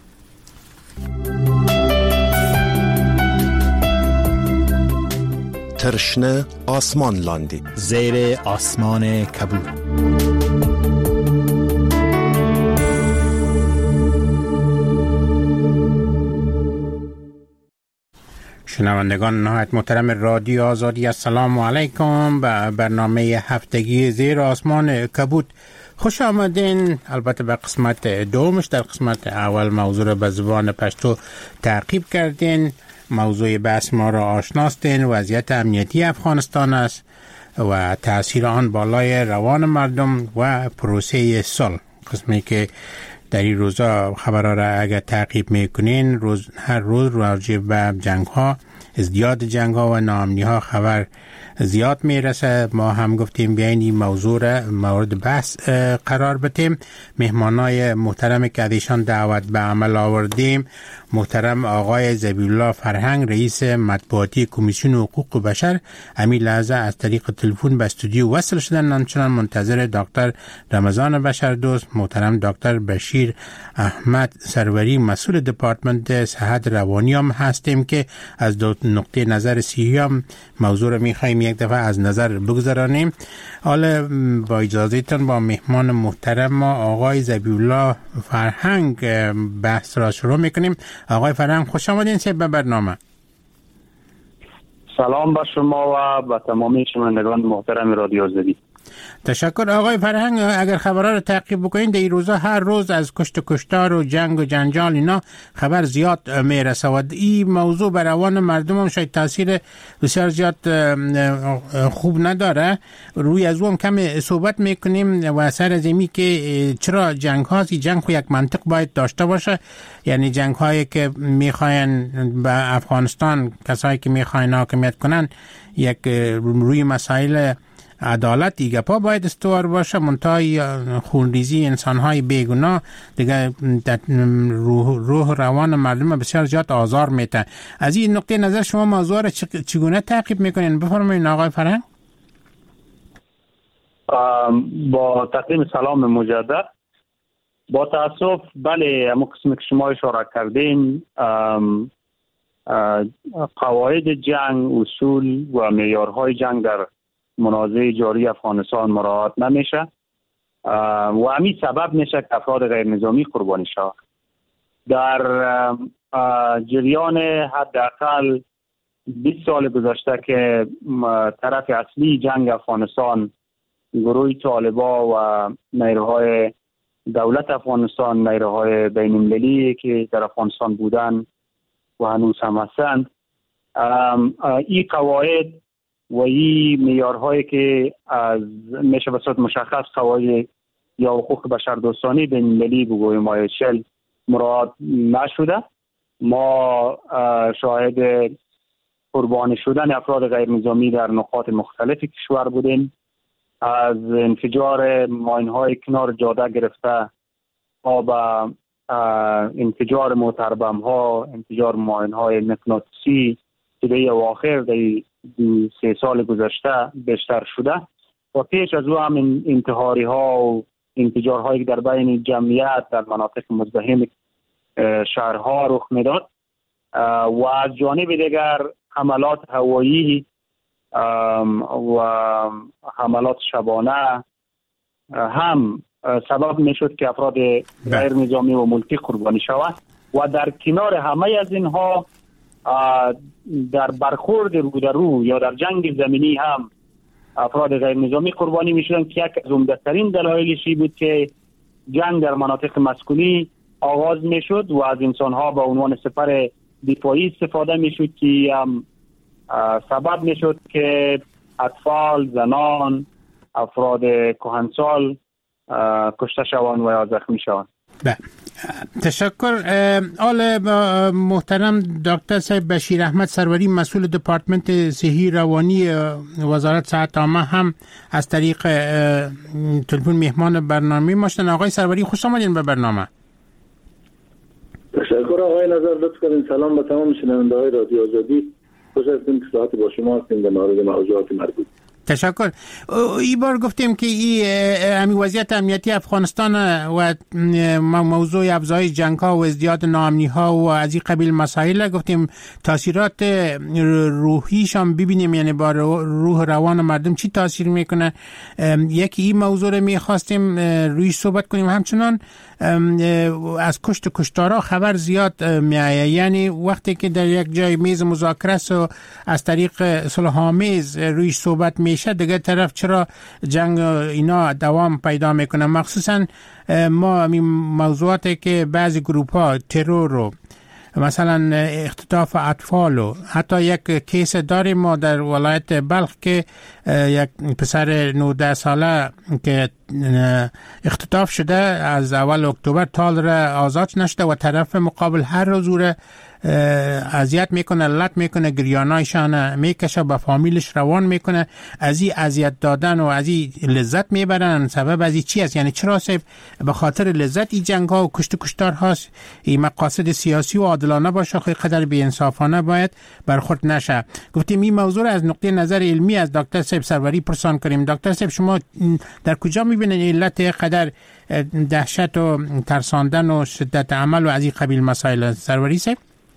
ترشنه آسمان لاندی، زیر آسمان کبود. شنوندگان نهایت محترم رادیو آزادی، السلام علیکم. به برنامه هفتگی زیر آسمان کبود خوش آمدین. البته به قسمت دومش، در قسمت اول موضوع را به زبان پشتو تعقیب کردین. موضوع بحث ما را آشناستین. وضعیت امنیتی افغانستان است و تأثیر آن بالای روان مردم و پروسه صلح. قسمی که در این روزا خبرها را اگر تعقیب میکنین، هر روز راجع به جنگ ها، ازدیاد جنگ ها و ناامنی ها خبر زیاد میرسه. ما هم گفتیم بیاین این موضوع را مورد بحث قرار بدیم. مهمانای محترم که ازشان دعوت به عمل آوردیم، محترم آقای ذبیحالله فرهنگ، رئیس مطبوعاتی کمیسیون حقوق بشر، همین لحظه از طریق تلفن به استودیو وصل شدن. همچنان منتظر دکتر رمضان بشردوست، محترم دکتر بشیر احمد سروری، مسئول دپارتمنت صحت روانی هم هستیم که از دو نقطه نظر صحی هم موضوع رو میخواییم یک دفعه از نظر بگذارانیم. حالا با اجازهتون با مهمان محترم ما آقای ذبیحالله فرهنگ بحث را شروع میکنیم. آقای فرهنگ خوش آمدین به برنامه. سلام به شما و به تمامی شنوندگان محترم رادیو آزادی. تشکر. آقای فرهنگ، اگر خبرها رو تعقیب بکنین، در این روزا هر روز از کشت و کشتار و جنگ و جنجال اینا خبر زیاد میرسه و این موضوع بر روان مردم هم شاید تاثیر بسیار زیاد خوب نداره. روی از اون کم صحبت میکنیم و سر از اینی که چرا جنگ هاست. جنگ خو یک منطق باید داشته باشه، یعنی جنگ هایی که میخواین به افغانستان، کسایی که میخواین حاکمیت کنن، یک روی مسائل عدالت دیگه پا باید استوار باشه. منتهای خونریزی انسانهای بیگناه دیگه روح روان مردم بسیار زیاد آزار میده. از این نقطه نظر شما موضوع را چگونه تعقیب میکنین؟ بفرمایید آقای فرهنگ. با تقدیم سلام مجدد. با تاسف بله، همون قسمی که شما اشاره کردین، قواعد جنگ، اصول و معیارهای جنگ در منازعه جاری افغانستان مراعات نمیشه و همین سبب میشه که افراد غیر نظامی قربانی شوند. در جریان حداقل 20 سال گذشته که طرف اصلی جنگ افغانستان گروه طالبان و نیروهای دولت افغانستان، نیروهای بین المللی که در افغانستان بودن و هنوز هم هستند، این قواعد و این معیارهایی که از میشه به صورت مشخص قواعد یا حقوق بشردوستانه بین المللی بگویم IHL مراعات نشده. ما شاهد قربانی شدن افراد غیر نظامی در نقاط مختلف کشور بودیم، از انفجار ماین‌های کنار جاده گرفته تا به انفجار موتربم‌ها، انفجار ماین‌های مغناطیسی که در اواخر در 3 سال گذشته بیشتر شده و پیش از او هم انتحاری‌ها و انفجارهایی که در بین جمعیت در مناطق مزدحم شهرها رخ میداد و از جانب دیگر حملات هوایی و حملات شبانه هم سبب میشد که افراد غیر نظامی و ملکی قربانی شوند و در کنار همه از اینها در برخورد رو در رو یا در جنگ زمینی هم افراد غیر نظامی قربانی میشدند که یک از عمده‌ترین دلایلش بود که جنگ در مناطق مسکونی آغاز میشد و از انسانها به عنوان سپر دفاعی استفاده میشد که سبب میشد که اطفال، زنان، افراد کهنسال کشته شوند و یا زخمی شوند. تشکر. آل محترم دکتر صاحب بشیر احمد سروری، مسئول دپارتمنت صحی روانی وزارت صحت عامه، هم از طریق تلفن مهمان برنامه ما شدن. آقای سروری خوش آمدین به برنامه. تشکر آقای نظر، لطف کنید. سلام به تمام شنونده‌های رادیو آزادی. خوش هستیم که ساعت با شما هستیم در مورد موضوعات مربوط. تشکر. این بار گفتیم که این وضعیت امنیتی افغانستان و موضوع افزایش جنگ‌ها و ازدیاد ناامنی‌ها و از این قبیل مسائل گفتیم تاثیرات روحیشان ببینیم، یعنی با روح روان مردم چی تاثیر میکنه. یکی این موضوع رو می‌خواستیم روی صحبت کنیم. همچنان از کشتارها خبر زیاد میآید، یعنی وقتی که در یک جای میز مذاکره است و از طریق صلح‌آمیز روی صحبت میشه، دیگه طرف چرا جنگ اینا دوام پیدا میکنه. مخصوصا ما این موضوعاتی که بعضی گروپ ها ترور رو مثلا اختطاف اطفال و حتی یک کیس داریم ما در ولایت بلخ که یک پسر 19 ساله که اختطاف شده از اول اکتبر تا را آزاد نشده و طرف مقابل هر روز او اذیت میکنه، لط میکنه، گریانایشان میکشه، به فامیلش روان میکنه. از این اذیت دادن و از این لذت میبرن. سبب از این چی است؟ یعنی چرا صرف به خاطر لذت این جنگ ها و کشتار هاست؟ این مقاصد سیاسی و عادلانه باشه، خیلی قدر بی انصافانه باید برخورد نشه. گفتیم این موضوع از نقطه نظر علمی از دکتر صاحب سروری پرسان کنیم. دکتر صاحب شما در کجا میبینید علت قدر دهشت و ترساندن و شدت عمل و از این قبیل مسائل؟ سروری صاحب.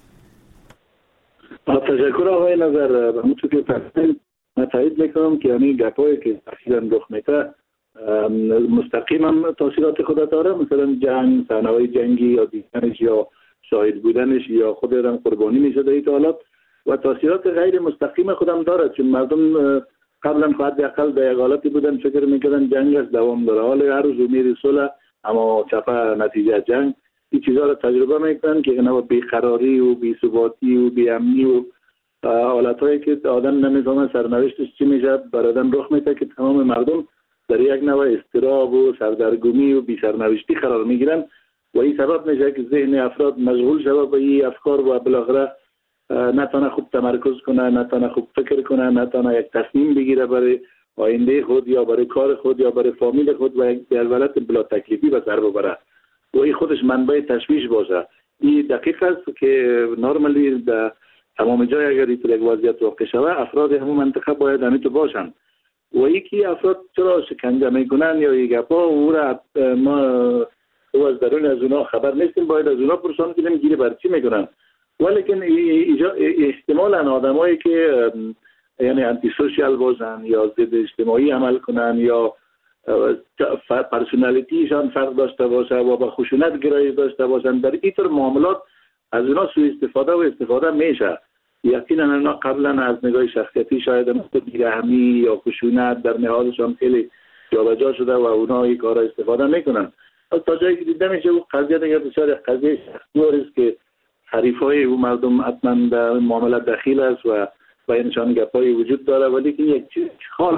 تشکر آقای نظر. همونطور که من تایید میکنم که یعنی گپایی که اخیراً رخ میده مستقیما تاثیرات خود داره، مثلا جنگ، صحنه‌های جنگی یا دیدنش یا شاهد بودنش یا خود آدم قربانی میشه در این حالات و تاثیرات غیر مستقیم خودم داره، چون مردم قبلا حداقل در یک حالتی بودن فکر میکردن جنگ از دوام داره، حالا هر روز امید صلح اما چپه نتیجه جنگ. این چیزها رو تجربه میکنن که اینا بیقراری و بی‌ثباتی و بی‌امنی و حالتایی که آدم نمی‌فهمه سرنوشتش چی میشه بر آدم رخ میده که تمام مردم در یک نوع اضطراب و سردرگمی و بی سرنوشتی قرار میگیرن و این سبب میشه که ذهن افراد مشغول شود به این افکار و بالاخره نتونه خوب تمرکز کنه، نتونه خوب فکر کنه، نتونه یک تصمیم بگیره برای آینده خود یا برای کار خود یا برای فامیل خود و یک حالت بلا تکلیفی به سر ببره و این خودش منبع تشویش باشه. این دقیق است که نورمالی در تمام جای اگر این یک وضعیت واقع شود افراد همون منطقه باید همیتو باشن و یکی افراد چرا شکنجه میکنن یا یک گپا او را ما از درون از اونا خبر نیستیم، باید از اونا پرسان کنیم گیری بر چی میکنن. ولیکن احتمالاً آدمایی که یعنی انتی سوشیال باشن یا ضد اجتماعی عمل کنن یا پرسونالیتیشان فرق داشته باشه و با خشونت گرایش داشته باشن، در این طور معاملات از اونا سوء استفاده میشه. یقینا اونا قبلا از نگاه شخصیتی شاید بی‌رحمی یا خشونت در نهادشان خیلی جابجا شده و اونا این کارا استفاده میکنن. تا جایی که دیده میشه او قضیه دیگه بسیار قضیه شخصی است که حریفای او مردم حتما در معامله دخیل است و اینشان گپایی وجود داره، ولی که یک چیز خاص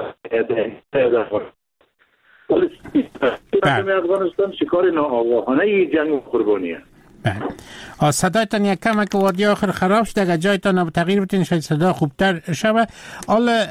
افغانستان شکار ناآگاهانه جنگ و قربانیه. صدایتان یک کم که وادی آخر خراب شد، اگر جایتان تغییر بتین شاید صدا خوبتر شود. حالا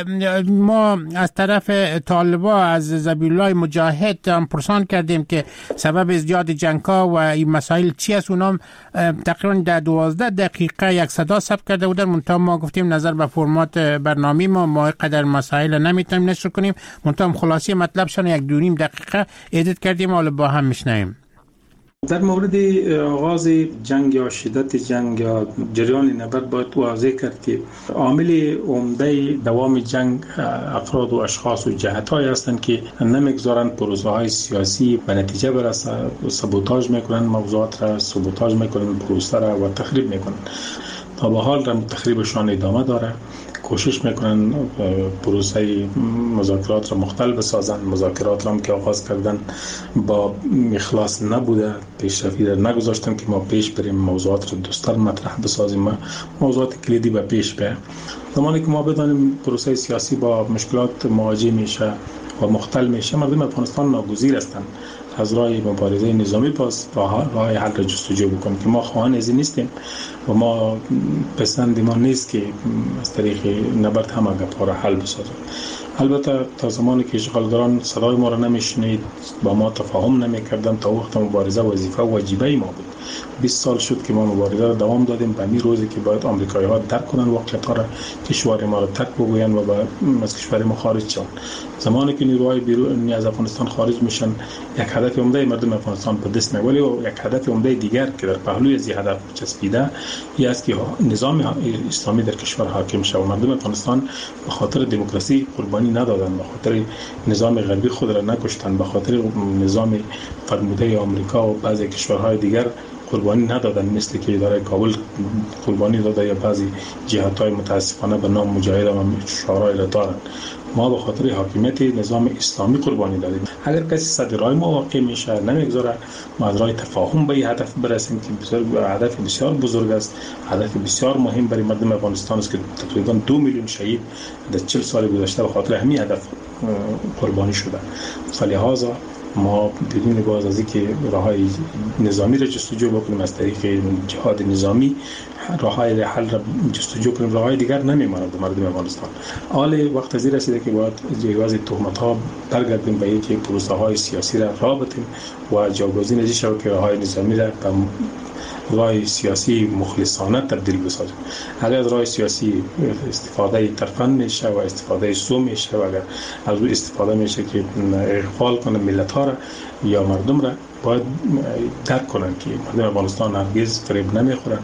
ما از طرف طالبا از ذبیحالله مجاهد هم پرسان کردیم که سبب ازدیاد جنگ‌ها و این مسائل چی است. اونام تقریبا در 12 دقیقه یک صدا ثبت کرده بودن، منتها ما گفتیم نظر به فرمات برنامه ما قدر مسائل نمیتونیم نشر کنیم، منتها خلاصه مطلبشان یک 2.5 دقیقه ادیت کردیم، حالا با هم میشنویم. در مورد آغاز جنگ یا شدت جنگ یا جریان نبرد باید واضح کرد که عامل عمده دوام جنگ افراد و اشخاص و جهت‌هایی هستند که نمیگذارند پروسه‌های سیاسی به نتیجه برسه، سابوتاژ میکنن موضوعات را، سابوتاژ میکنن پروسه را و تخریب میکنن. تا به حال هم تخریبشان ادامه داره، کوشش میکنن پروسه مذاکرات را مختل بسازن. مذاکرات را هم که آغاز کردن با اخلاص نبوده، پیشرفتی را نگذاشتن که ما پیش بریم، موضوعات را دوستان مطرح بسازیم، موضوعات کلیدی به پیش بره. زمانی که ما بدانیم پروسه سیاسی با مشکلات مواجه میشه و مختل میشه، مردم افغانستان ناگزیر هستند از راه مبارزه نظامی پس راه حل را جستجو بکنیم که ما خواهان از این نیستیم و ما پسند ما نیست که از طریق نبرد هم گپ‌ها را حل بسازیم. البته تا زمانی که اشغالگران صدای ما را نمیشنید، با ما تفاهم نمیکردن، تا وقت مبارزه وظیفه واجبه ما بود. 20 سال شد که ما مبارزه را دوام دادیم به این روزی که باید آمریکایی‌ها درک کنن واقعیت‌ها را، کشور ما را ترک بگوین و از کشور ما خارج شون. زمانی که نیروهای بیرونی از افغانستان خارج میشن، یک هدف عمده مردم افغانستان به دست می‌آوری و یک هدف عمده دیگر که در پهلوی از این هدف چسبیده این است که نظام اسلامی در کشور حاکم شود. مردم افغانستان به خاطر دموکراسی قربانی ندادند، به خاطر نظام غربی خود را نکشتند، به خاطر نظام فرموده آمریکا و بعضی کشورهای دیگر قربانی ندادن، مثل که اداره کابل قربانی داده یا بعضی جهات‌های متاسفانه به نام مجاهد و شورای را دارند. ما به خاطر حاکمیت نظام اسلامی قربانی دادیم. اگر کسی صد راه ما واقع میشه، نمیگذاره ما از راه تفاهم به این هدف برسیم که هدف بسیار بزرگ است، هدف بسیار مهم برای مردم افغانستان است که تقریبا 2 میلیون شهید در 40 سال گذشته به خاطر همین هدف قربانی شده. فلهذا ما بدون باز از اینکه راههای نظامی را جستجو بکنیم، از طریق جهاد نظامی راههای حل را جستجو کنیم، راههای دیگر نمیماند مردم افغانستان. حال وقت از این رسیده که باید جواز تهمت‌ها برگردیم به اینکه پروسه‌های سیاسی را راه بدیم و جاگزین از این شود که راههای نظامی را به راه سیاسی مخلصانه تبدیل بسازیم. اگر از راه سیاسی استفاده طرفاً میشه و استفاده سو میشه و اگر از او استفاده میشه که اغفال کنه ملت‌ها را یا مردم را، باید درک کنن که مردم افغانستان هرگز فریب نمیخورن.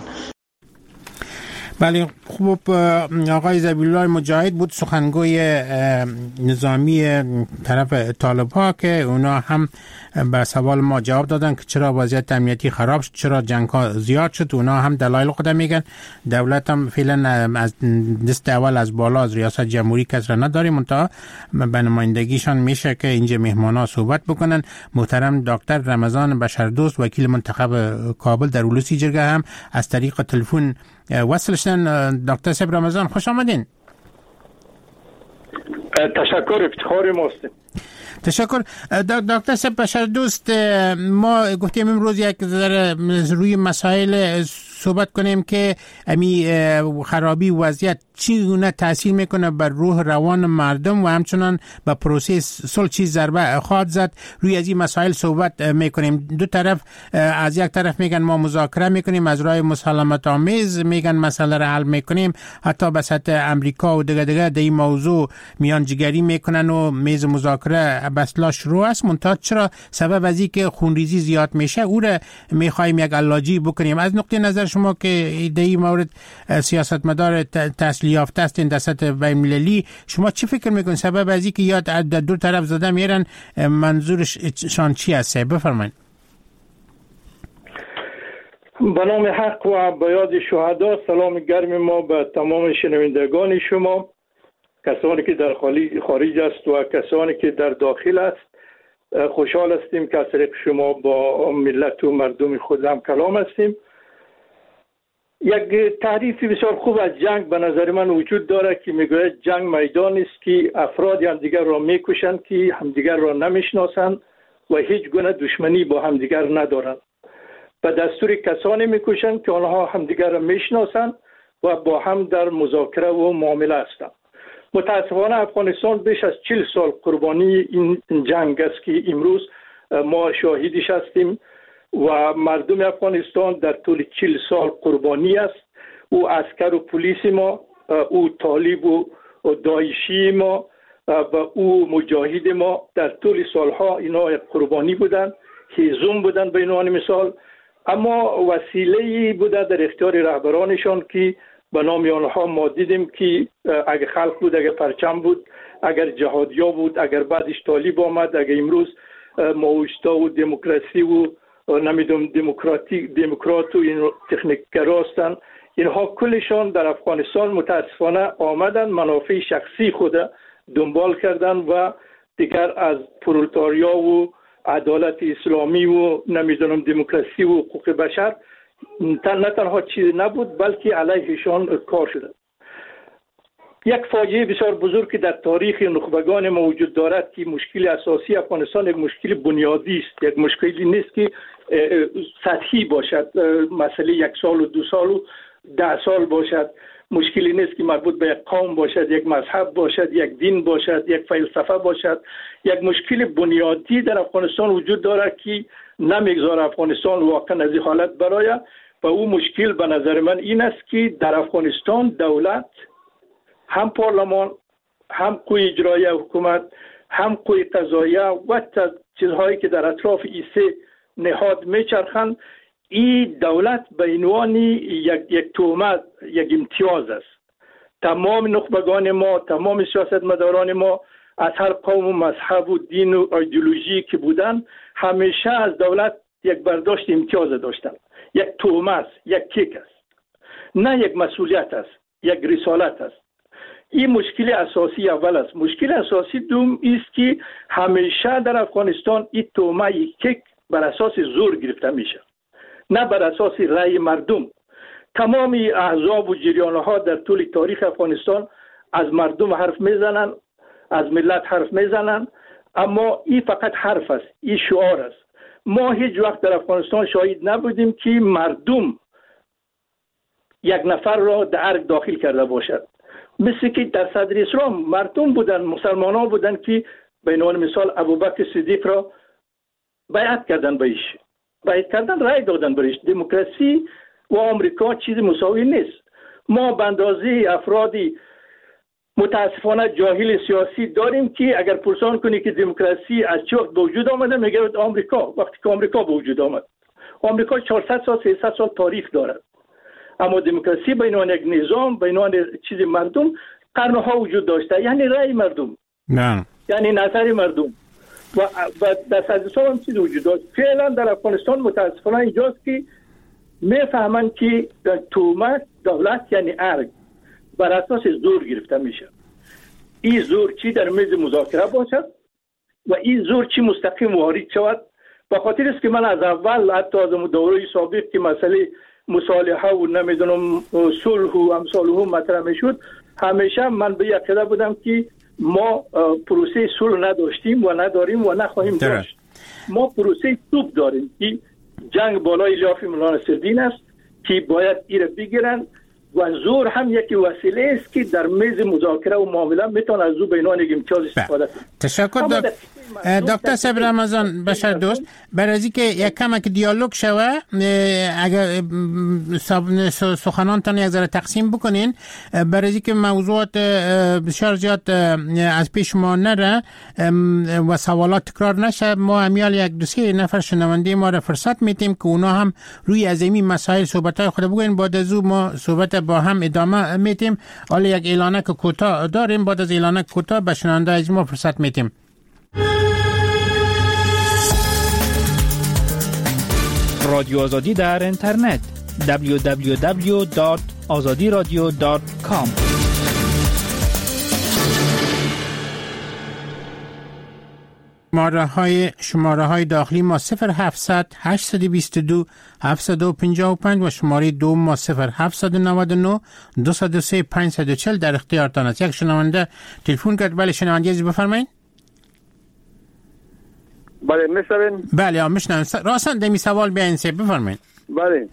بله، خوب. آقای ذبیحالله مجاهد بود سخنگوی نظامی طرف طالب‌ها که اونا هم به سوال ما جواب دادن که چرا وضعیت امنیتی خراب شد، چرا جنگ‌ها زیاد شد. اونا هم دلایل خود میگن. دولت هم فعلا از دست اول از بالا از ریاست جمهوری کس را نداریم، منتها به نمایندگیشان میشه که اینجا مهمانا صحبت بکنن. محترم دکتر رمضان بشردوست وکیل منتخب کابل در اولوسی جرگه هم از طریق تلفن وصل شدن. دکتر صاحب رمضان خوش آمدین. تشکر، افتخار ماست. تشکر. دکتر صاحب بشردوست، ما گفتیم امروز یک ذره روی مسائل صحبت کنیم که امی خرابی وضعیت چگونه تاثیر میکنه بر روح روان مردم و همچنان به پروسه صلح چی ضربه خواهد زد. روی از این مسائل صحبت میکنیم. دو طرف، از یک طرف میگن ما مذاکره میکنیم، از راه مسالمت آمیز میگن مسئله را حل میکنیم، حتی به سطح امریکا و دیگه در این موضوع میانجیگری میکنن و میز مذاکره بسلا شروع است. منتها چرا سبب از این که خونریزی زیاد میشه او را میخوایم یک علاجی بکنیم. از نقطه نظر شما که در این مورد سیاستمدار تحصیل یافته هستین در سطح بین‌المللی، شما چی فکر میکنید سبب از این که یا در دو طرف زده میرن منظورشان چی است؟ بفرمایید. به نام حق و به یاد شهدا سلام گرم ما به تمام شنوندگان شما، کسانی که در خارج است و کسانی که در داخل است. خوشحال هستیم که از طریق شما با ملت و مردم خود هم کلام هستیم. یک تعریف بسیار خوب از جنگ به نظر من وجود داره که میگوید جنگ میدانی است که افراد همدیگر را میکشند که همدیگر را نمیشناسند و هیچ گونه دشمنی با همدیگر ندارند. به دستور کسانی میکشند که آنها همدیگر را میشناسند و با هم در مذاکره و معامله هستند. متاسفانه افغانستان بیش از 40 سال قربانی این جنگ است که امروز ما شاهدش هستیم و مردم افغانستان در طول 40 سال قربانی است. او عسکر و پلیس ما، او طالب و داعشی ما و او مجاهد ما در طول سالها اینا قربانی بودند، هیزم بودند به عنوان مثال، اما وسیله‌ای بوده در اختیار رهبرانشان که به نام آنها ما دیدیم که اگر خلق بود، اگر پرچم بود، اگر جهادیا بود، اگر بعدش طالب آمد، اگر امروز ماویستا و دموکراسی و نمیدونم دموکرات و این تکنیک‌گرا هستند، اینها کلشان در افغانستان متاسفانه آمدن منافع شخصی خود دنبال کردن و دیگر از پرولتاریا و عدالت اسلامی و نمیدونم دموکراسی و حقوق بشر نه تنها چیز نبود بلکه علیهشان کار شده. یک فاجعه بسیار بزرگ که در تاریخ نخبگان ما وجود دارد که مشکل اساسی افغانستان یک مشکل بنیادی است، یک مشکلی نیست که سطحی باشد، مسئله 1 سال و 2 سال و 10 سال باشد، مشکلی نیست که مربوط به یک قوم باشد، یک مذهب باشد، یک دین باشد، یک فلسفه باشد. یک مشکل بنیادی در افغانستان وجود دارد که نمیگذاره افغانستان واقعا از این حالت برآید و او مشکل به نظر من این است که در افغانستان دولت، هم پارلمان، هم قوه اجرایه حکومت، هم قوه قضاییه و چیزهایی که در اطراف ایسه نهاد میچرخند، این دولت به عنوان یک تهمت، یک امتیاز است. تمام نخبگان ما، تمام سیاستمداران ما از هر قوم و مذهب و دین و ایدئولوژی که بودن همیشه از دولت یک برداشت امتیاز داشتن. یک تهمت است، یک کیک است، نه یک مسئولیت است، یک رسالت است. این مشکل اساسی اول است. مشکل اساسی دوم است که همیشه در افغانستان این تهمت، کیک بر اساس زور گرفته میشه، نه بر اساس رأی مردم. تمام احزاب و جریانها در طول تاریخ افغانستان از مردم حرف میزنن، از ملت حرف میزنن، اما این فقط حرف است، این شعار است. ما هیچ وقت در افغانستان شاهد نبودیم که مردم یک نفر را در ارگ داخل کرده باشد. مثل که در صدر اسلام مردم بودن، مسلمان ها بودن که به عنوان مثال ابوبکر صدیق را بیعت کردن، بهش بیعت کردن، رای دادن برش. دموکراسی و آمریکا چیز مساوی نیست. ما به اندازه افرادی متاسفانه جاهل سیاسی داریم که اگر پرسان کنی که دموکراسی از چه وقت به وجود آمده، میگه آمریکا، وقتی که آمریکا به وجود آمد. آمریکا 400 سال 300 سال تاریخ دارد، اما دموکراسی به عنوان یک نظام، به عنوان چیز مردم قرنها وجود داشته، یعنی رأی مردم، نه یعنی نظر مردم و در صدر هم چیز وجود داشت. فعلا در افغانستان متاسفانه اینجاست که میفهمن که تهمت دولت یعنی ارگ بر اساس زور گرفته میشه. این زور چی در میز مذاکره باشد و این زور چی مستقیم وارد شود. به خاطر است که من از اول حتی از دوره سابق که مسئله مصالحه و نمیدونم صلح و امثاله مطرح میشد، همیشه من به عقیده بودم که ما پروسه صلح نداشتیم و نداریم و نخواهیم داشت. ما پروسه توپ داریم که جنگ بالای لیاف مولانا نصرالدین است که باید این را بگیرن و زور هم یکی وسیله است که در میز مذاکره و معامله میتونه از او به عنوان یک امتیاز استفاده کنه. تشکر دکتر صبر رمضان بشر دوست. برای از اینکه یک کمک دیالوگ شوه، اگر سخنانتان یک ذره تقسیم بکنین، برای از اینکه موضوعات بسیار زیاد از پیش ما نره و سوالات تکرار نشه، ما امیال یک دو سه نفر شنونده ما را فرصت میتیم که اونا هم روی ازمی مسائل صحبت‌های خود بگوین. بعد از او ما صحبت با هم ادامه میتیم. حالا یک اعلانک کوتاه داریم، بعد از اعلانک کوتاه به شنونده از ما فرصت میتیم. رادیو آزادی در اینترنت www.azadiradio.com. شماره های داخلی ما 0700 822 755 و شماره دوم ما 0799 203 540 در اختیارتان است. یک شنونده تلفن کرد. بله شنونده عزیز بفرمایید. بله میشنوین؟ بله میشنوم. راستن دمی سوال بیاین سه بفرمایید. بله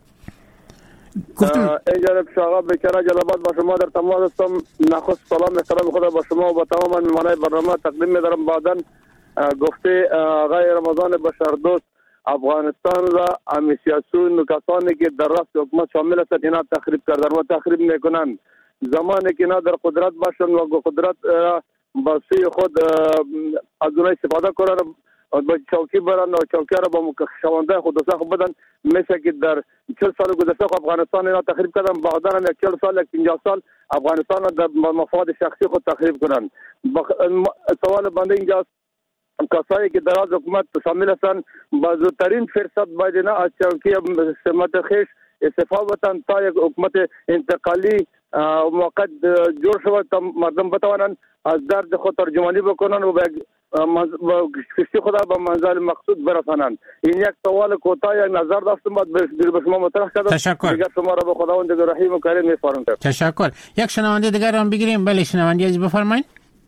اینجا آقا بکره جلبات با شما در تمام هستم. نخست سلام احترام خدا با شما و با تمام مهمانای برنامه تقدیم می‌دارم. بعداً گفته آقای رمضان بشردوست افغانستان را امیسیاسون و کسانی که در راست حکومت شامل هستند اینا تخریب کردن و تخریب میکنند. زمانی که اینا در قدرت باشند و قدرت با سوی خود از اونها استفاده کنند با چوکی برن و چوکی را با شونده خود دوسته خود بدن، مثل که در 40 سال گذشته افغانستان اینا تخریب کردن. بعدا هم 40 سال 50 سال افغانستان را در مفاد شخصی خود تخریب کنند. سوال بنده اینجاست کسایی که در از حکومت شامل هستند با زودترین فرصت باید نه از چوکی سمت خیش استفاده بتن تا یک حکومت انتقالی موقت جور شود تا مردم بتوانند از درد خود ترجمانی بکنن و کشتی خدا به منزل مقصود برسانند. این یک سوال کوتاه یک نظر داشتم بعد به شما مطرح کردم. تشکر. دیگر شما را به خداوند رحیم و کریم می‌سپارم. تشکر. یک شنونده دیگر هم بگیریم. بله شنونده از بفرمایید.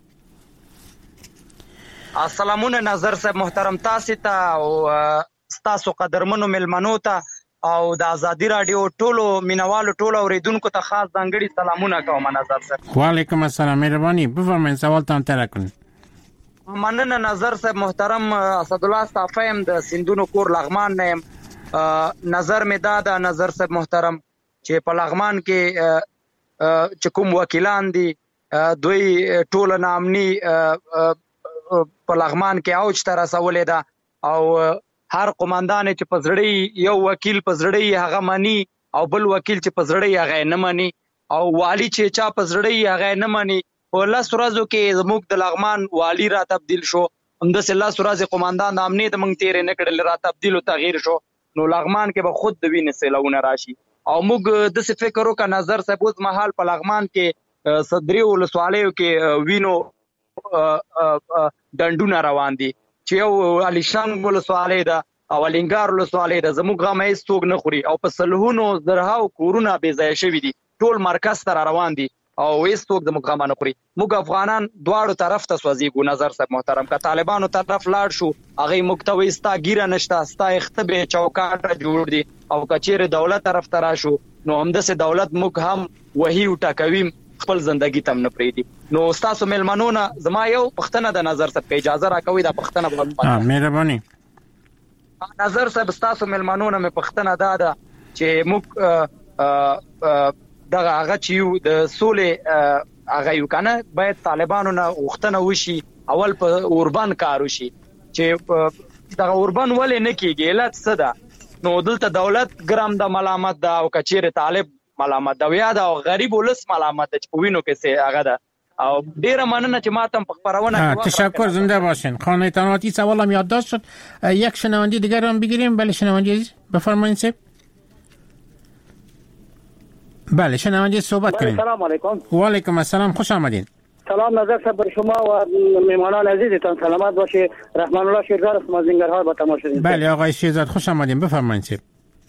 السلامونه نظر صاحب محترم تاسو ته او تاسو قدرمنو ملمنو ته او د ازادي رادیو ټولو مینوالو ټولو اوریدونکو ته خاص ځانګړي سلامونه کوم نظر صاحب. وعلیکم السلام. مهرباني بفرمایئ سوال ته تر کړئ. مننه نظر صاحب محترم. اسد الله صافیم د سندونو کور لغمان نه نظر می دادا نظر صاحب محترم چې په لغمان کې چې کوم وکیلان دي دوی ټول نامني په لغمان کې اوج تر رسولې ده او هر قومندان چې پزړی یو وکیل پزړی هغه مانی او بل وکیل چې پزړی هغه نه مانی او والی چې چا پزړی هغه نه مانی. په لاس ورځو کې زموږ د لغمان والی را تبديل شو، همداسې لاس ورځې قومندان د امنیت موږ تیر نه کړل را تبديل او تغییر شو. نو لغمان کې به خود د وینې سیلونه راشي او موږ د څه فکر وکړ نظر صاحب اوس مهال په لغمان کې صدري ولسوالیو کې وینو ډنډونه روان دي چې یو علیشان ولسوالی ده او الینګار ولسوالی ده. زموږ غمه هیڅ څوک نه خوري او په سلهونو زرهاو کورونه بې ځایه شوي دي، ټول مرکز ته روان دي او هیڅ څوک زموږ غمه نه خوري. موږ افغانان دواړو طرف ته سوځېږو نظر صاحب محترم. که طالبانو طرف لاړ شو هغه موږ ته وایي ستا ګیره نشته، ستا اختبې چوکاټه جوړ دي او که چیرې دولت طرف ته راشو نو همداسې دولت موږ هم وهي وټاکوي خپل زندگی تم نه پریدي. نو تاسو ملمنونه زما یو پښتنه د نظر صاحب اجازه راکوي دا پښتنه به مهرباني نظر صاحب تاسو ملمنونه مې پښتنه دادا چې موږ دغه هغه چې یو د سولې هغه یو کنه باید طالبانو نه وختنه وشي اول په اوربان کار وشي چې دغه اوربان ولې نه کیږي علت څه ده. نو دلته دولت ګرام د ملامت ده او کچېره طالب ملامت ده یا د غریب ولس ملامت ده چې په وینو کې سه هغه ده او ډیره مننه چې ماتم په خبرونه. تشکر زنده باشین. خانه اطلاعاتی سوالم یادداشت شد. یک شنونده دیگر هم بگیریم. بله شنونده عزیز بفرمایید سه. بله شنونده صحبت کنید. سلام علیکم. و علیکم السلام خوش آمدین. سلام نظر صاحب بر شما و مهمانان عزیزتان سلامت باشه. رحمان الله شیرزاد از مازندران با تماس شدید. بله آقای شیرزاد خوش آمدین بفرمایید سه.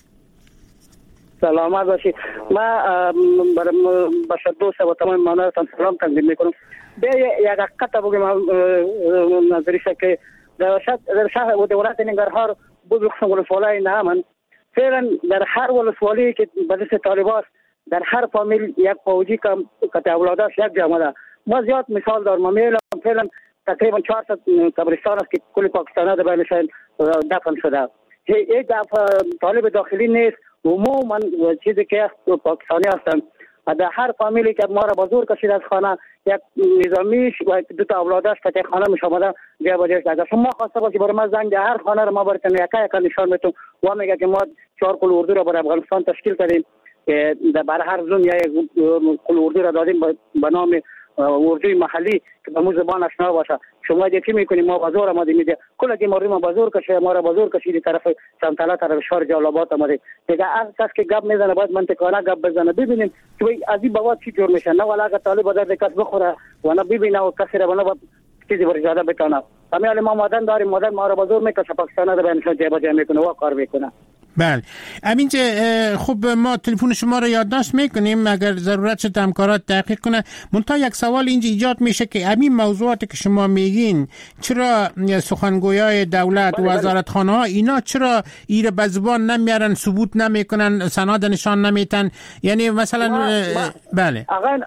سلامت باشید. ما بشر دوست و تمام مهمانانتان سلام تقدیم میکنم. به یک حقیقت بگم نظری که در شهر و دولت ننگرهار بود خصوصا ولسوالی نامن فعلا در هر ولسوالی که به دست طالبان در هر فامیل یک فوجی که اولادش یک جامعه. ما زیاد مثال دارم. میلم فعلا تقریبا 400 قبرستان است که کل پاکستان در بینشان دفن شده. یک طالب داخلی نیست. عموما چیزی که پاکستانی هستند در هر فامیلی که ما را بزرگ کشید از خانه یک نظامیش و دو تا اولادش که خانه میش آمده جای بجایش اگر شما خواسته باشی برای ما زنگ هر خانه را ما براتون یک نشان میتون و میگه که ما 4 قل اردو را برای افغانستان تشکیل کردیم که برای هر زون یک قل اردو را دادیم به نام اردوی محلی که به مو زبان آشنا باشه. شما دیگه میکنیم ما بازار آمده میده کلا که ما بازار کشه ما را بازار کشید طرف سمتلا طرف شهر جلالاباد آمده دیگه هر کس که گپ میزنه باید منطقانه گپ بزنه ببینیم که از این بابا چی جور میشه نه ولا که طالب در کس بخوره و نه ببینه و کسی را نه چیزی بر زیاده بکنه. همین ما مادن داریم مادن ما را بازار میکشه پاکستان را بینشان جای بجای میکنه و کار میکنه. بله همینجا خب ما تلفن شما رو یادداشت میکنیم اگر ضرورت شد همکارات تحقیق کنه. منتها یک سوال اینجا ایجاد میشه که همین موضوعاتی که شما میگین چرا سخنگویای دولت و وزارتخانه ها اینا چرا ایره به زبان نمیارن، ثبوت نمیکنن، سند نشان نمیتن؟ یعنی مثلا بله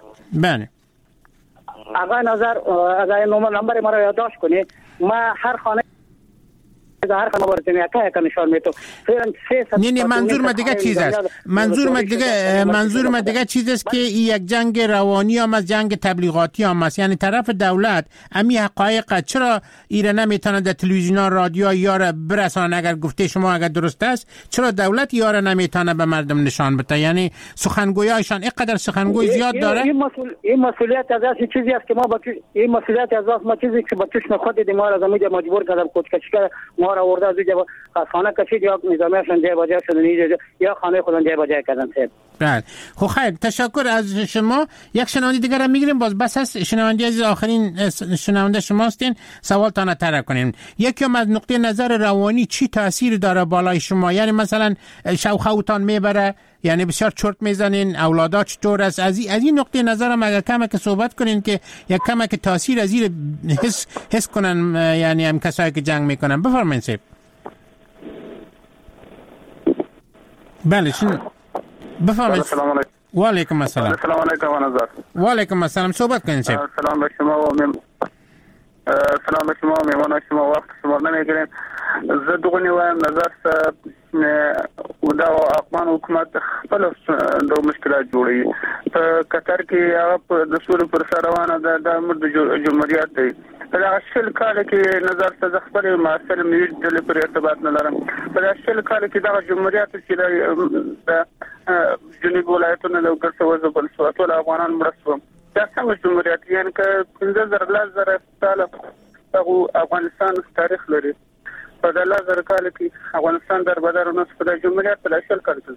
آقا نظر اگر نمبر ما رو یادداشت کنید، ما هر خانه ظاهر کنم براتون یک نشان میتو. نه منظور ما دیگه چیز است. منظور ما دیگه چیز است که یک جنگ روانی هم از جنگ تبلیغاتی هم است. یعنی طرف دولت امی حقایق چرا ایره نمیتونه در تلویزیون رادیو یاره برسانه؟ اگر گفته شما اگر درست است چرا دولت یاره نمیتونه به مردم نشان بده؟ یعنی سخنگویایشان اینقدر سخنگوی زیاد داره. این مسئولیت از این چیزی است که ما با این مسئولیت از ما چیزی که با توش خود ما را زمین مجبور کردم کوچکش کرد ما را آورده از اینجا خانه کشید یا نظامیشون جای بجای شدن یا خانه خودن جای بجای کردن. بله خب خیر تشکر از شما. یک شنونده دیگر هم میگیریم بس هست. شنونده از آخرین شنونده شماستین، سوالتان طرح کنین. یکی هم از نقطه نظر روانی چی تاثیر داره بالای شما؟ یعنی مثلا شوخوتان میبره، یعنی بسیار چرت میزنین، اولادا چطور است؟ از این نقطه نظر هم اگر کمک صحبت کنین که یک کمک تاثیر از این حس کنن، یعنی هم کسایی که جنگ میکنن. بفرمایید سیب. بله بفرمایید. سلام علیکم. و علیکم السلام. سلام علیکم نظر. و علیکم السلام. صحبت کنین سیب. سلام به شما و سلام به شما میوان شما وقت شما نمیگیرین. زه دغه وایم نظر دا افغان حکومت خپل د مشکلات جوړي په قطر کې هغه د سولې پر سر روانه ده د جمهوریت دی. په هغه شل کال کې نظر څه خپل معاصر میډ د پر ارتباط نه لرم. په شل کال کې د جمهوریت چې د جنوب ولایتونو له ګرځو بل څه ټول افغانان مرسته دا څنګه جمهوریت یعنی که 15000 سال افغانستان تاریخ لري. په دغه ځل کال کې افغانستان دربدار نو په جمهوریت په لاشل کړل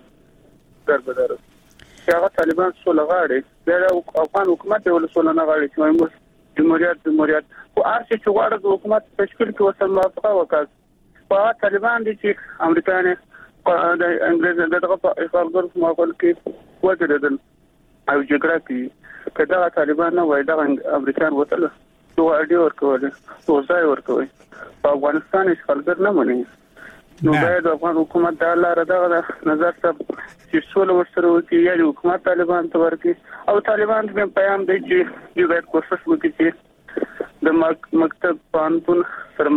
دربدار چې هغه طالبان سول غاړي د افغان حکومت ول سول نه غاړي چې موږ جمهوریت او ارشي چې غواړي د حکومت تشکیل کې وسل موافقه وکړي. په طالبان دي چې امریکایان د انګلیز دغه په افغان ماحول کې وځل او جګړه کې کدا طالبان نه وای د امریکایان وتل تو اړډي ورکول تو ځای ورکوي. په افغانستان هیڅ خلګر نه مونږ نو باید افغان حکومت د لاره دغه نظر ته چې ټول ورسره وکړي یا حکومت طالبان ته ورکړي او طالبان ته پیغام دی چې یو باید کوشش وکړي چې د مکتب پانتون سره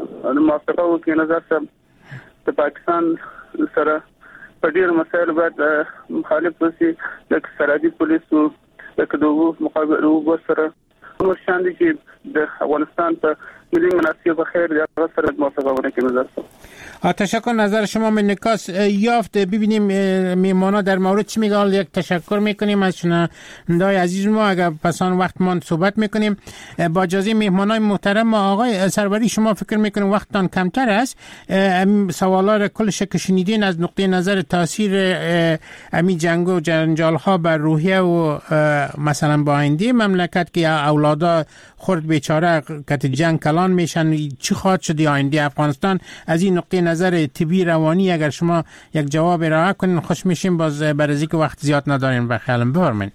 موافقه وکړي. نظر ته د پاکستان سره په ډیر مسایل باید مخالف وسی د سرحدي پولیسو د کډوغو مقابله وسره نو شاندي چې د افغانستان په ملی مناسب خیر یا سره موافقه ورکړي. نظر تشکر. نظر شما من نکاس یافت. ببینیم میمانا در مورد چی میگه. یک تشکر میکنیم از شنونده‌های عزیز ما. اگر پسان وقت ما صحبت میکنیم با اجازه میهمانای محترم. آقای سروری شما فکر میکنیم وقتتان کمتر است، سوالا کلش که شنیدین از نقطه نظر تاثیر امی جنگ و جنجال ها بر روحیه و مثلا با آینده مملکت که اولادا خرد بیچاره کت جنگ کلان میشن چی خواهد شد آینده افغانستان؟ از این نقطه نظر طبی روانی اگر شما یک جواب ارائه کنین خوش میشیم. باز برای که وقت زیاد ندارین بخیالم بفرمایید.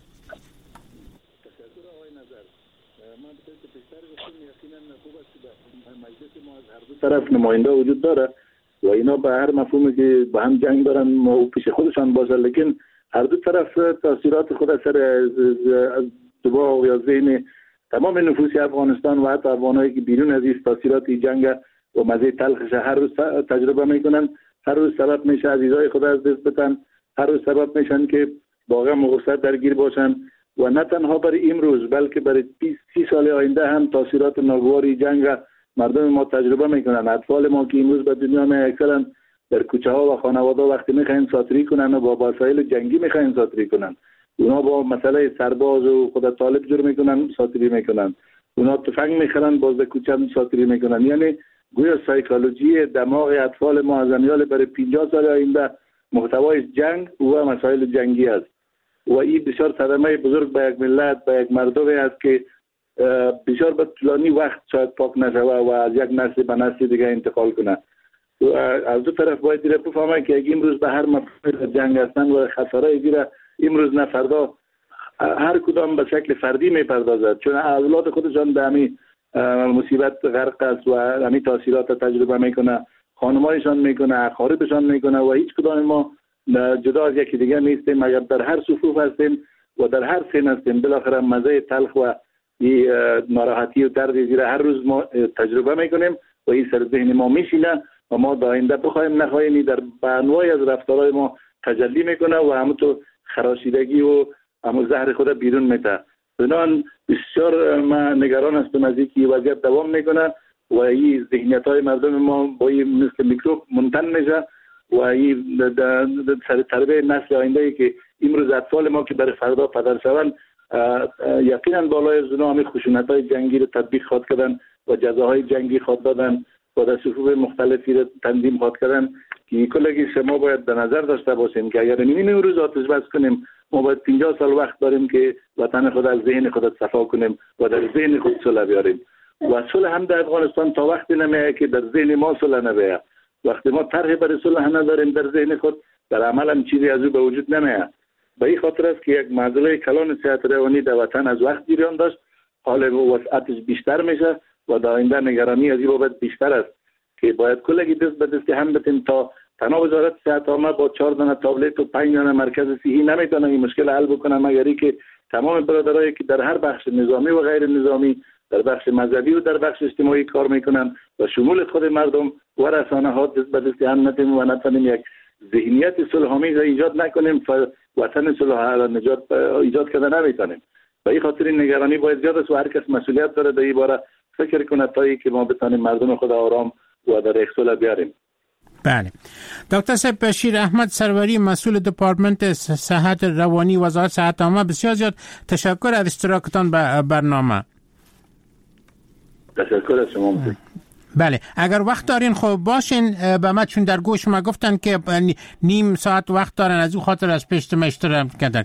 طرف نماینده وجود داره و اینا به هر مفهومی که با هم جنگ دارن و پیش خودشان باشه، لیکن هر دو طرف تاثیرات خود اثر از دماغ یا ذهن تمام نفوس افغانستان و حتی افغانایی که بیرون از این تاثیرات جنگ و مزه تلخش هر روز تجربه میکنن، هر روز سبب میشه عزیزای خود از دست بدن، هر روز سبب میشن که با غم و غصه درگیر باشن و نه تنها برای امروز بلکه برای 20-30 سال آینده هم تاثیرات ناگوار جنگ مردم ما تجربه میکنن. اطفال ما که امروز به دنیا میان اکثرا در کوچه ها و خانواده وقتی میخواین ساتری کنن و با وسایل جنگی میخواین ساتری کنن، اونا با مسئله سرباز و خود طالب جور میکنن ساتری میکنن، اونا تفنگ میخرن باز در کوچه ساتری میکنن. یعنی گویا سایکولوژی دماغ اطفال ما از امیال برای 50 سال آینده محتوای جنگ و مسائل جنگی است و این بسیار صدمه بزرگ به یک ملت به یک مردمی است که بسیار به طولانی وقت شاید پاک نشوه و از یک نسل به نسل دیگه انتقال کنه. و از دو طرف باید دیره بفهمن که اگه امروز به هر مفهوم جنگ هستن و خسارای دیره امروز نه فردا هر کدام به شکل فردی میپردازد، چون اولاد خودشان به همین مصیبت غرق است و همین تاثیرات تجربه میکنه، خانمایشان میکنه، اقاربشان میکنه و هیچ کدام ما جدا از یکی دیگه نیستیم، مگر در هر صفوف هستیم و در هر سن هستیم. بالاخره مزه تلخ و ناراحتی و درد زیرا هر روز ما تجربه میکنیم و این سر ذهن ما میشینه و ما در آینده بخوایم نخواهیم در انواعی از رفتارهای ما تجلی میکنه و همونطور خراشیدگی و همون زهر خود بیرون میده. بنان بسیار من نگران هستم از اینکه وضعیت دوام میکنه و این ذهنیت های مردم ما با این مثل میکروب منتن میشه و این سر تربیت نسل آینده ای که امروز اطفال ما که برای فردا پدر شوند یقینا بالای زنا همین خشونت های جنگی رو تطبیق خواد کردن و جزاهای جنگی خواد دادن و در صفوف مختلفی رو تنظیم خواد کردن که کلگی شما باید به نظر داشته باشیم که اگر این روز آتش بس کنیم ما باید 50 سال وقت داریم که وطن خود از ذهن خود صفا کنیم و در ذهن خود صلح بیاریم و صلح هم در افغانستان تا وقتی نمیاد که در ذهن ما صلح نبیاد. وقتی ما طرح برای صلح نداریم در ذهن خود در عمل هم چیزی از او به وجود نمیاد. به این خاطر است که یک معضله کلان صحت روانی در وطن از وقت جریان داشت، حال وسعتش بیشتر میشه و در آینده نگرانی از این بابت بیشتر است که باید کلگی دست به دست هم بتیم تا تنها وزارت صحت عامه با 4 دانه تابلت و 5 دانه مرکز صحی نمیتونه این مشکل حل بکنه مگر اینکه تمام برادرایی که در هر بخش نظامی و غیر نظامی، در بخش مذهبی و در بخش اجتماعی کار میکنن و شمول خود مردم و رسانه ها دست به دست هم نتیم و نتونیم یک ذهنیت صلح‌آمیز ایجاد نکنیم وطن صلح نجات ایجاد کرده نمیتونیم. به این خاطر این نگرانی باید زیاد است و هر کس مسئولیت داره در این باره فکر کنه تا اینکه ما بتونیم مردم خود آرام و در صلح بیاریم. بله. دکتر صاحب بشیر احمد سروری مسئول دپارتمنت صحت روانی وزارت صحت عامه، بسیار زیاد تشکر از اشتراکتان به برنامه. تشکر از شما. بله، اگر وقت دارین خب باشین به من، چون در گوش ما گفتن که نیم ساعت وقت دارن، از او خاطر از پیش ما اشتراک کردن.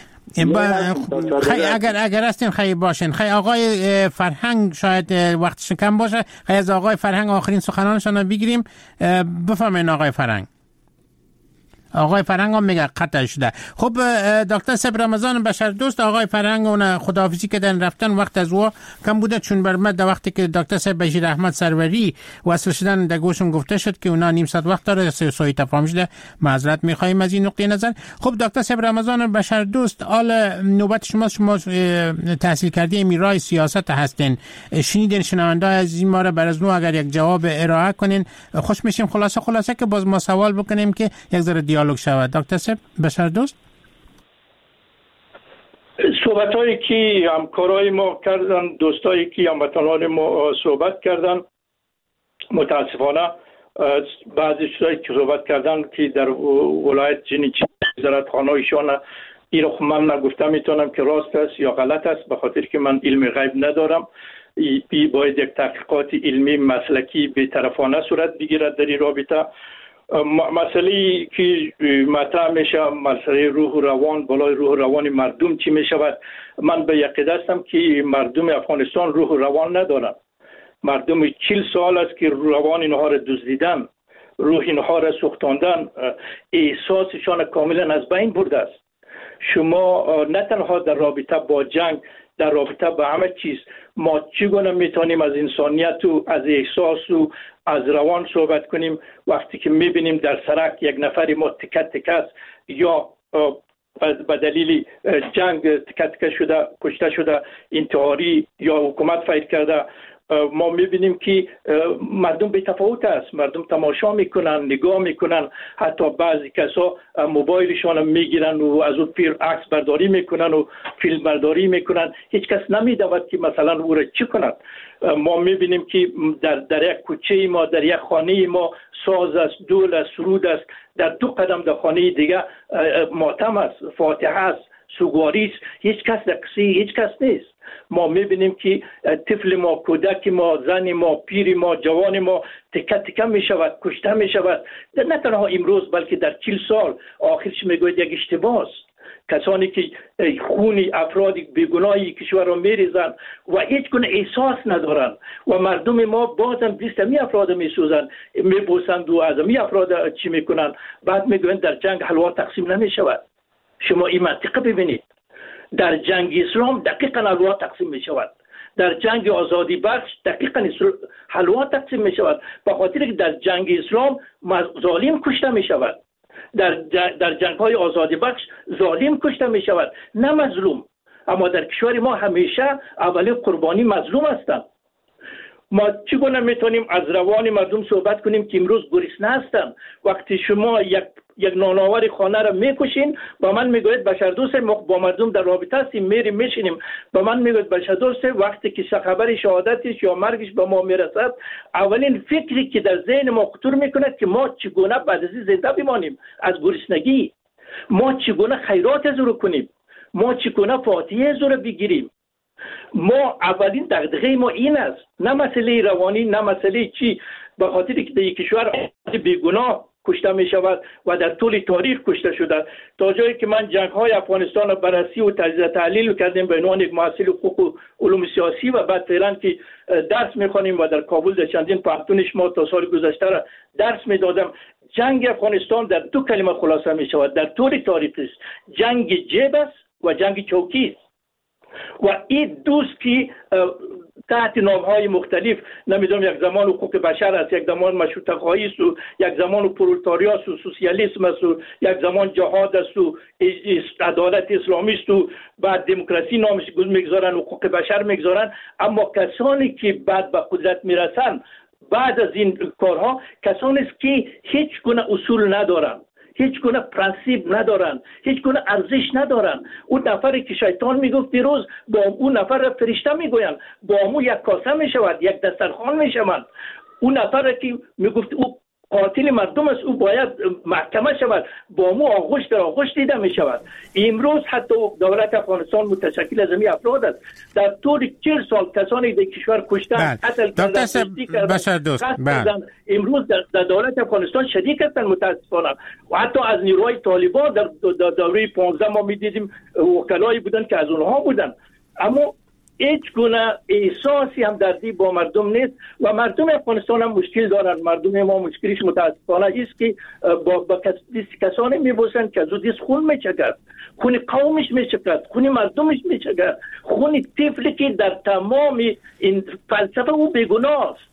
اگر هستین خیلی باشین. خیلی آقای فرهنگ شاید وقتش کم باشه، خیلی از آقای فرهنگ آخرین سخنانشان رو بگیریم. بفرمایید آقای فرهنگ. آقای فرهنگ هم میگه قطع شده. خب دکتر صاحب رمضان بشر دوست، آقای فرهنگ اون خداحافظی کردن رفتن، وقت از او کم بوده، چون برمد در وقتی که دکتر صاحب بشیر احمد سروری وصل شدن در گوشم گفته شد که اونا نیم ساعت وقت داره، سوی تفاهم شده. معذرت میخوایم از این نقطه نظر. خب دکتر صاحب رمضان بشر دوست، حال نوبت شما تحصیل کرده میرای سیاست هستین، شنیدین شنونده از این ماره بر از نو اگر یک جواب ارائه کنین خوش میشیم. خلاصه که باز ما سوال بکنیم که یک ذره دیالوگ شود. دکتر صاحب بشر دوست، صحبتایی که همکارای ما کردن، دوستایی که هموطنان ما صحبت کردن، متاسفانه بعضی چیزایی که صحبت کردن که در ولایت جنیچی وزارتخانه‌ایشان این رو من نگفتم، میتونم که راست است یا غلط است، به خاطر که من علم غیب ندارم. باید یک تحقیقات علمی مسلکی بی‌طرفانه صورت بگیرد در این رابطه. مسئله که مطرح میشه مسئله روح و روان، بالای روح و روان مردم چی میشود؟ من به یقین هستم که مردم افغانستان روح و روان ندارن. مردم 40 سال است که روان اینها را دزدیدن، روح اینها را سوختاندن، احساسشان کاملا از بین برده است. شما نه تنها در رابطه با جنگ، در رابطه با همه چیز ما چگونه میتونیم از انسانیت و از احساس و از روان صحبت کنیم وقتی که میبینیم در سرک یک نفری ما تکت است یا به دلیل جنگ تکت شده، کشته شده، انتحاری یا حکومت فیر کرده. ما میبینیم که مردم بی تفاوت است، مردم تماشا میکنن، نگاه میکنن، حتی بعضی کسا موبایلشان میگیرن و از اون پیر عکس برداری میکنن و فیلم برداری میکنن. هیچ کس نمیدود که مثلا او را چی کنند. ما میبینیم که در یک کوچه ما، در یک خانه ما ساز است، دول است، سرود است، در 2 قدم در خانه دیگه ماتم است، فاتحه است، سوگواری است. هیچ کس در قصه هیچ کس نیست. ما میبینیم که طفل ما، کودک ما، زن ما، پیر ما، جوان ما تکه میشود، کشته میشود. نه تنها امروز بلکه در 40 سال. آخرش میگوید یک اشتباه است. کسانی که خون افراد بیگناهی کشور را میریزند و هیچ گونه احساس ندارند و مردم ما بازم بیست می افراد میسوزند میبوسند و از می افراد چی میکنند بعد میگویند در جنگ حلوا تقسیم نمیشود. شما این منطقه ببینید، در جنگ اسلام دقیقاً حلوا تقسیم میشود، در جنگ آزادی بخش دقیقاً حلوا تقسیم میشود، به خاطر که در جنگ اسلام ظالم کشته میشود، در جنگ های آزادی بخش ظالم کشته میشود نه مظلوم. اما در کشور ما همیشه اولین قربانی مظلوم هستند. ما چگونه میتونیم از روان مردم صحبت کنیم که امروز گریسنه هستند؟ وقتی شما یک نانآور خانه را میکشین، با من میگوید بشردوست با مردم در رابطه هستیم، میشینیم، با من میگوید بشردوست وقتی که خبر شهادتش یا مرگش به ما میرسد، اولین فکری که در ذهن ما خطور میکند که ما چگونه بعد از زنده بمانیم از گریسنگی، ما چگونه خیرات از رو کنیم، ما چگونه فاتحه از رو بگیریم. ما اولین دغدغه ما این است، نه مسئله روانی، نه مسئله چی، به خاطر که در کشور بیگناه کشته می شود و در طول تاریخ کشته شده. تا جایی که من جنگ های افغانستان را بررسی و تجزیه تحلیل کردیم به عنوان یک محصل حقوق و علوم سیاسی و بعد فعلا که درس میخوانیم و در کابل در چندین پوهنتونش ما تا سال گذشته را درس میدادم، جنگ افغانستان در دو کلمه خلاصه می شود در طول تاریخ است: جنگ جیب است و جنگ چوکی است. و این دوست که تحت نامهای مختلف، نمیدونم، یک زمان حقوق بشر است، یک زمان مشروطه خواهی است و یک زمان پرولتاریا و سوسیالیسم است و یک زمان جهاد است و عدالت اسلامی است و بعد دموکراسی نامش میگذارن و حقوق بشر میگذارن. اما کسانی که بعد به قدرت میرسن بعد از این کارها کسانی است که هیچ گونه اصول ندارن، هیچ گونه پرنسیپ ندارن، هیچ گونه ارزش ندارن. اون نفری که شیطان میگفت دیروز با اون نفر فرشته میگویند، با اون یک کاسه میشود، یک دسترخوان میشوند. اون نفر که میگفت او قاتل مردم است، او باید محکمه شود، با اون آغوش در آغوش دیده میشود. امروز حتی دولت افغانستان متشکل از این افراد است. در طول 40 سال کسانی در کشور کشتن، قتل کردن، امروز در دولت افغانستان شریک هستند متاسفانه. و حتی از نیروهای طالبان در دوره 15 ما میدیدیم وکلایی بودن که از اونها بودن. اما هیچ گونه احساسی هم دردی با مردم نیست و مردم افغانستان هم مشکل دارن. مردم ما مشکلش متاسفانه است که با کسانی میبوسن که از او دیست خون میچکد، خون قومش میچکد، خون مردمش میچکد، خون طفلی که در تمام این فلسفه او بیگناه است.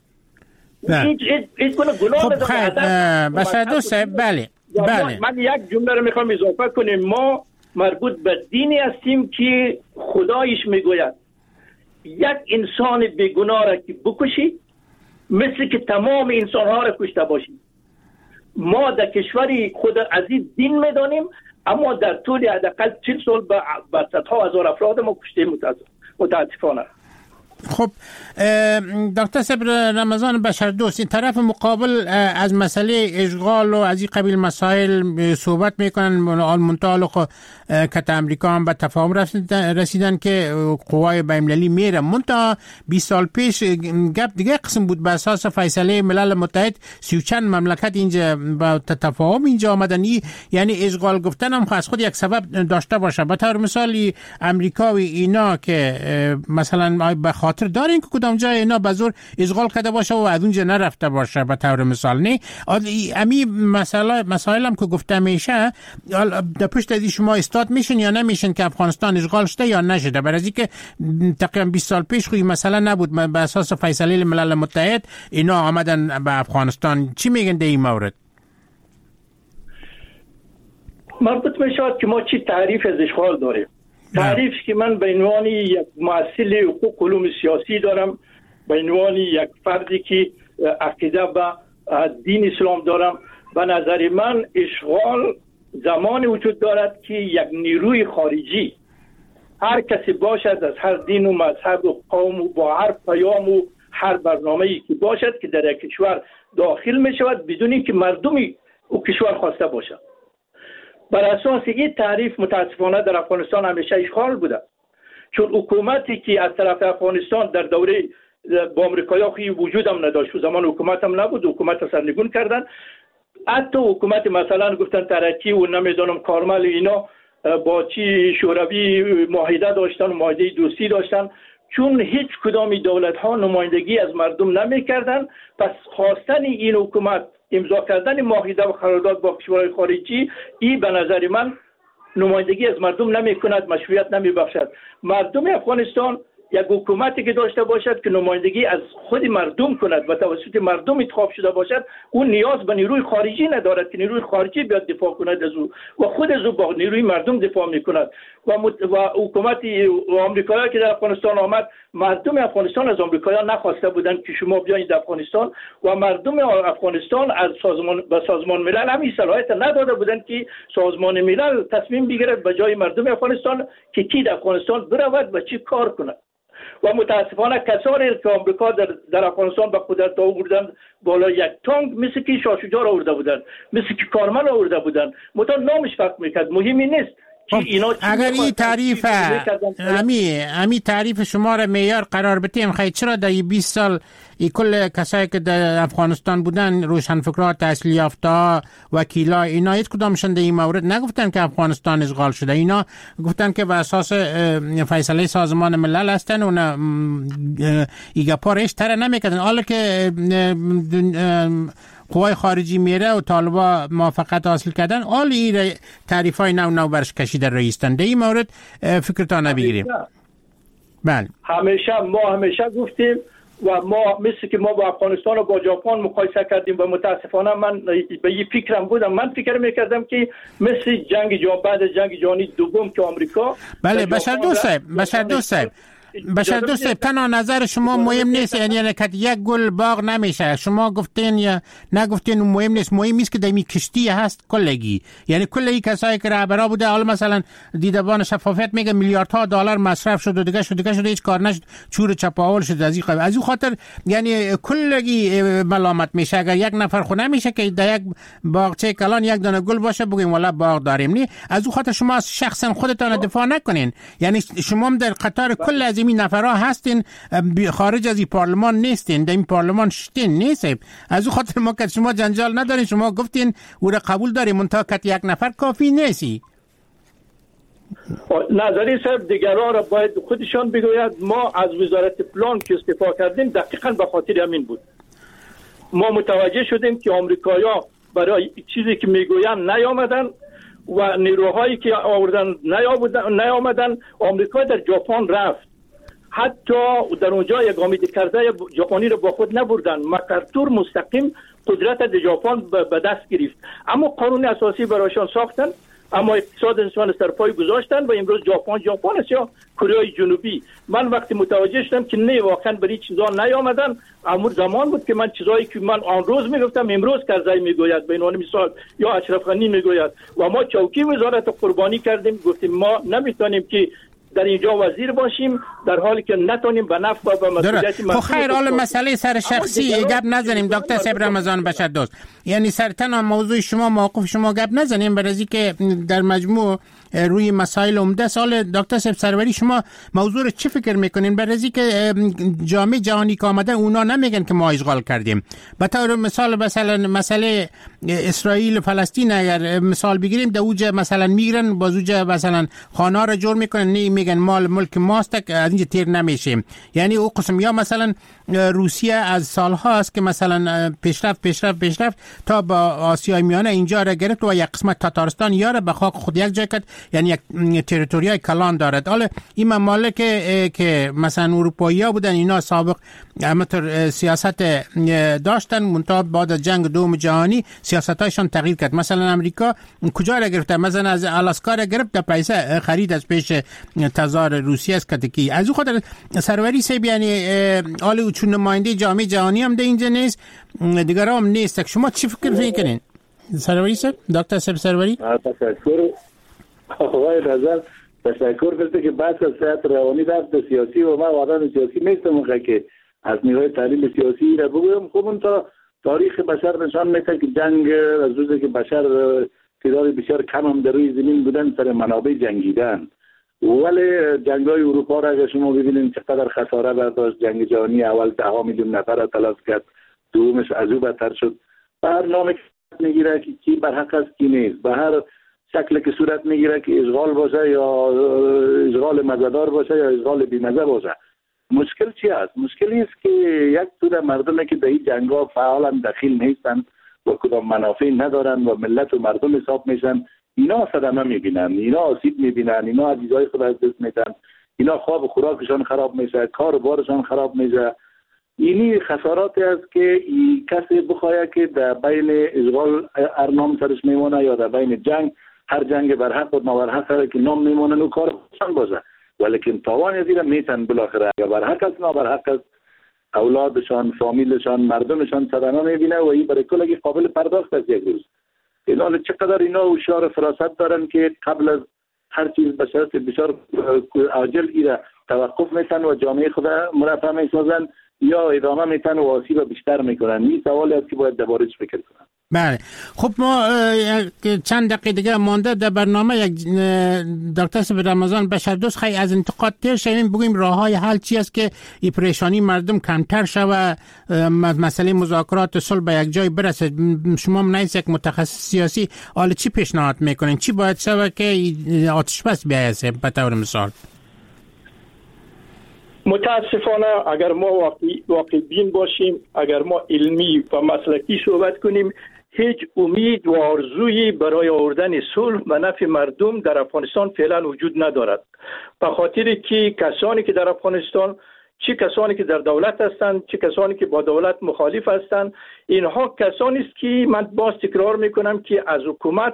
هیچ گونه گناه نداره. بشردوست صاحب، بله. من یک جمله رو میخوام اضافه کنم. ما مربوط به دینی هستیم که خدایش میگوید یک انسان بیگناه را که بکشی مثل که تمام انسانها را کشته باشی. ما در کشوری خود از این دین میدانیم، اما در طول حداقل 40 سال به صدها هزار افراد ما کشته متاسفانه. خب دکتر صبر رمضان بشردوست، این طرف مقابل از مسئله اشغال و از این قبیل مسائل صحبت میکنن. منطقه کت امریکا هم به تفاهم رسیدن که قوای بین‌المللی میره. منطقه 20 سال پیش گپ دیگه قسم بود. به اساس فیصله ملل متحد 30 چند مملکت اینجا با تفاهم اینجا آمدن. یعنی اشغال گفتن هم از خود یک سبب داشته باشه. به طور مثالی امریکا و اینا که مثلا به خاطر دارین که کدام جای اینا به زور اشغال کرده باشه و از اونجا نرفته باشه، به طور مثال. نه امی مسائل هم که گفته میشه در پشت از شما استاد میشن یا نمیشن که افغانستان اشغال شده یا نشده؟ برای اینکه تقریبا 20 سال پیش خوی مسئله نبود، به اساس فیصله ملل متحد اینا آمدن به افغانستان. چی میگن در این مورد؟ مربوط میشود که ما چی تعریف از اشغال داریم. تعریف که من به عنوان یک محصل حقوق علوم سیاسی دارم، به عنوان یک فردی که عقیده به دین اسلام دارم، به نظر من اشغال زمان وجود دارد که یک نیروی خارجی، هر کسی باشد از هر دین و مذهب و قوم و با هر پیام و هر برنامه‌ای که باشد که در یک کشور داخل می شود بدون اینکه مردمی او کشور خواسته باشد. بر اساس این تعریف متاسفانه در افغانستان همیشه اشغال بوده، چون حکومتی که از طرف افغانستان در دوره با امریکایی‌ها وجود هم نداشت، زمان حکومت هم نبود، حکومت سرنگون کردن. حتی حکومت مثلا گفتن ترکی و نمیدونم کارمل اینا با چی شوروی معاهده داشتن و معاهده دوستی داشتن، چون هیچ کدام دولت ها نمایندگی از مردم نمیکردن، پس خواستن این حکومت امضا کردن معاهده و قرارداد با کشورهای خارجی، این به نظر من نمایندگی از مردم نمی کند، مشروعیت نمی بخشد. مردم افغانستان یک حکومتی که داشته باشد که نمایندگی از خود مردم کند و توسط مردم انتخاب شده باشد، اون نیاز به نیروی خارجی ندارد که نیروی خارجی بیاد دفاع کند از او و خود از او با نیروی مردم دفاع میکند. و حکومت آمریکایی که در افغانستان آمد، مردم افغانستان از آمریکایی‌ها نخواسته بودند که شما بیایید افغانستان و مردم افغانستان از سازمان ملل همین صلاحیت نداده بودند که سازمان ملل تصمیم بگیرد به جای مردم افغانستان که کی در افغانستان برود و چی کار کند. و متاسفانه کسانی که آمریکا در افغانستان به قدرت آوردند بالا یک تانک مثل که شاه شجاع آورده بودند، مثل که کارمل آورده بودند، متأ نامش فرق میکرد، مهمی نیست. اگر این تعریف امی تعریف شما را معیار قرار بدیم، خیلی چرا در 20 سال این کل کسایی که در افغانستان بودن، روشنفکرها، تحصیل یافته، وکیلا، اینا هیچ کدامشون در این مورد نگفتن که افغانستان اشغال شده؟ اینا گفتن که بر اساس فیصله سازمان ملل هستن و ایگا پارش تر نمیکردن. حالا که قوای خارجی میره و طالبا موافقت حاصل کردن، این تعریف های نو برش کشیده رئیستن. در این مورد فکرتان نبگیریم. بله، ما همیشه گفتیم و ما مثل که ما با افغانستان و با ژاپن مقایسه کردیم و متاسفانه من به این فکرم بودم، من فکر میکردم که مثل جنگ بعد از جنگ جهانی دوم که آمریکا. بله، بشر دوست صاحب تنها نظر شما مهم نیست، یعنی که یک گل باغ نمیشه. شما گفتین یا نگفتین مهم نیست، مهم است که دمی کشتی هست کلگی، یعنی کلی کسایی که رهبرا بوده، حالا مثلا دیدبان شفافیت میگه میلیاردها دلار مصرف شد و دیگه شد هیچ کار نشد، چور چپاول شد. از این خاطر یعنی کلگی ملامت میشه. اگر یک نفر خود نمیشه که در یک باغچه کلان یک دانه گل باشه بگیم والا باغ داریم، نه. از اون خاطر شما شخصا خودتان دفاع نکنین، یعنی شما در قطار کل از این نفرها هستین، خارج از این پارلمان نیستین، در این پارلمان شتین نیست. از اون خاطر ما که شما جنجال ندارین، شما گفتین او را قبول داریم، منتها که یک نفر کافی نیستی. نظری صاحب دیگران را باید خودشان بگوید. ما از وزارت پلان که استعفا کردیم دقیقاً به خاطر همین بود. ما متوجه شدیم که آمریکایی‌ها برای چیزی که میگویند نیامدن و نیروهایی که آوردن نیامدن. آمریکا در ژاپن رفت، حتی در اونجا یک امیدکرده ژاپنی رو با خود نبردن. مکارتور مستقیم قدرت در ژاپن به دست گرفت، اما قانون اساسی برایشان ساختن، اما اقتصادشان سر پای گذاشتن و امروز ژاپن است یا کره جنوبی. من وقتی متوجه شدم که نه، واقعا برای چیزا نیامدن، امور زمان بود که من چیزایی که من آن روز میگفتم امروز کرزی میگوید، به عنوان مثال، یا اشرف غنی میگوید. و ما چوکی وزارت قربانی کردیم، گفتیم ما نمیتونیم که در اینجا وزیر باشیم در حالی که نتونیم به نفع و مسئولیت خب خیر، حالا مسئله سر شخصی گپ نزنیم دکتر صاحب رمضان بشر دوست، یعنی سرتنا موضوع شما، موقف شما گپ نزنیم، برای که در مجموع روی مسائل عمده. سال دکتر صاحب سروری، شما موضوع رو چی فکر میکنین؟ برای که جامعه جهانی که آمده اونا نمیگن که ما اشغال کردیم. به طور مثال مثلا مسئله اسرائیل و فلسطین اگر مثال بگیریم، در اوج مثلا میگیرن بازوجه مثلا خانه رو جور میکنن، نه میگن مال ملک ماست، از اینجا تیر نمیشیم. یعنی او قسم. یا مثلا روسیه از سالها است که مثلا پیشرفت تا با آسیای میانه اینجا را گرفت و یک قسمت تاتارستان یاره به خاک خود یک جای کرد، یعنی یک تریتوریای کلان دارد. حالا این ممالک که مثلا اروپایی‌ها بودن، اینا سابق همطور سیاست داشتن، منتها بعد از جنگ دوم جهانی سیاستایشان تغییر کرد. مثلا امریکا کجا را گرفت؟ مثلا از آلاسکا را گرفت، در پیسه خرید از پیش تزار روسیه است که از اون خاطر سروری صاحب، یعنی حالا چون نماینده جامعه جهانی هم در اینجا نیست، دیگر هم نیست. شما چی فکر کنین سروری صاحب؟ دکتر صاحب سروری؟ تشکر آقای نظر، تشکر کرده که بحث از صحت روانی رفت سیاسی و من آدم سیاسی نیستم که از نیروی تحلیل سیاسی را بگویم. خب اون تاریخ بشر نشان میده که جنگ از روزی که بشر تعداد بسیار کم هم در روی زمین بودن سر منابع جنگیدن. ولی جنگ‌های اروپا را اگر شما ببینید چقدر خساره برداشت. جنگ جهانی اول 10 میلیون نفر را تلف کرد، دومش از او بدتر شد. به هر نام میگیره که کی بر حق است کی نیست. به هر شکلی که صورت میگیره که اشغال باشه یا اشغال مزه‌دار باشه یا اشغال بی‌مزه باشه. مشکل چی است؟ مشکلی است که یک سری مردمی که در این جنگ‌ها فعالا دخیل نیستند و کدام منافع ندارن و ملت و مردم حساب میشن، اینا صدمه میبینن، اینا آسیب میبینن، اینا عزیزای خود از دست میدن، اینا خواب و خوراکشان خراب میشه، کار و بارشان خراب میشه. اینی خساراتی است که کسی بخواه که در بین اشغال هر نام سرش میمونه یا در بین جنگ هر جنگ بر حق و نابر حق که نام میمونه نو کار باشه، ولیکن تاوان ازیره میتن بالاخره یا بر حق است نابر حق است اولادشان، فامیلشان، مردمشان صدمه میبینه و این برای کلگی قابل پرداخت است. یک روز اینا چقدر اینا هوشیار فراست دارن که قبل از هر چیز به شرط بسیار عاجل ایره توقف میتن و جامعه خود مرفع میسازن یا ادامه میتن و آسیب بیشتر میکنن. این سوالی است که باید درباره‌اش فکر کنن. بله خب ما چند دقیقه دیگه مانده در برنامه. یک دکتر صبح رمضان بشردوست خیلی از انتقاد تیر شویم بگویم راههای حل چی است که این پریشانی مردم کمتر شود، مسئله مذاکرات صلح به یک جای برسه. شما منیز یک متخصص سیاسی حالا چی پیشنهاد میکنین؟ چی باید شود که آتش بس بیایسته به طور مثال؟ متاسفانه اگر ما واقع بین باشیم، اگر ما علمی و مسلکی صحبت کنیم، هیچ امید و آرزویی برای آوردن صلح و نفع مردم در افغانستان فعلا وجود ندارد. به خاطر که کسانی که در افغانستان، چه کسانی که در دولت هستند چه کسانی که با دولت مخالف هستند، اینها کسانی است که من باز تکرار میکنم که از حکومت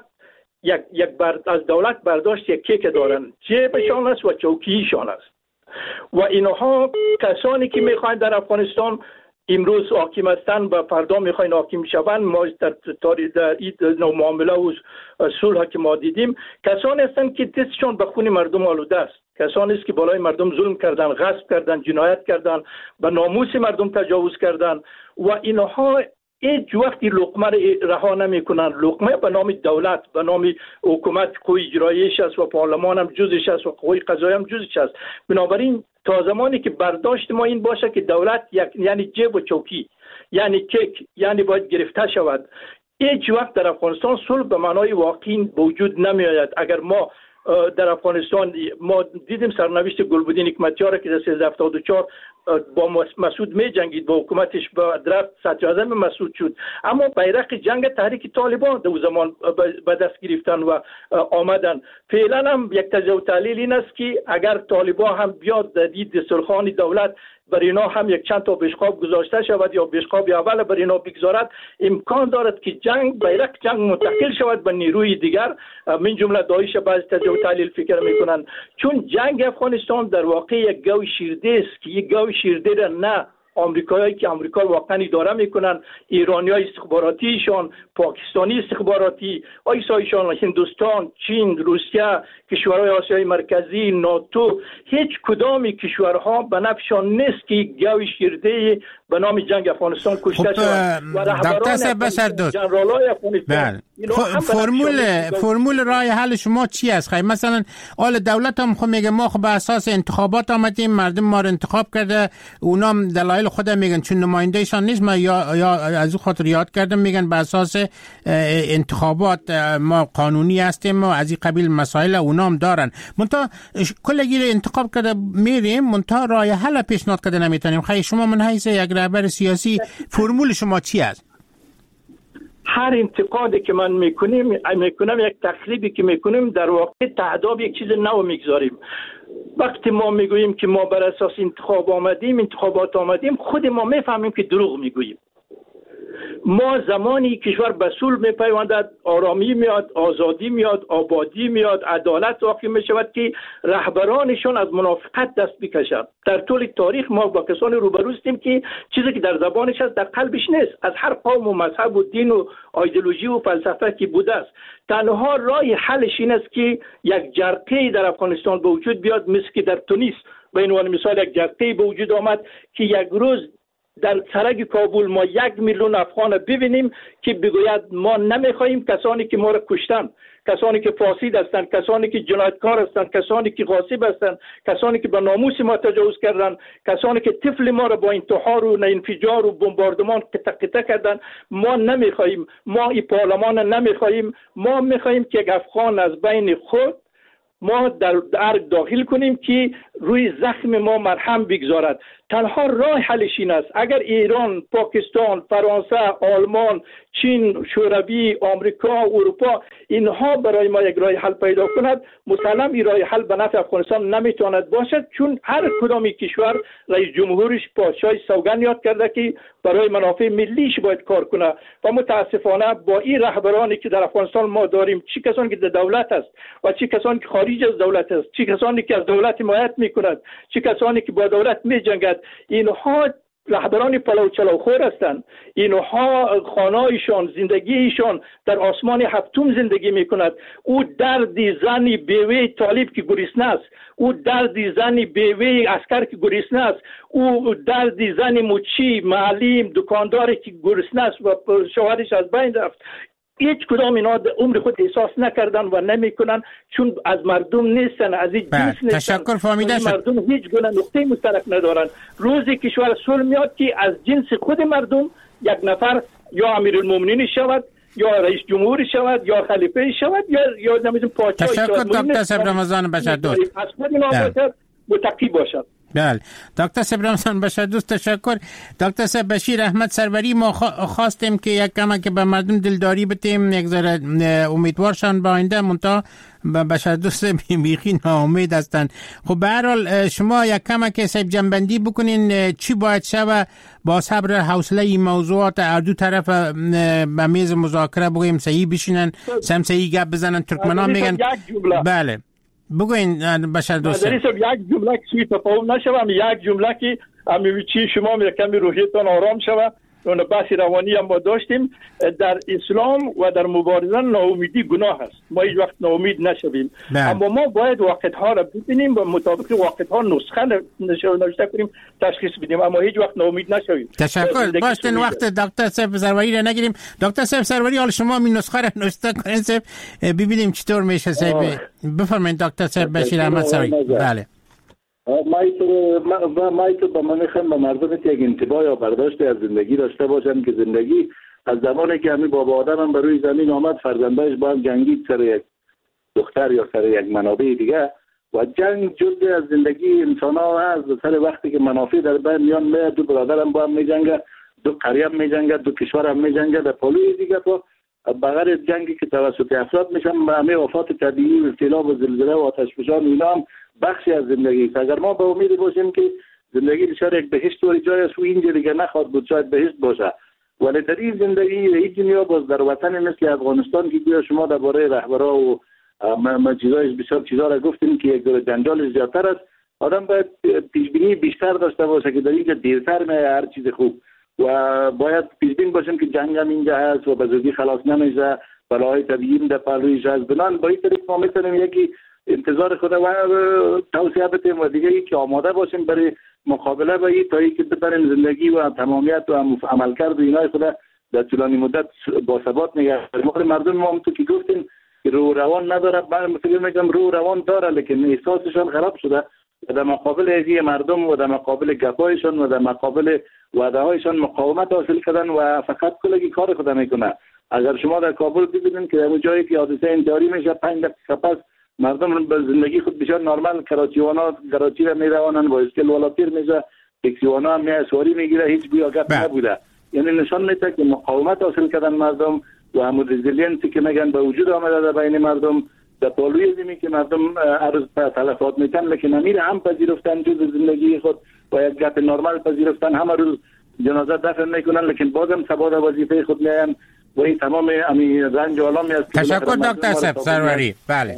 از دولت برداشت یک کیک دارند، جیبشان است و چوکیشان است. و اینها کسانی که میخواین در افغانستان امروز حاکم هستند و فردا میخواین حاکم شوند، ما در این معامله و صلح که ما دیدیم کسانی هستند که دستشون به خون مردم آلوده است، کسانی است که بالای مردم ظلم کردن، غصب کردن، جنایت کردن، به ناموس مردم تجاوز کردن و اینها هیچ وقتی لقمه رها نمی کنند. لقمه به نام دولت، به نام حکومت، قوی اجراییش است و پارلمان هم جزش است و قوی قضایی هم جزش است. بنابراین تا زمانی که برداشت ما این باشه که دولت یعنی جیب و چوکی، یعنی کیک، یعنی باید گرفته شود، هیچ وقت در افغانستان صلح به معنای واقعی به وجود نمی آید. اگر ما در افغانستان ما دیدیم سرنوشت گلبدین حکمتیار که در 1374 با مسعود می جنگید، با حکومتش با درفت صدر اعظم مسعود شد، اما بیرق جنگ تحریک طالبان در زمان به دست گرفتن و آمدن. فعلا هم یک تجزیه و تحلیل این است که اگر طالبان هم بیاد در دسترخوان دولت برای اینا هم یک چند تا بشقاب گذاشته شود یا بشقاب اول برای اینا بگذارد، امکان دارد که بیرق جنگ منتقل شود به نیروی دیگر، من جمله داعش. بعضی تجزیه و تحلیل فکر میکنن چون جنگ افغانستان در واقع یک گاو شیرده است که یک گاو شیرده را نه آمریکایی که آمریکا واقعا اداره میکنن، ایرانیای استخباراتیشان، پاکستانی استخباراتی، آیسایشان، هندوستان، چین، روسیه، کشورهای آسیای مرکزی، ناتو، هیچ کدامی کشورها به نفعشان نیست که گاو شیرده به نام جنگ افغانستان کشته شود. و رهبران جنرالای افغانستان فرمول راه حل شما چی است؟ خیلی مثلا آل دولت هم خود میگه ما خب به اساس انتخابات آمدیم، مردم ما رو انتخاب کرده، اونام دلایل خود میگن چون نمایندهشان نیست، ما یا از اون خاطر یاد کردم میگن به اساس انتخابات ما قانونی هستیم و از این قبیل مسائل اونام دارن. منتها کلگی رو انتخاب کرده میریم، منتها راه حل پیشنهاد کرده نمیتونیم. خیلی شما من حیث یک رهبر سیاسی فرمول شما چی است؟ هر انتقادی که من میکنم یک تخریبی که میکنیم در واقع تعداب یک چیز نو میگذاریم. وقتی ما میگوییم که ما بر اساس انتخابات آمدیم، خود ما میفهمیم که دروغ میگوییم. ما زمانی کشور به صلح میپیوندد، آرامی میاد، آزادی میاد، آبادی میاد، عدالت حاکم میشود که رهبرانشون از منافقت دست بکشند. در طول تاریخ ما با کسانی روبرو هستیم که چیزی که در زبانش هست در قلبش نیست، از هر قوم و مذهب و دین و ایدئولوژی و فلسفه که بوده است. تنها راه حلش این است که یک جرقه در افغانستان به وجود بیاد، مثل که در تونس به عنوان مثال یک جرقه به وجود آمد که یک روز در سرک کابل ما 1 میلیون افغان ببینیم که بگوید ما نمیخواهیم کسانی که ما را کشتن، کسانی که فاسد هستند، کسانی که جنایتکار هستند، کسانی که غاصب هستند، کسانی که به ناموس ما تجاوز کردند، کسانی که طفل ما را با انتحار و انفجار و بمباردمان قطع کردند، ما نمیخواهیم. ما این پارلمان نمیخواهیم. ما میخواهیم که یک افغان از بین خود ما در ارگ داخل کنیم که روی زخم ما مرهم بگذارد. تنها راه حلش این است اگر ایران، پاکستان، فرانسه، آلمان، چین، شوروی، آمریکا، اروپا اینها برای ما یک راه حل پیدا کند، مسلم این راه حل به نفع افغانستان نمیتواند باشد، چون هر کدام کشور رئیس جمهورش پادشاه سوگند یاد کرده که برای منافع ملیش باید کار کنه و متاسفانه با این رهبرانی که در افغانستان ما داریم، چه کسانی که در دولت است و چه کسانی که خارج از دولت است، چه کسانی که از دولت حمایت میکند، چه کسانی که با دولت میجنگد، اینها رهبران پلو چلوخور هستند. اینها خانه‌ایشان، زندگیشان در آسمان هفتم زندگی میکند. او درد زنی بیوه طالب که گریسنه است، او درد زنی بیوه عسکر که گریسنه است، او درد زنی مچی معلم دکانداری که گریسنه است و شوهرش از بین رفت. هیچ کدام اینا عمر خود احساس نکردن و نمیکنن، چون از مردم نیستن، از این جنس نیستن. تشکر فهمیده شد. مردم هیچ گونه نقطه مشترک ندارن. روزی کشور صلح میاد که از جنس خود مردم یک نفر یا امیرالمومنین شود، یا رئیس جمهور شود، یا خلیفه شود، یا نمیدونم پادشاه شود. تشکر دکتر صبر رمضان بشردوست. از خود اینا باید متقی باشد. بله دکتر صبر رمضان بشردوست تشکر. دکتر صبر بشیر احمد سروری، ما خواستیم که یک کمک به مردم دلداری بتیم، یک ذره امیدوارشان به آینده، منتها بشردوست بیخی ناامید هستند. خب به هر حال شما یک کمک صاحب جنبندی بکنین چی باید شود با صبر حوصله این موضوعات هر دو طرف به میز مذاکره بگویم صحیح بشینن، صحیح گپ بزنن. ترکمنان میگن بله بگوین بشردوست. یک جمله که سوی تفاهم نشوم، یک جمله که چی شما کمی روحیتان آرام شود. اون بحث روانی هم ما داشتیم. در اسلام و در مبارزه ناامیدی گناه است، ما هیچ وقت ناامید نشویم. اما ما باید واقع‌ها را ببینیم و مطابق واقع‌ها نسخه نوشته کنیم، تشخیص بدیم، اما هیچ وقت ناامید نشویم. تشکر. باشین وقت دکتر صاحب سروری را نگیریم. دکتر صاحب سروری، حالا شما می نسخه را نوشته کنین صاحب، ببینیم چطور میشه صاحب. بفرمایید دکتر صاحب بشیر احمد سروری. بله مایتو با من میخوام به مردم یک انتباه یا برداشت از زندگی داشته باشن که زندگی از زمانی که همین بابا آدم هم بر روی زمین آمد، فرزندایش با هم جنگید سر یک دختر یا سر یک منابع دیگه، و جنگ جزء از زندگی انسان ها هست. سر وقتی که منافع در بین میان میاد، دو برادر هم با هم میجنگه، دو قریه هم میجنگه، دو کشور هم میجنگه، در پالوی دیگه با بغیر جنگی که توسط افراد میشن به همه آفات طبیعی و سیلاب و زلزله و آتش فشان، اینا هم بخشی از زندگی است. اگر ما به امید باشیم که زندگی شاید یک بهشت و جای است و اینجا دیگه نخواد بود، شاید بهشت باشه، ولی در این زندگی این دنیا باز در وطن مثل افغانستان که گویا شما درباره رهبرا و چیزایش بسیار چیزا را گفتیم که یک دور جنجالش زیادتر است، آدم باید پیش بینی بیشتر داشته باشه که در اینجا دیرتر میاد هر چیز خوب، و باید پیش بین باشیم که جنگ هم اینجا هست و به زودی خلاص نمیشه، بلاهای طبیعی در پهلویش هست. بنان با این طریق ما میتونیم یکی انتظار خود و توصیه بتیم و دیگه ای که آماده باشیم برای مقابله با این، تا ای که بتونیم زندگی و تمامیت و عملکرد و اینای خود در طولانی مدت با ثبات نگه داریم. مردم ما همونطور که گفتیم که رو روان نداره، من فکر میکنم رو روان داره لیکن احساسشان خراب شده و در مقابل هذه مردم و در مقابل گپایشان و در مقابل وعده هایشان مقاومت حاصل کردن و فقط کلگی کار خود میکنه. اگر شما در کابل ببینید که در جایی که حادثه انفجاری میشه 5 دقیقه پس مردم به زندگی خود بسیار نرمال کراچی را میروانند با اسکل والا پیر میشه، تاکسیوانا هم میای سواری میگیره، هیچ گویا گپ نبوده. یعنی نشان میده که مقاومت حاصل کردن مردم و همون رزیلینسی که میگن به وجود آمده در بین مردم در پالوی زمین که مردم عرض تلفات میکنن، لیکن امیر هم پذیرفتن جز زندگی خود و یک گپ نرمال پذیرفتن، همه روز جنازه دفن میکنن، لیکن بازم ثبات وظیفه خود میان و این تمام امی رنج و آلامی است. تشکر دکتر صاحب سروری. بله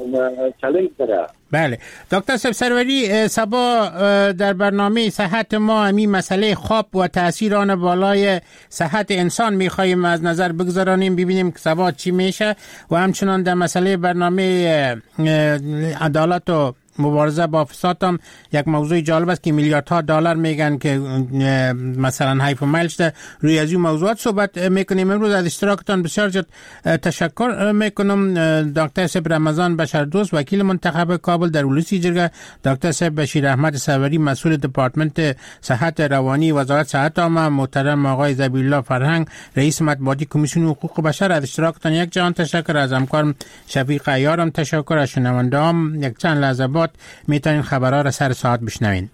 بله دکتر صاحب سروری، صبا در برنامه صحت ما همین مسئله خواب و تاثیر آن بالای صحت انسان میخواهیم از نظر بگذارانیم، ببینیم که صبا چی میشه، و همچنان در مسئله برنامه عدالت و مبارزه با فساد هم یک موضوع جالب است که میلیاردها دلار میگن که مثلا حیف و میلش روی از این موضوعات صحبت میکنیم. امروز از اشتراکتان بسیار زیاد تشکر میکنم. دکتر صاحب رمضان بشردوست وکیل منتخب کابل در ولسی جرگه، دکتر صاحب بشیر احمد صوری مسئول دپارتمنت صحت روانی وزارت صحت عامه، محترم آقای ذبیح الله فرهنگ رئیس مطبوعاتی کمیسیون حقوق بشر، از اشتراکتان یک جهان تشکر. از همکارم شفیق عیارم تشکر. از شنونده‌ام یک چند لحظه بعد میتونین خبرها را سر ساعت بشنوین.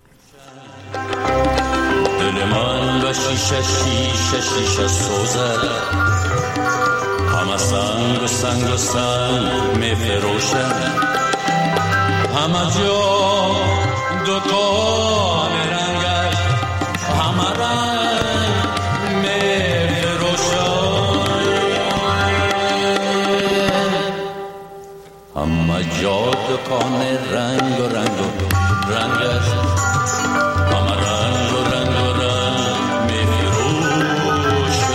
دل من به شیشه شیشه شیشه سوزد، همه سنگ و سنگ و سنگ می فروشد، همه جا دکان رنگش همه رنگ می فروشد، همه جا دکان رنگ و رنگ و رنگش همه رنگ و رنگ و رنگ می فروشد.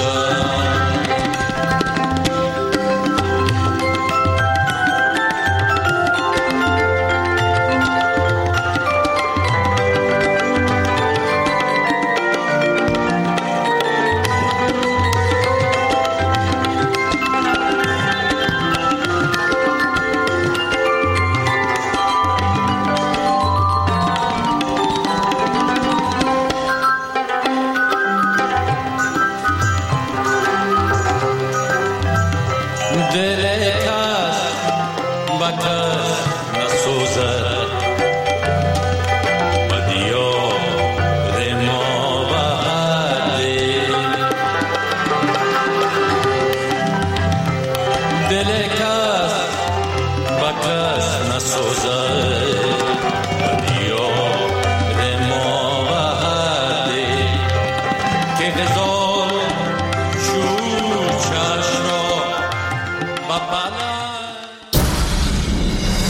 دل کس با کس نسوزد،